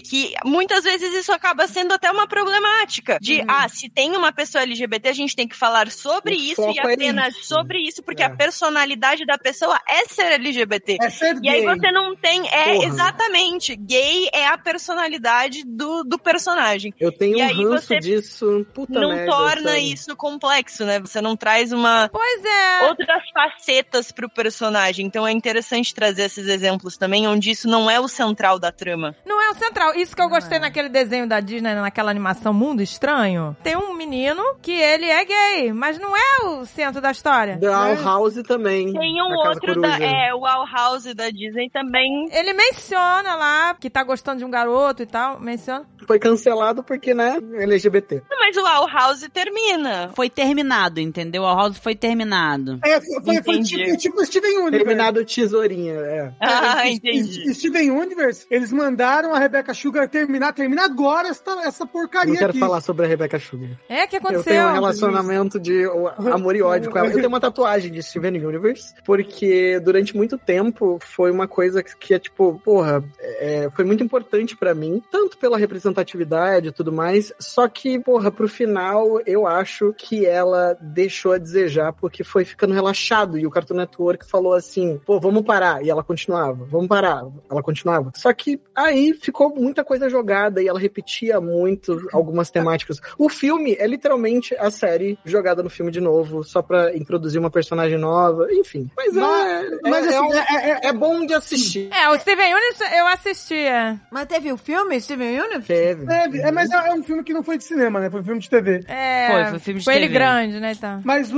que muitas vezes isso acaba sendo até uma problemática. De, uhum. ah, se tem uma pessoa L G B T, a gente tem que falar sobre O isso e foco é apenas isso. sobre isso, porque É. a personalidade da pessoa é ser L G B T. É ser E aí gay. você não tem... É, Porra. exatamente. Gay é a personalidade do, do personagem. Eu tenho E um aí ranço você disso, puta não merda, torna sério. isso complexo, né? Você não traz uma... Pois é. outras facetas pro personagem. Então é interessante trazer esses exemplos também, onde isso não é o central da trama. Não é o central. Isso que eu gostei naquele desenho da Disney, naquela animação Mundo Estranho. Tem um menino que ele é gay, mas não é o centro da história. The Owl House também. Tem um da Casa outro, da, Coruja. é, o Owl House da Disney também. Ele menciona lá que tá gostando de um garoto e tal. Menciona. Foi cancelado porque, né, L G B T. Não, mas o Owl House termina. Foi terminado, entendeu? A House foi terminado. É, foi, foi Entendi. tipo, tipo Steven Universe. Terminado tesourinha, é. Ah, É, entendi. Steven Universe, eles mandaram a Rebecca Sugar terminar, termina agora essa, essa porcaria Não quero aqui. falar sobre a Rebecca Sugar. É, que Eu aconteceu? tenho um relacionamento de amor e ódio com ela. Eu tenho uma tatuagem de Steven Universe, porque durante muito tempo foi uma coisa que é tipo, porra, é, foi muito importante pra mim, tanto pela representatividade e tudo mais, só que, porra, pro final eu acho que ela deixou a desejar, porque foi ficando relaxado, e o Cartoon Network falou assim, pô, vamos parar, e ela continuava, vamos parar, ela continuava. Só que aí ficou muita coisa jogada, e ela repetia muito algumas temáticas. O filme é literalmente a série jogada no filme de novo, só pra introduzir uma personagem nova, enfim. Mas, Mas- é, mas é, assim, é, um- é- é- é bom de assistir. É, o Steven Universe eu assistia. Mas teve o filme, Steven Universe? Teve. É, é, mas é, é um filme que não foi de cinema, né? Foi um filme de T V. É, Foi, foi filme de foi ele T V. grande, né, então. Mas o,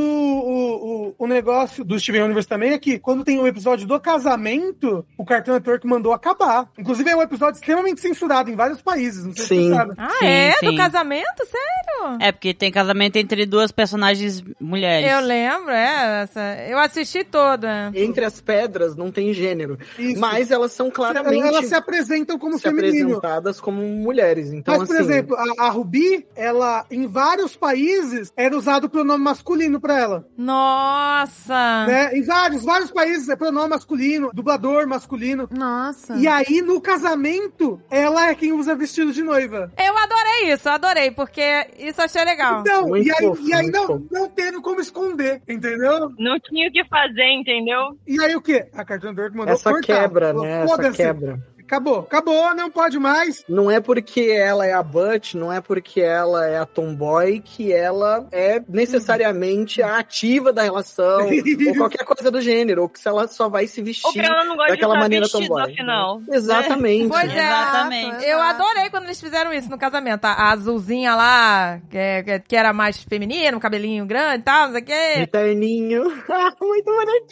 o, o, o negócio do Steven Universe também é que quando tem o episódio do casamento, o Cartoon Network mandou acabar. Inclusive é um episódio extremamente censurado em vários países, não sei se Sim. você sabe. Ah, Sim, é? sim. Do casamento? Sério? É, porque tem casamento entre duas personagens mulheres. Eu lembro, é. Essa, eu assisti toda. Entre as pedras não tem gênero, Isso. mas elas são claramente Elas se apresentam como se feminino. apresentadas como mulheres. Então, Mas, por assim, exemplo, a, a Ruby, ela, em vários países, era usado o pronome masculino pra ela. Nossa! Né? Em vários, vários países é pronome masculino, dublador masculino. Nossa. E aí, no casamento, ela é quem usa vestido de noiva. Eu adorei isso, eu adorei, porque isso eu achei legal. Então, Muito e aí, fofo, e aí muito não, fofo. não teve como esconder, entendeu? Não tinha o que fazer, entendeu? E aí o quê? A Cartoon Network mandou essa cortar. quebra, Falou, né? Essa "Foda-se, quebra. Acabou, acabou, não pode mais. Não é porque ela é a Butch, não é porque ela é a tomboy que ela é necessariamente a ativa da relação, ou qualquer coisa do gênero, ou que se ela só vai se vestir Ou que ela não gosta de daquela usar maneira vestido, tomboy. afinal. Exatamente. Pois é. Exatamente. Eu adorei quando eles fizeram isso no casamento. A, a azulzinha lá, que, é- que era mais feminina, um cabelinho grande e tal, não sei o De quê. terninho. Muito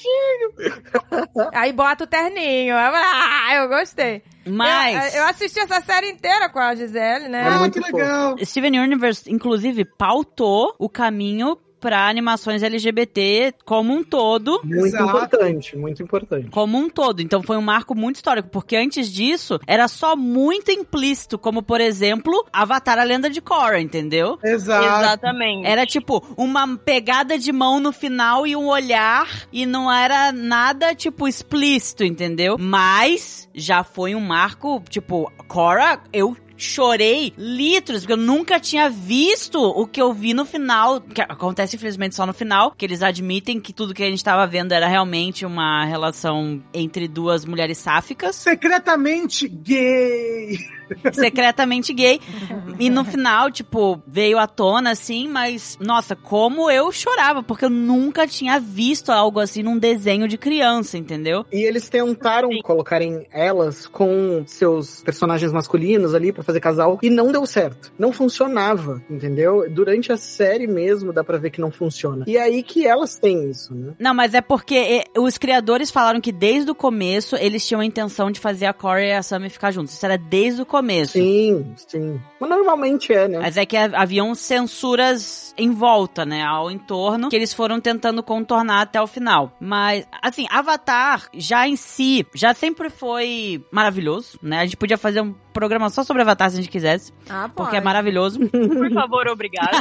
bonitinho. Aí bota o terninho. Eu, ah, eu gostei. Mas... Eu, eu assisti essa série inteira com a Gisele, né? É Ah, muito que legal. Steven Universe, inclusive, pautou o caminho pra animações L G B T como um todo. Muito Exato. importante, muito importante. Como um todo. Então foi um marco muito histórico, porque antes disso era só muito implícito, como por exemplo, Avatar, a Lenda de Korra, entendeu? Exato. Exatamente. Era tipo uma pegada de mão no final e um olhar, e não era nada tipo explícito, entendeu? Mas já foi um marco, tipo, Korra, eu chorei litros, porque eu nunca tinha visto o que eu vi no final, que acontece infelizmente só no final, que eles admitem que tudo que a gente tava vendo era realmente uma relação entre duas mulheres sáficas, Secretamente gay. secretamente gay, e no final, tipo, veio à tona, assim, mas, nossa, como eu chorava, porque eu nunca tinha visto algo assim num desenho de criança, entendeu? E eles tentaram colocarem elas com seus personagens masculinos ali pra fazer casal e não deu certo. Não funcionava, entendeu? Durante a série mesmo dá pra ver que não funciona. E é aí que elas têm isso, né? Não, mas é porque eh, os criadores falaram que desde o começo eles tinham a intenção de fazer a Korra e a Sammy ficar juntos. Isso era desde o começo. Sim, sim. Mas normalmente é, né? Mas é que ha- haviam censuras em volta, né, ao entorno, que eles foram tentando contornar até o final. Mas, assim, Avatar já em si, já sempre foi maravilhoso, né? A gente podia fazer um programa só sobre Avatar se a gente quisesse. Ah, pode. Porque é maravilhoso. Por favor, obrigada.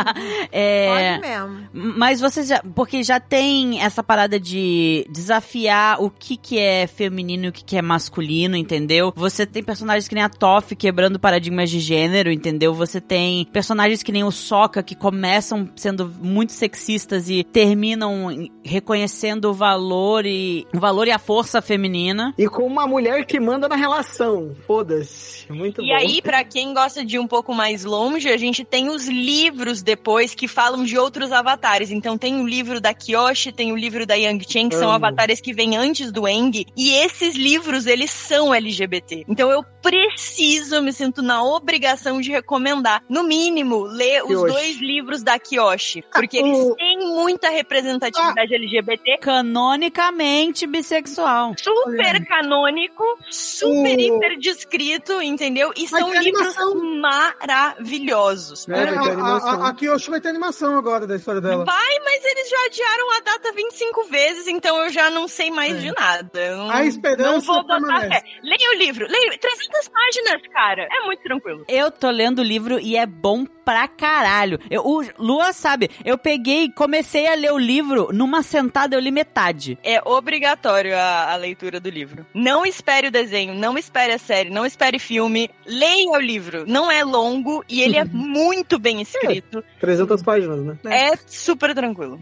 É, Pode mesmo. mas você já... Porque já tem essa parada de desafiar o que que é feminino e o que que é masculino, entendeu? Você tem personagens que nem a Toph quebrando paradigmas de gênero, entendeu? Você tem personagens que nem o Sokka que começam sendo muito sexistas e terminam reconhecendo o valor e o valor e a força feminina. E com uma mulher que manda na relação. Foda-se. Muito E bom. aí, pra quem gosta de ir um pouco mais longe, a gente tem os livros depois que falam de outros avatares. Então tem o livro da Kyoshi, tem o livro da Yang Chen, que são Amo. avatares que vêm antes do Aang. E esses livros, eles são L G B T. Então eu preciso, eu me sinto na obrigação de recomendar, no mínimo, ler os Kyoshi. dois livros da Kyoshi. Porque eles o- têm muita representatividade L G B T. Canonicamente bissexual. Super canônico, super O- hiper descrito, entendeu? E Vai são ter livros animação. maravilhosos. É, vai ter a, animação. a, a Kyoshi vai ter animação agora da história dela. Vai, mas eles já adiaram a data vinte e cinco vezes, então eu já não sei mais É. de nada. Eu não, A esperança não vou botar permanece. fé. Leia o livro, leia trezentas páginas, cara. É muito tranquilo. Eu tô lendo o livro e é bom pra caralho. Eu, o Lua sabe, eu peguei, comecei a ler o livro, numa sentada eu li metade. É obrigatório a, a leitura do livro. Não espere o desenho, não espere a série, não espere filme. Leia o livro. Não é longo e ele é muito bem escrito. trezentas páginas, né? É super tranquilo.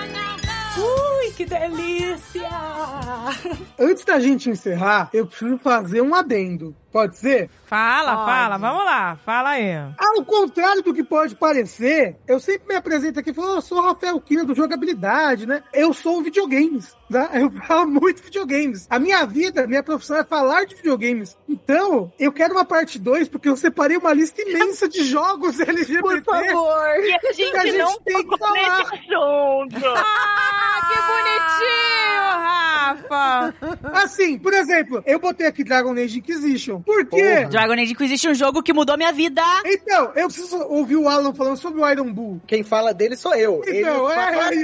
Ui, que delícia! Antes da gente encerrar, eu preciso fazer um adendo. Pode ser? Fala, Pode. fala, vamos lá, fala aí. Ao contrário do que pode parecer, eu sempre me apresento aqui e falo, eu sou o Rafael Kina do Jogabilidade, né? Eu sou videogames, tá? Eu falo muito videogames. A minha vida, minha profissão é falar de videogames. Então, eu quero uma parte dois, porque eu separei uma lista imensa de jogos L G B T. Por favor. E a gente, A gente não tem que tocou falar. nesse assunto. Ah, que bonitinho, Rafa! Assim, por exemplo, eu botei aqui Dragon Age Inquisition. Por quê? Porra. Dragon Age Inquisition é um jogo que mudou minha vida. Então, eu preciso ouvir o Alan falando sobre o Iron Bull. Quem fala dele sou eu. Então, Ele fala-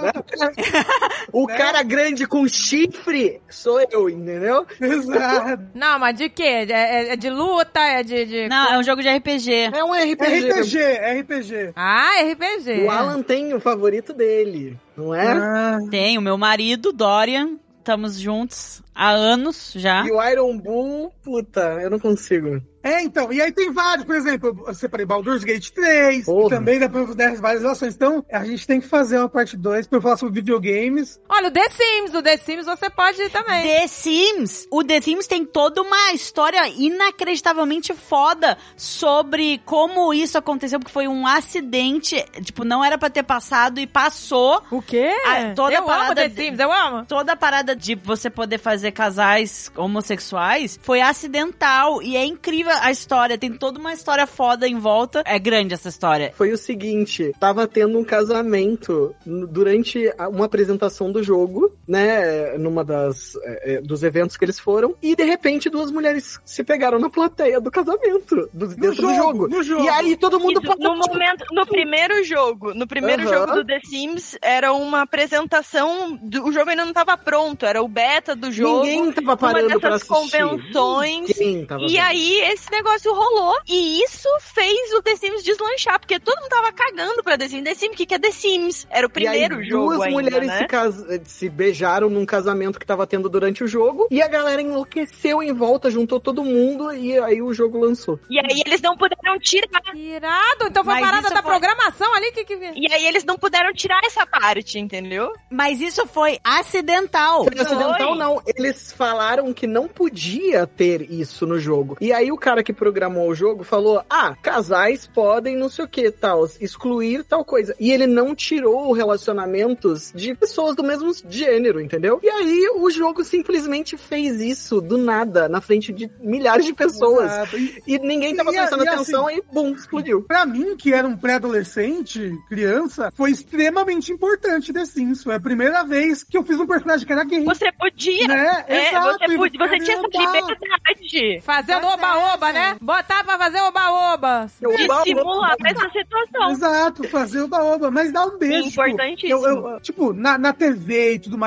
é... O cara grande com chifre sou eu, entendeu? Exato. Não, mas de quê? É, é- é de luta? É de... de... Não, é um jogo de R P G. É um R P G. R P G, R P G. Ah, R P G. O Alan tem o favorito dele, não é? Ah, Tem o meu marido, Dorian. Estamos juntos há anos já. E o Iron Bull, puta, eu não consigo. É, então, e aí tem vários, por exemplo, eu separei Baldur's Gate três, Porra. que também dá pra dar várias relações. Então, a gente tem que fazer uma parte dois pra eu falar sobre videogames. Olha, o The Sims, o The Sims você pode ir também. The Sims. O The Sims tem toda uma história inacreditavelmente foda sobre como isso aconteceu, porque foi um acidente, tipo, não era pra ter passado e passou. O quê? Ah, toda eu a parada amo The de- Sims, eu amo. Toda a parada de você poder fazer casais homossexuais foi acidental e é incrível a história, tem toda uma história foda em volta. É grande essa história. Foi o seguinte, tava tendo um casamento n- durante a- uma apresentação do jogo, né, numa das é, é, dos eventos que eles foram, e de repente duas mulheres se pegaram na plateia do casamento, do, dentro do jogo, jogo. no jogo. E aí todo mundo Isso, no momento, no primeiro jogo, no primeiro Aham. jogo do The Sims, era uma apresentação, do, o jogo ainda não estava pronto, era o beta do jogo, Ninguém tava uma parando pra dessas assistir. convenções. Ninguém tava E vendo. aí, esse negócio rolou, e isso fez o The Sims deslanchar, porque todo mundo tava cagando pra The Sims. The Sims, o que que é The Sims? Era o primeiro e aí, jogo duas ainda, mulheres né? se, cas- se beijaram num casamento que tava tendo durante o jogo, e a galera enlouqueceu em volta, juntou todo mundo, e aí o jogo lançou. E aí eles não puderam tirar. Irado, então foi Mas parada isso da foi- programação ali, que que... E aí eles não puderam tirar essa parte, entendeu? Mas isso foi acidental. Foi acidental, não. Eles falaram que não podia ter isso no jogo. E aí o cara que programou o jogo falou, ah, casais podem não sei o que, tal, excluir tal coisa. E ele não tirou relacionamentos de pessoas do mesmo gênero, entendeu? E aí o jogo simplesmente fez isso do nada, na frente de milhares de pessoas. Exato. E, E ninguém tava E- prestando e atenção assim- e, bum, explodiu. pra mim, que era um pré-adolescente, criança, foi extremamente importante The Sims. Foi a primeira vez que eu fiz um personagem que era gay. Você podia. Né? É, Exato, você, e podia, você tinha essa andar. liberdade Fazendo Tá oba-oba, certo. né? Botar pra fazer oba-oba. de simular essa situação. Exato, fazer o da oba, mas dá um beijo. Importantíssimo. Tipo, eu, eu- tipo, na, na T V e tudo mais,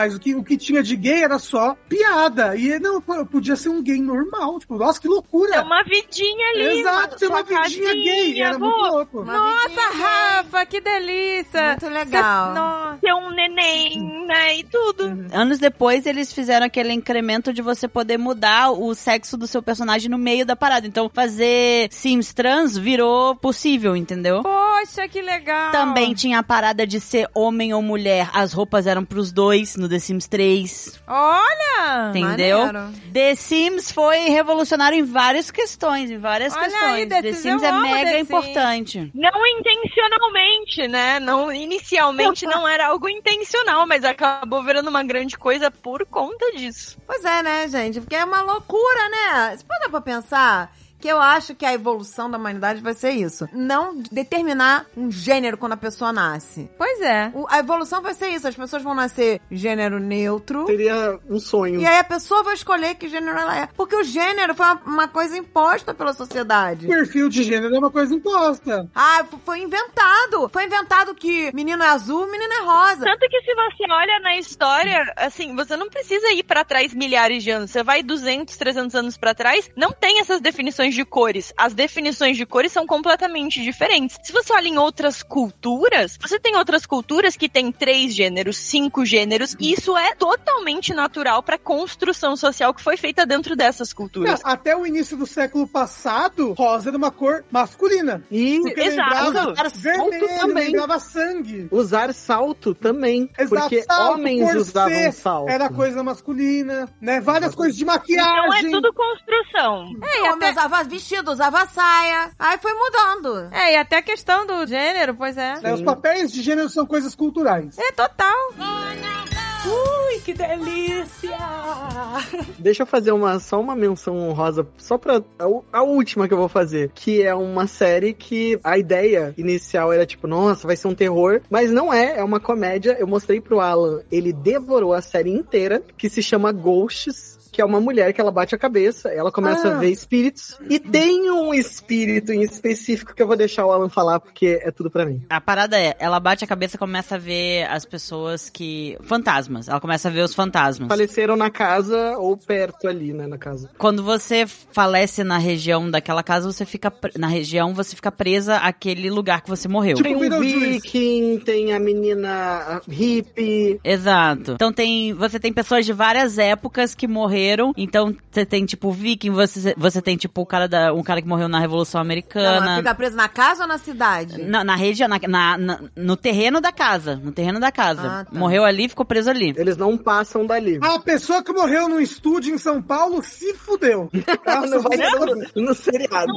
mais. O que, o que tinha de gay era só piada. E não, podia ser um gay normal. Tipo, nossa, que loucura. Tem uma vidinha ali. Exato, tem uma vidinha casinha, gay. Era vou. muito louco. Uma Nossa, vidinha Rafa, que delícia. Muito legal. Cê... Nossa. Ter um neném, né? E tudo. Anos depois, eles fizeram aquele incremento de você poder mudar o sexo do seu personagem no meio da parada. Então, fazer Sims trans virou possível, entendeu? Poxa, que legal. Também tinha a parada de ser homem ou mulher. As roupas eram pros dois no The Sims três. Olha. Entendeu? Maneiro. The Sims foi revolucionário em várias questões, em várias Olha questões. aí, The The Sims, Sims eu é amo mega The Sims. importante. Não intencionalmente, né? Não, inicialmente não era algo intencional, mas acabou virando uma grande coisa por conta disso. Pois é, né, gente? Porque é uma loucura, né? Você pode dar pra pensar que eu acho que a evolução da humanidade vai ser isso. Não determinar um gênero quando a pessoa nasce. Pois é. O- a evolução vai ser isso. As pessoas vão nascer gênero neutro. Seria um sonho. E aí a pessoa vai escolher que gênero ela é. Porque o gênero foi uma, uma coisa imposta pela sociedade. Perfil de gênero é uma coisa imposta. Ah, f- foi inventado. Foi inventado que menino é azul, menino é rosa. Tanto que se você olha na história, assim, você não precisa ir pra trás milhares de anos. Você vai duzentos, trezentos anos pra trás, não tem essas definições de cores. As definições de cores são completamente diferentes. Se você olha em outras culturas, você tem outras culturas que tem três gêneros, cinco gêneros, e isso é totalmente natural pra construção social que foi feita dentro dessas culturas. Não, até o início do século passado, rosa era uma cor masculina. E Porque Exato. lembrava Usar salto vermelho, também. lembrava sangue. usar salto também. Exato, Porque salto, homens corset usavam salto. Era coisa masculina, né? Várias coisas de Então maquiagem. é tudo construção. É, o homem usava vestido, usava saia. Aí foi mudando. É, e até a questão do gênero, pois é. Né? Os papéis de gênero são coisas culturais. É total. Ui, que delícia! Deixa eu fazer uma, só uma menção honrosa, só pra a, u- a última que eu vou fazer, que é uma série que a ideia inicial era tipo, nossa, vai ser um terror, mas não é, é uma comédia. Eu mostrei pro Alan, ele devorou a série inteira, que se chama Ghosts, que é uma mulher que ela bate a cabeça, ela começa Ah. a ver espíritos, e tem um espírito em específico que eu vou deixar o Alan falar, porque é tudo pra mim. A parada é, ela bate a cabeça e começa a ver as pessoas que... Fantasmas. Ela começa a ver os fantasmas. Faleceram na casa ou perto ali, né, na casa. Quando você falece na região daquela casa, você fica... pre- Na região, você fica presa àquele lugar que você morreu. Tipo, Tem um Beetlejuice. viking, tem a menina hippie. Exato. Então tem, você tem pessoas de várias épocas que morreram. Então você tem tipo viking, você, você tem tipo o cara da, um cara que morreu na Revolução Não, ela Americana. fica presa na casa ou na cidade? Na, na região, na, na- na- no terreno da casa. No terreno da casa. Ah, tá. Morreu ali, ficou preso ali. Eles não passam dali. A pessoa que morreu num estúdio em São Paulo se fudeu. Não vai ser no, no seriado.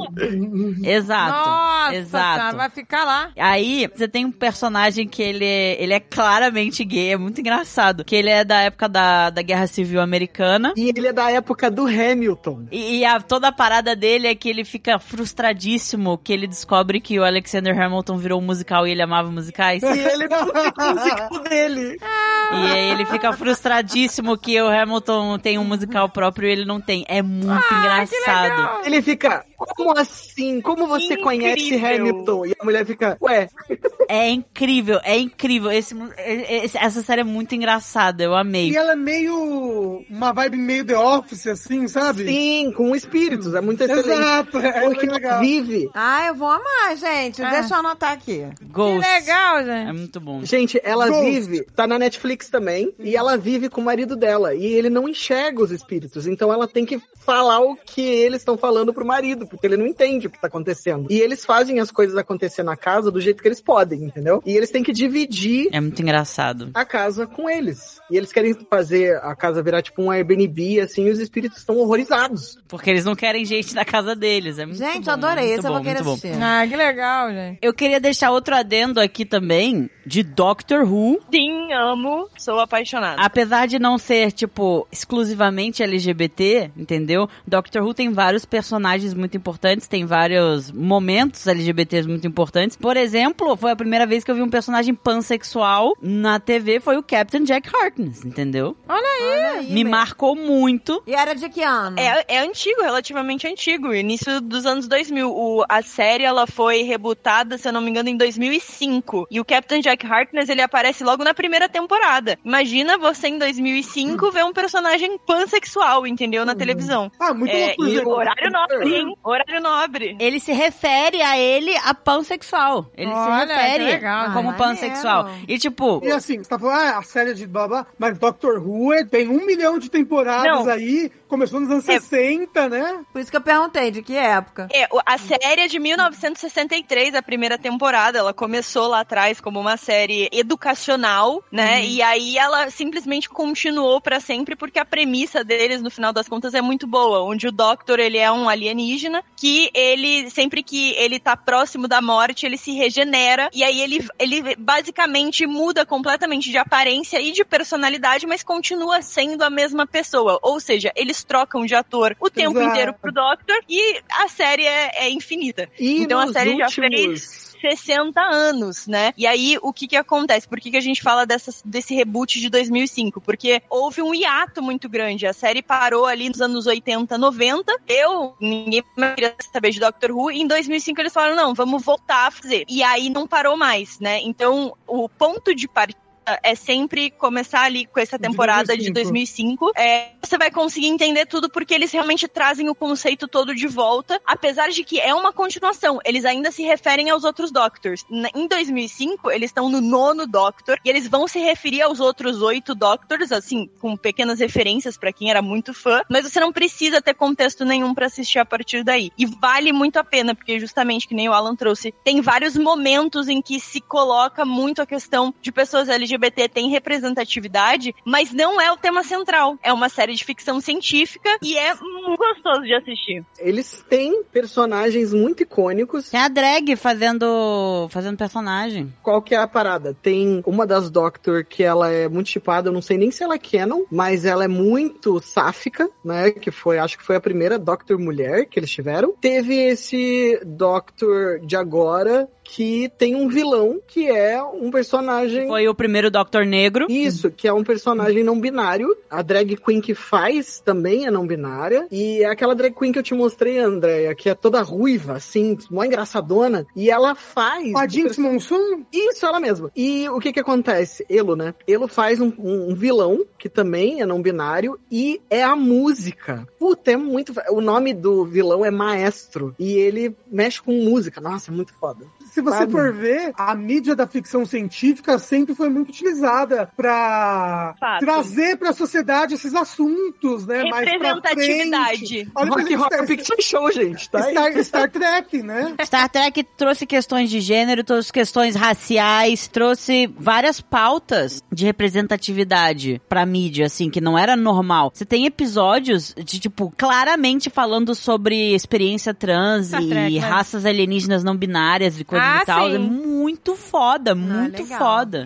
Exato. Nossa, Exato. senhora, vai ficar lá. Aí, você tem um personagem que ele é, ele é claramente gay, é muito engraçado. Que ele é da época da, da Guerra Civil Americana. E ele é da época do Hamilton. E, e a, toda a parada dele é que ele fica frustradíssimo, que ele descobre que o Alexander Hamilton virou um musical e ele amava musicais. E ele não tem o musical dele. E aí ele fica frustradíssimo que o Hamilton tem um musical próprio e ele não tem. É muito engraçado. Ele fica, como assim? Como você Incrível. conhece Hamilton? E a mulher fica, ué, É incrível, é incrível. Esse, esse- essa série é muito engraçada, eu amei. E ela é meio... uma vibe meio The Office, assim, sabe? sim, com espíritos. É muito excelente. Exato, é Porque bem legal. vive. Ah, eu vou amar, gente. Ah. Deixa eu anotar aqui. Ghost. Que legal, É gente. muito bom. Gente, ela Ghost. vive, tá na Netflix também, e ela vive com o marido dela, e ele não enxerga os espíritos, então ela tem que falar o que eles estão falando pro marido, porque ele não entende o que tá acontecendo. E eles fazem as coisas acontecer na casa do jeito que eles podem, entendeu? E eles têm que dividir É muito engraçado. a casa com eles. E eles querem fazer a casa virar tipo um Airbnb, assim, e os espíritos estão horrorizados. Porque eles não querem gente na casa deles. É muito Gente, bom, adorei. muito Esse eu bom, vou querer muito bom. assistir. Ah, que legal, gente. Eu queria deixar outro adendo aqui também de Doctor Who. Sim, amo, sou apaixonada. Apesar de não ser, tipo, exclusivamente L G B T, entendeu? Doctor Who tem vários personagens muito importantes, tem vários momentos L G B Ts muito importantes. Por exemplo, foi a primeira vez que eu vi um personagem pansexual na T V, foi o Captain Jack Harkness, entendeu? Olha aí. Olha aí, Me meu. marcou muito. muito. E era de que ano? É, é antigo, relativamente antigo, início dos anos dois mil. O, a série, ela foi rebootada, se eu não me engano, em dois mil e cinco. E o Captain Jack Harkness, ele aparece logo na primeira temporada. Imagina você, em dois mil e cinco, hum. ver um personagem pansexual, entendeu? Na hum. televisão. Ah, muito é, louco. E horário nobre, hein? Horário nobre. Ele se refere a ele a pansexual. Ele Olha, se refere legal. como Ah, pansexual. maneiro. E tipo... E assim, você tá falando, ah, a série de blá blá, mas Doctor Who é- tem um milhão de temporadas Não. aí, começou nos anos É. sessenta, né? Por isso que eu perguntei, de que época? É, o- a série é de mil novecentos e sessenta e três, a primeira temporada. Ela começou lá atrás como uma série educacional, né? Uhum. E aí ela simplesmente continuou pra sempre, porque a premissa deles, no final das contas, é muito boa. Onde o Doctor, ele é um alienígena, que ele, sempre que ele tá próximo da morte, ele se regenera. E aí ele, ele basicamente muda completamente de aparência e de personalidade, mas continua sendo a mesma pessoa. Ou seja, eles trocam de ator o tempo Exato. inteiro pro Doctor e a série é, é infinita. E então a nos série já últimos... fez sessenta anos, né? E aí, o que que acontece? Por que que a gente fala dessas, desse reboot de dois mil e cinco? Porque houve um hiato muito grande. A série parou ali nos anos oitenta, noventa. Eu, ninguém mais queria saber de Doctor Who. E em dois mil e cinco eles falaram, não, vamos voltar a fazer. E aí não parou mais, né? Então, o ponto de partida é sempre começar ali com essa temporada de dois mil e cinco. É, você vai conseguir entender tudo porque eles realmente trazem o conceito todo de volta, apesar de que é uma continuação. Eles ainda se referem aos outros Doctors. Na, em dois mil e cinco, eles estão no nono Doctor e eles vão se referir aos outros oito Doctors, assim, com pequenas referências pra quem era muito fã, mas você não precisa ter contexto nenhum pra assistir a partir daí. E vale muito a pena, porque justamente, que nem o Alan trouxe, tem vários momentos em que se coloca muito a questão de pessoas L G B T, tem representatividade, mas não é o tema central. É uma série de ficção científica e é muito gostoso de assistir. Eles têm personagens muito icônicos. Tem a drag fazendo, fazendo personagem. Qual que é a parada? Tem uma das Doctor que ela é muito chipada, eu não sei nem se ela é canon, mas ela é muito sáfica, né? Que foi, acho que foi a primeira Doctor mulher que eles tiveram. Teve esse Doctor de agora, que tem um vilão que é um personagem... Foi o primeiro Doctor Negro. Isso, que é um personagem não binário. A drag queen que faz também é não binária. E é aquela drag queen que eu te mostrei, Andréia, que é toda ruiva, assim, mó engraçadona. E ela faz... A Jinx Monsoon? Isso, ela mesma. E o que que acontece? Elo, né? Elo faz um, um, um vilão, que também é não binário, e é a música. Puta, é muito... O nome do vilão é Maestro. E ele mexe com música. Nossa, é muito foda. Se você Sabe? for ver, a mídia da ficção científica sempre foi muito utilizada pra Fato. trazer pra sociedade esses assuntos, né? Mais pra Representatividade. frente. Olha, por Rock exemplo, Horror Picture Show, gente, tá? Star, Star Trek, né? Star Trek trouxe questões de gênero, trouxe questões raciais, trouxe várias pautas de representatividade pra mídia, assim, que não era normal. Você tem episódios de, tipo, claramente falando sobre experiência trans Star e Trek, né? raças alienígenas não binárias e coisas Ah, e tal. sim. É muito foda, muito legal. foda.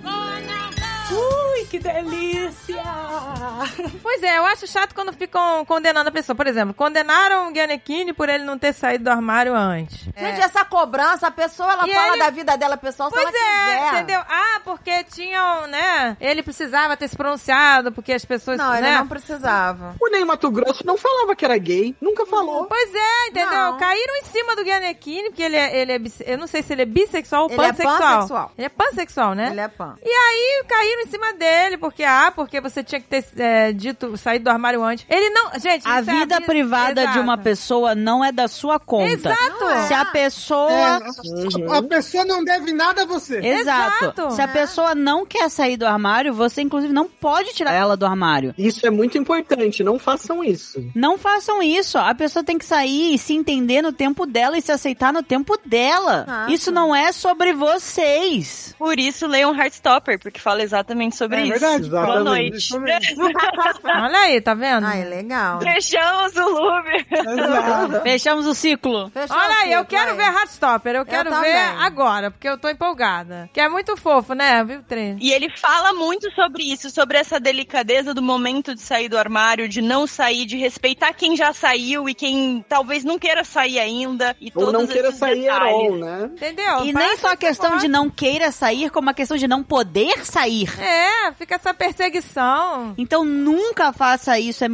Ui, que delícia! Pois é, eu acho chato quando ficam condenando a pessoa. Por exemplo, condenaram o Gianecchini por ele não ter saído do armário antes. Gente, essa cobrança, a pessoa, ela E fala ele- da vida dela pessoal se Pois ela é, quiser. entendeu? Ah, porque tinham, né? Ele precisava ter se pronunciado, porque as pessoas, Não, né? ele não precisava. O Ney Mato Grosso não falava que era gay, nunca falou. Pois é, entendeu? Não. Caíram em cima do Gianecchini, porque ele é, ele é bis- eu não sei se ele é bissexual ou Ele é pansexual. pansexual. Ele é pansexual, né? Ele é pan. E aí caíram em cima dele, porque, ah, porque você tinha que ter é, dito, saído do armário antes. Ele não, gente, A isso é vida privada de Exato. uma pessoa não é da sua conta. Exato. Não é. Se a pessoa... É, a pessoa não deve nada a você. Exato. Exato. Se a pessoa não quer sair do armário, você, inclusive, não pode tirar ela do armário. Isso é muito importante, não façam isso. Não façam isso. A pessoa tem que sair e se entender no tempo dela e se aceitar no tempo dela. Ah, isso sim. não é sobre vocês. Por isso, leiam Heartstopper, porque fala exatamente sobre É isso. verdade. Boa Exatamente. noite. Isso mesmo. Olha aí, tá vendo? Ah, é legal. Fechamos o Lube. Exato. Fechamos o ciclo. Fechou Olha aí, o eu ciclo quero aí. ver Heartstopper, eu quero também. ver agora, porque eu tô empolgada. Que é muito fofo, né? Viu o trem? E ele fala muito sobre isso, sobre essa delicadeza do momento de sair do armário, de não sair, de respeitar quem já saiu e quem talvez não queira sair ainda. E Ou todos não queira esses sair at detalhes. all, né? Entendeu? E nem Parece só a que questão você de não queira sair, como a questão de não poder sair. É, fica essa perseguição. Então nunca faça isso. É,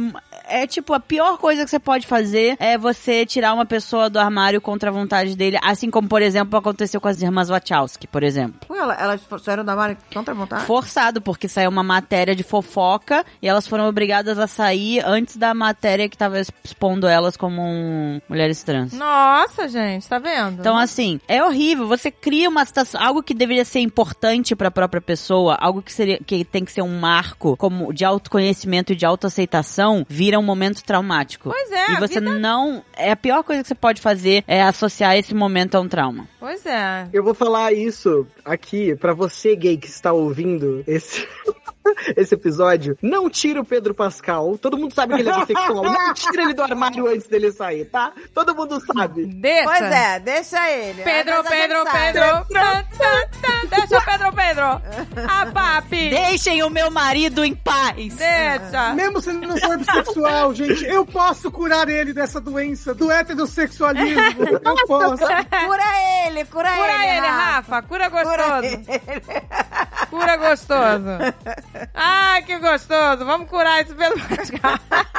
é tipo, a pior coisa que você pode fazer é você tirar uma pessoa do armário contra a vontade dele, assim como, por exemplo, aconteceu com as irmãs Wachowski, por exemplo. Ué, ela- elas saíram da Mari contra a vontade? Forçado, porque saiu uma matéria de fofoca e elas foram obrigadas a sair antes da matéria que tava expondo elas como um- mulheres trans. Nossa, gente, tá vendo? Então, assim, é horrível. Você cria uma situação, algo que deveria ser importante pra própria pessoa, algo que seria, que tem que ser um marco como de autoconhecimento e de autoaceitação, vira um momento traumático. Pois é, E a você vida- não... É a pior coisa que você pode fazer é associar esse momento a um trauma. Pois é. Eu vou falar isso aqui pra você, gay, que está ouvindo esse... esse episódio. Não tira o Pedro Pascal. Todo mundo sabe que ele é bissexual. Não tira ele do armário antes dele sair, tá? Todo mundo sabe. Deixa. Pois é, deixa ele. Pedro, Às vezes a Pedro, gente sabe. Pedro. Tan, tan, tan. Deixa o Pedro, Pedro. A papi. Deixem o meu marido em paz! Deixa. Mesmo se ele não for bissexual, gente, eu posso curar ele dessa doença, do heterossexualismo. Eu posso. Cura ele, cura, Cura ele, ele, Rafa. Cura gostoso. Cura gostoso. Ai, que gostoso. Vamos curar esse Pedro Pascal.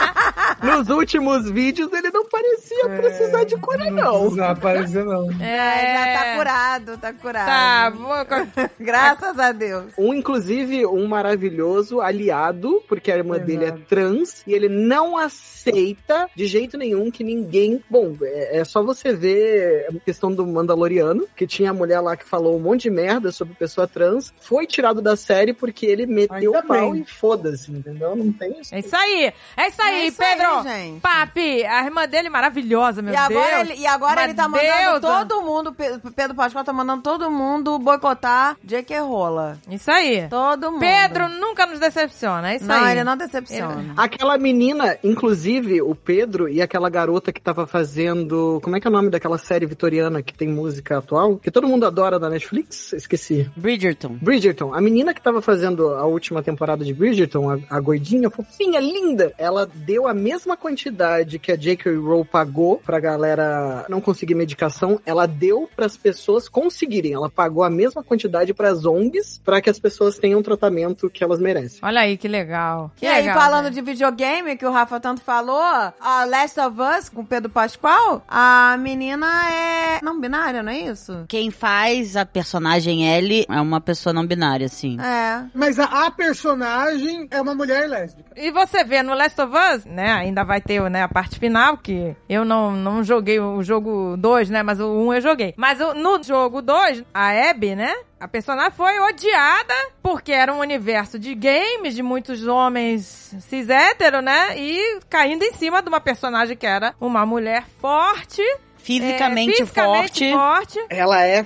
Nos últimos vídeos ele não parecia precisar de cura, não. Não apareceu, não. É, já tá curado, tá curado. Tá, vou... Graças a Deus. Um, inclusive, um maravilhoso aliado, porque a irmã Exato. dele é trans, e ele não aceita de jeito nenhum que ninguém... Bom, é, é só você ver a questão do Mandaloriano, que tinha a mulher lá que falou um monte de merda sobre pessoa trans, foi tirado da série porque ele meteu Ainda o pau bem. e foda-se, entendeu? Não tem isso. É isso aí. É isso aí, É isso Pedro. aí, gente. Papi, a irmã dele é maravilhosa, meu e agora, Deus. ele, e agora Uma ele tá mandando deusa. todo mundo, Pe- Pedro Pascal tá mandando todo mundo boicotar J K. Rola. Isso aí. Todo mundo. Pedro nunca nos decepciona, é isso Não, aí. ele não decepciona. Aquela menina, inclusive, o Pedro e aquela garota que tava fazendo... Como é que é o nome daquela série vitoriana que tem música atual? Que todo mundo adora da Netflix? Esqueci. Bridgerton. Bridgerton. A menina que tava fazendo a última temporada de Bridgerton, a, a gordinha, fofinha, linda, ela deu a mesma quantidade que a J K. Rowling pagou pra galera não conseguir medicação, ela deu pras pessoas conseguirem. Ela pagou a mesma quantidade pras O N Gs pra que as pessoas tenham o tratamento que elas merecem. Olha aí, que legal. Que E aí, legal, falando né? de videogame, que o Rafa tanto falou, a Last of Us, com o Pedro Pascal, a menina é não binária, não é isso? Quem faz a personagem Ellie é uma pessoa não binária, assim. É. Mas a, a personagem é uma mulher lésbica. E você vê no Last of Us, né, ainda vai ter, né, a parte final, que eu não, não joguei o jogo dois, né, mas o um eu joguei. Mas o- no jogo dois, a Abby, né, a personagem foi odiada porque era um universo de games, de muitos homens cis hétero, né, e caindo em cima de uma personagem que era uma mulher forte, Fisicamente, é, fisicamente forte. forte, Ela é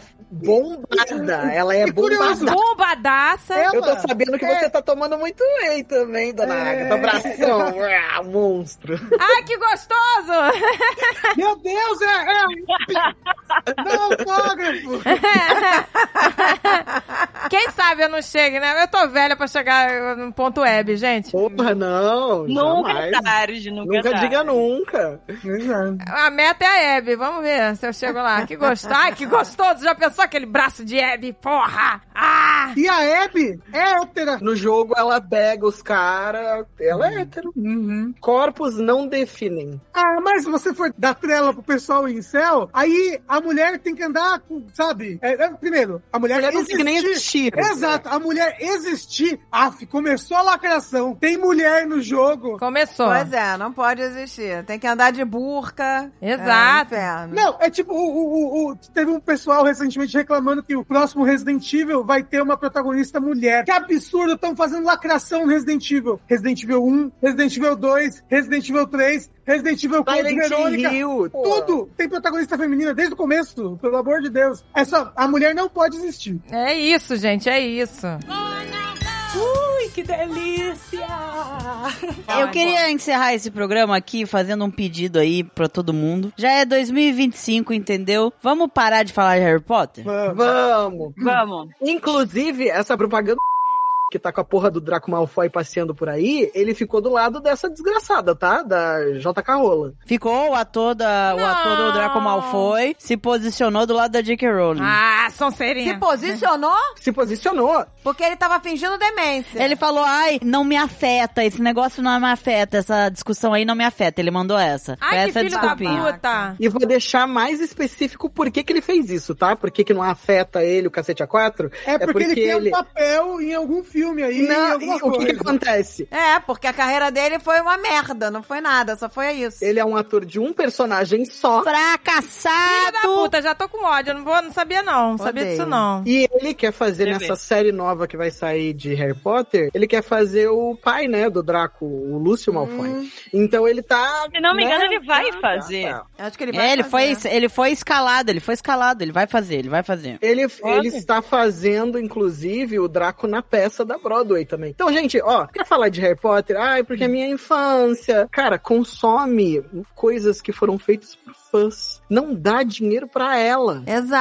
bombada, ela é E curioso, bombada. bombadaça. Ela- Eu tô sabendo que É. você tá tomando muito whey também, dona É. Agatha. Abração, uá, monstro. Ai, que gostoso! Meu Deus, é, é não, autógrafo. Quem sabe eu não chegue, né? Eu tô velha pra chegar no ponto web, gente. Porra, não, Nunca jamais. é tarde, nunca, Nunca é tarde. diga nunca. Exato. A meta é a Abby, vamos ver se eu chego lá. Que gostoso. Ai, que gostoso. Já pensou aquele braço de Abby? Porra! Ah! E a Abby é hétera. No jogo, ela pega os caras. Ela é hétero. Uhum. Corpos não definem. Ah, mas se você for dar trela pro pessoal em céu, aí a mulher tem que andar com, sabe? É, é, primeiro, a mulher, A mulher não tem que nem existir. Exato, a mulher existir. Af, começou a lacração. Tem mulher no jogo. Começou. Pois é, não pode existir. Tem que andar de burca. Exato. É, inferno. Não, é tipo, o, o, o, o- teve um pessoal recentemente reclamando que o próximo Resident Evil vai ter uma protagonista mulher. Que absurdo, estão fazendo lacração no Resident Evil. Resident Evil um, Resident Evil dois, Resident Evil três, Resident Evil Code Silent Verônica. Hill. pô. Tudo tem protagonista feminina desde o começo, pelo amor de Deus. É só, a mulher não pode existir. É isso, gente, é isso. Ui, que delícia! Eu queria encerrar esse programa aqui fazendo um pedido aí pra todo mundo. Já é dois mil e vinte e cinco, entendeu? Vamos parar de falar de Harry Potter? Vamos. Vamos. Inclusive, essa propaganda que tá com a porra do Draco Malfoy passeando por aí, ele ficou do lado dessa desgraçada, tá? Da J K. Rowling. Ficou o ator, da, o ator do Draco Malfoy, se posicionou do lado da J K. Rowling. Ah, Sonseirinha. Se posicionou? Se posicionou. Porque ele tava fingindo demência. Ele falou, ai, não me afeta, esse negócio não me afeta, essa discussão aí não me afeta. Ele mandou essa. Ai, essa que filho da puta. E vou deixar mais específico por que que ele fez isso, tá? Por que que não afeta ele, o cacete A quatro? É porque, é porque ele tem ele... um papel em algum filme aí. Não, em o que, que acontece? É, porque a carreira dele foi uma merda, não foi nada, só foi isso. Ele é um ator de um personagem só. Fracassado! Filho da puta, já tô com ódio, eu não, vou, não sabia não, não sabia disso não. E ele quer fazer Deve. nessa série nova que vai sair de Harry Potter, ele quer fazer o pai, né, do Draco, o Lúcio Malfoy. Hum. Então ele tá... Se não me engano, né, ele vai tá, fazer. Tá, tá. Acho que ele vai É, ele fazer. foi, ele foi escalado, ele foi escalado, ele vai fazer, ele vai fazer. Ele, ele está fazendo, inclusive, o Draco na peça da Broadway também. Então, gente, ó, quer falar de Harry Potter? Ai, porque é minha infância. Cara, consome coisas que foram feitas por fãs. Não dá dinheiro pra ela.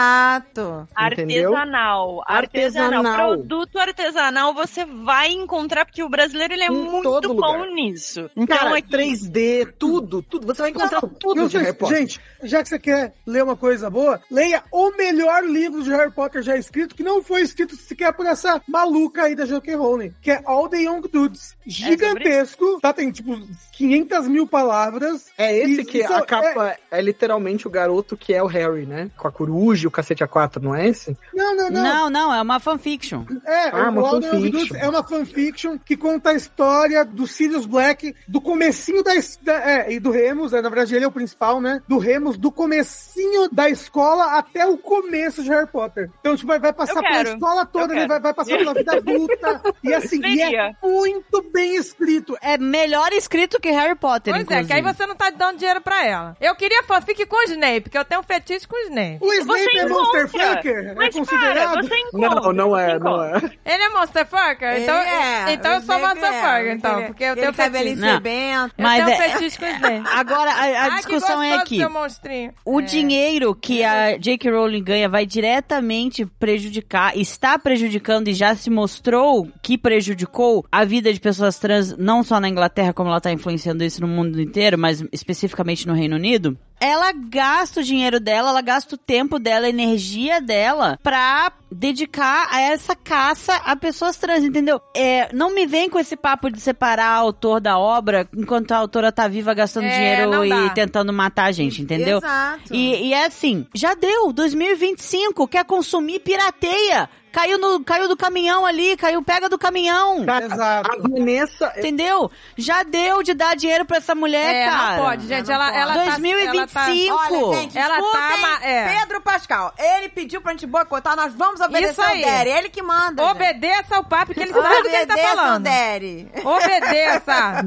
Exato. Entendeu? Artesanal. Artesanal. Artesanal. Produto artesanal você vai encontrar, porque o brasileiro ele é Em muito todo bom lugar. nisso. Então, Cara, aqui, três D, tudo, tudo. Você vai encontrar Não, tudo não de sei, Harry Potter. gente, já que você quer ler uma coisa boa, leia o melhor livro de Harry Potter já escrito, que não foi escrito sequer por essa maluca aí da J K. Rowling, que é All the Young Dudes. Gigantesco, tá? Tem, tipo, quinhentas mil palavras. É esse E- que isso a capa é... é literalmente o garoto que é o Harry, né? Com a coruja e o cacete A quatro, não é esse? Não, não, não. Não, não, é uma fanfiction. É, Ah, o uma All the Young fanfiction. Dudes é uma fanfiction que conta a história do Sirius Black, do comecinho da... es- da é, e do Remus, é, na verdade ele é o principal, né? Do Remus, do comecinho da escola até o começo de Harry Potter. Então, tipo, vai, vai passar Eu pela quero. escola toda, Eu ele vai, quero. vai passar pela vida adulta. E assim, e é Veria. muito bem escrito. É melhor escrito que Harry Potter, Pois inclusive. é, que aí você não tá dando dinheiro pra ela. Eu queria fanfic com o Snape, porque eu tenho um fetiche com o Snape. O Snape Você é encontra. Monster Fucker? Mas, é considerado? cara, você encontra. Não, não é, você não encontra. é. Ele é Monster Fucker? Então, Ele é, então eu o sou Snape Monster é, Fucker, então, ele- porque eu ele tenho cabelinho fetiche. Não. sebento. Eu Mas tenho é- fetiche com o Snape. Agora, a, a Ai, discussão que é gostoso, aqui. seu monstrinho. O É. dinheiro que a J K. Rowling ganha vai diretamente prejudicar, está prejudicando e já se mostrou que prejudicou a vida de pessoas trans, não só na Inglaterra, como ela está influenciando isso no mundo inteiro, mas especificamente no Reino Unido. Ela gasta o dinheiro dela, ela gasta o tempo dela, a energia dela pra dedicar a essa caça a pessoas trans, entendeu? É, não me vem com esse papo de separar a autor da obra enquanto a autora tá viva gastando É, dinheiro não e dá. tentando matar a gente, entendeu? Exato. E, e é assim, já deu, dois mil e vinte e cinco, quer consumir, pirateia. Caiu, no, caiu do caminhão ali, caiu, pega do caminhão. Cara, Exato. a Vanessa... Entendeu? Já deu de dar dinheiro pra essa mulher, É, cara. não pode, gente. Não Ela, pode. ela tá- dois mil e vinte e cinco. ela tá- Olha, gente, Ela escutem tá ma- é. Pedro Pascal. Ele pediu pra gente boicotar, nós vamos obedecer Isso ao aí. Derry. Ele que manda. gente. Obedeça ao papo, que ele sabe do que ele tá Obedeça ao falando. Derry. Obedeça.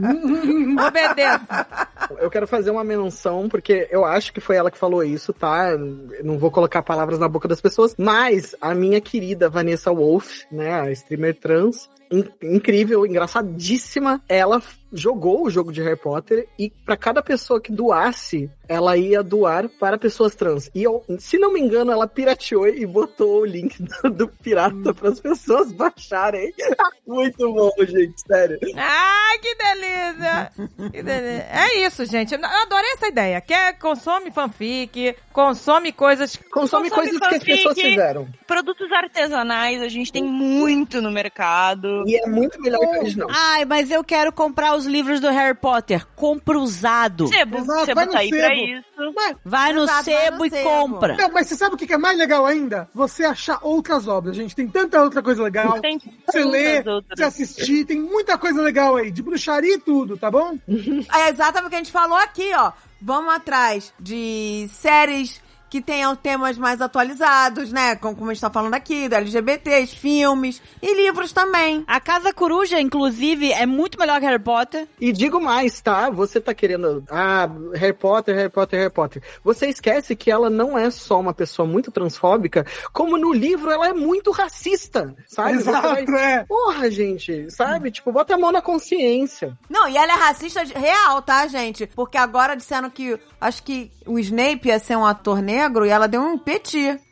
Obedeça. Eu quero fazer uma menção, porque eu acho que foi ela que falou isso, tá? Eu não vou colocar palavras na boca das pessoas, mas a minha querida Vanessa Wolff, né, a streamer trans, in- incrível, engraçadíssima, ela jogou o jogo de Harry Potter e pra cada pessoa que doasse, ela ia doar para pessoas trans. E eu, se não me engano, ela pirateou e botou o link do, do pirata para as pessoas baixarem. Muito bom, gente, sério. Ai, que delícia. Que delícia. É isso, gente. Eu adorei essa ideia. Quer, consome fanfic, consome coisas... Consome, Consome coisas que as fanfic. pessoas fizeram. Produtos artesanais, a gente tem muito no mercado. E é muito melhor que o original. Ai, mas eu quero comprar os livros do Harry Potter. Compra usado. Sebo, Exato, Sebo vai no tá aí pra sebo. isso. Mas, Vai no Exato, vai sebo no e sebo. compra. não, mas você sabe o que que é mais legal ainda? Você achar outras obras, gente. Tem tanta outra coisa legal. Tem Você lê, tantas outras. você assistir, tem muita coisa legal aí, de bruxaria e tudo, tá bom? É exatamente o que a gente falou aqui, ó. Vamos atrás de séries que tenham temas mais atualizados, né? Como, como a gente tá falando aqui, do L G B T, filmes e livros também. A Casa Coruja, inclusive, é muito melhor que Harry Potter. E digo mais, tá? Você tá querendo... Ah, Harry Potter, Harry Potter, Harry Potter. Você esquece que ela não é só uma pessoa muito transfóbica, como no livro ela é muito racista, sabe? Você Exato, vai- é. Porra, gente, sabe? Tipo, bota a mão na consciência. Não, e ela é racista de- real, tá, gente? Porque agora disseram que, acho que o Snape ia ser um ator negro e ela deu um peti.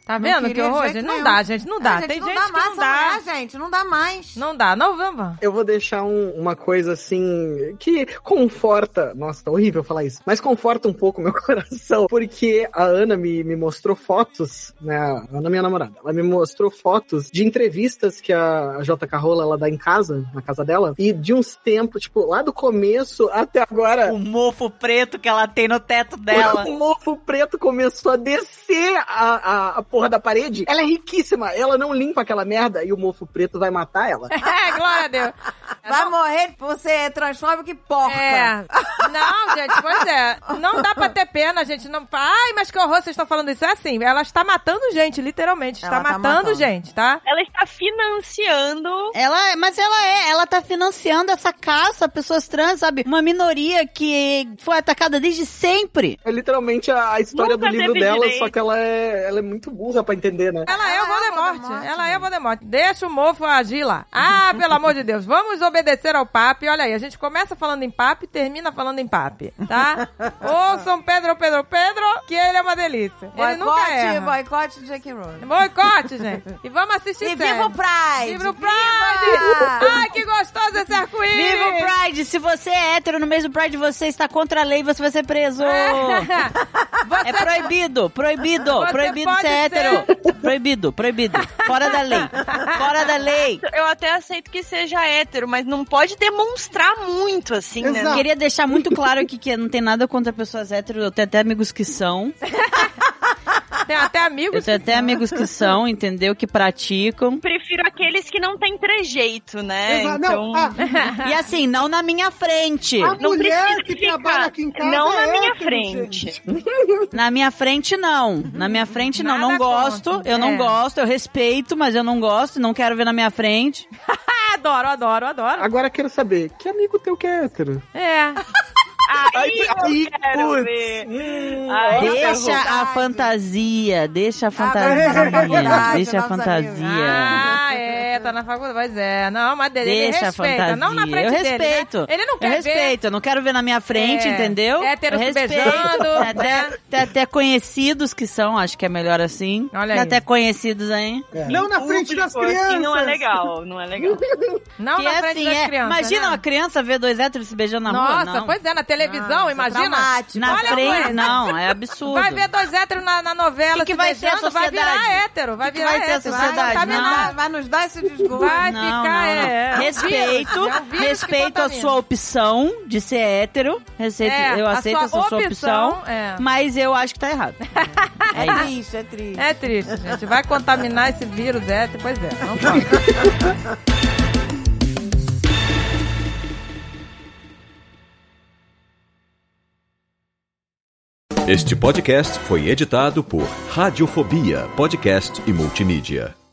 Tá Não vendo que queria de horror? jeito gente? Não nenhum. dá, gente, não dá. É, gente, Tem não gente dá que mais não essa dá. mulher, gente. Não dá mais. Não dá, não, vamos. Eu vou deixar um- uma coisa assim que conforta. Nossa, tá horrível falar isso. Mas conforta um pouco meu coração. Porque a Ana me, me mostrou fotos, né? A Ana, minha namorada. Ela me mostrou fotos de entrevistas que a J K. Rowling ela dá em casa, na casa dela. E de uns tempos, tipo, lá do começo até agora. O mofo preto que ela tem no teto dela. O mofo preto começou a descer a, a, a porra da parede. Ela é riquíssima. Ela não limpa aquela merda e o mofo preto vai matar ela. É, glória a Deus. Vai Não- morrer por ser transfóbico e porca. É. Não, gente, pois é. Não dá pra ter pena, gente. Não... Ai, mas que horror, vocês estão falando isso. É assim, ela está matando gente, literalmente. Está Ela tá matando, matando. gente, tá? Ela está financiando. Ela é, mas ela é, ela tá financiando essa caça a pessoas trans, sabe? Uma minoria que foi atacada desde sempre. É literalmente a, a história Nunca do livro teve dela, direito. só que ela é, ela é muito burra pra entender, né? Ela é o Ela é o Voldemort. Voldemort, Ela é o Voldemort. Deixa o mofo agir lá. Ah, pelo amor de Deus. Vamos obedecer ao papi. Olha aí, a gente começa falando em papi e termina falando em papi, tá? Ouçam Pedro, Pedro, Pedro, que ele é uma delícia. Ele nunca Boicote, erra. boicote de J K. Rowling. Boicote, gente. E vamos assistir E série. viva o Pride! Viva o Pride! Viva! Ai, que gostoso esse arco-íris! Viva o Pride! Se você é hétero no mesmo Pride, você está contra a lei, você vai ser preso. Você É proibido, proibido, Você proibido pode ser hétero. Proibido, proibido. Fora da lei. Fora da lei. Eu até aceito que seja hétero, mas não pode demonstrar muito, assim, né? Exato. Queria deixar muito claro aqui que não tem nada contra pessoas héteros, eu tenho até amigos que são. Tem até Eu amigos. tenho até amigos que são, entendeu? Que praticam. Prefiro aqueles que não têm trejeito, né? Exato. Então, Não, a, E assim, não na minha frente. a não mulher precisa que ficar. trabalha aqui em casa Não é na minha hétero, frente. gente. Na minha frente, não. Na minha frente, não. Nada Não gosto. contra. Eu não É. gosto. Eu respeito, mas eu não gosto. Não quero ver na minha frente. Ah, adoro, adoro, adoro. Agora quero saber, que amigo teu que é hétero? É. Aí eu quero putz. ver. Hum, Ai, Deixa a verdade. fantasia. Deixa a Ah, fantasia. verdade, Deixa a nossos fantasia. Ah, é, tá na faculdade. Pois é. Não, mas dele, ele Deixa a respeita. fantasia. Não na frente eu dele, respeito. né? Ele não Eu quer respeito. Eu não quero ver na minha frente, É. entendeu? Hétero Eu se respeito. beijando, Tem até, né? tem até conhecidos que são, acho que é melhor assim. Olha Tem aí. até conhecidos aí. Não na frente das Público, assim, crianças. não é legal, não é legal. ver. Não que na é frente assim, das é. crianças. Imagina né? uma criança ver dois héteros se beijando na rua. Nossa, Não. pois é, na televisão, Nossa, imagina. traumático. Na Olha, frente, mãe, não, é absurdo. Vai ver dois héteros na, na novela Que que se vai ser a beijando, vai virar sociedade? hétero. Vai Que que virar vai ser a hétero. sociedade? Vai Vai, contaminar. nos dar- vai nos dar esse desgosto. Vai Não, ficar, não, não. é. é um Respeito, vírus, é um vírus que respeito a contamina. sua opção de ser hétero. Receito, É, eu a aceito sua essa sua opção, opção, é. mas eu acho que tá errado. É É isso. triste, é triste. É triste, gente. Vai contaminar esse vírus hétero. Pois é, não pode. Este podcast foi editado por Radiofobia, podcast e multimídia.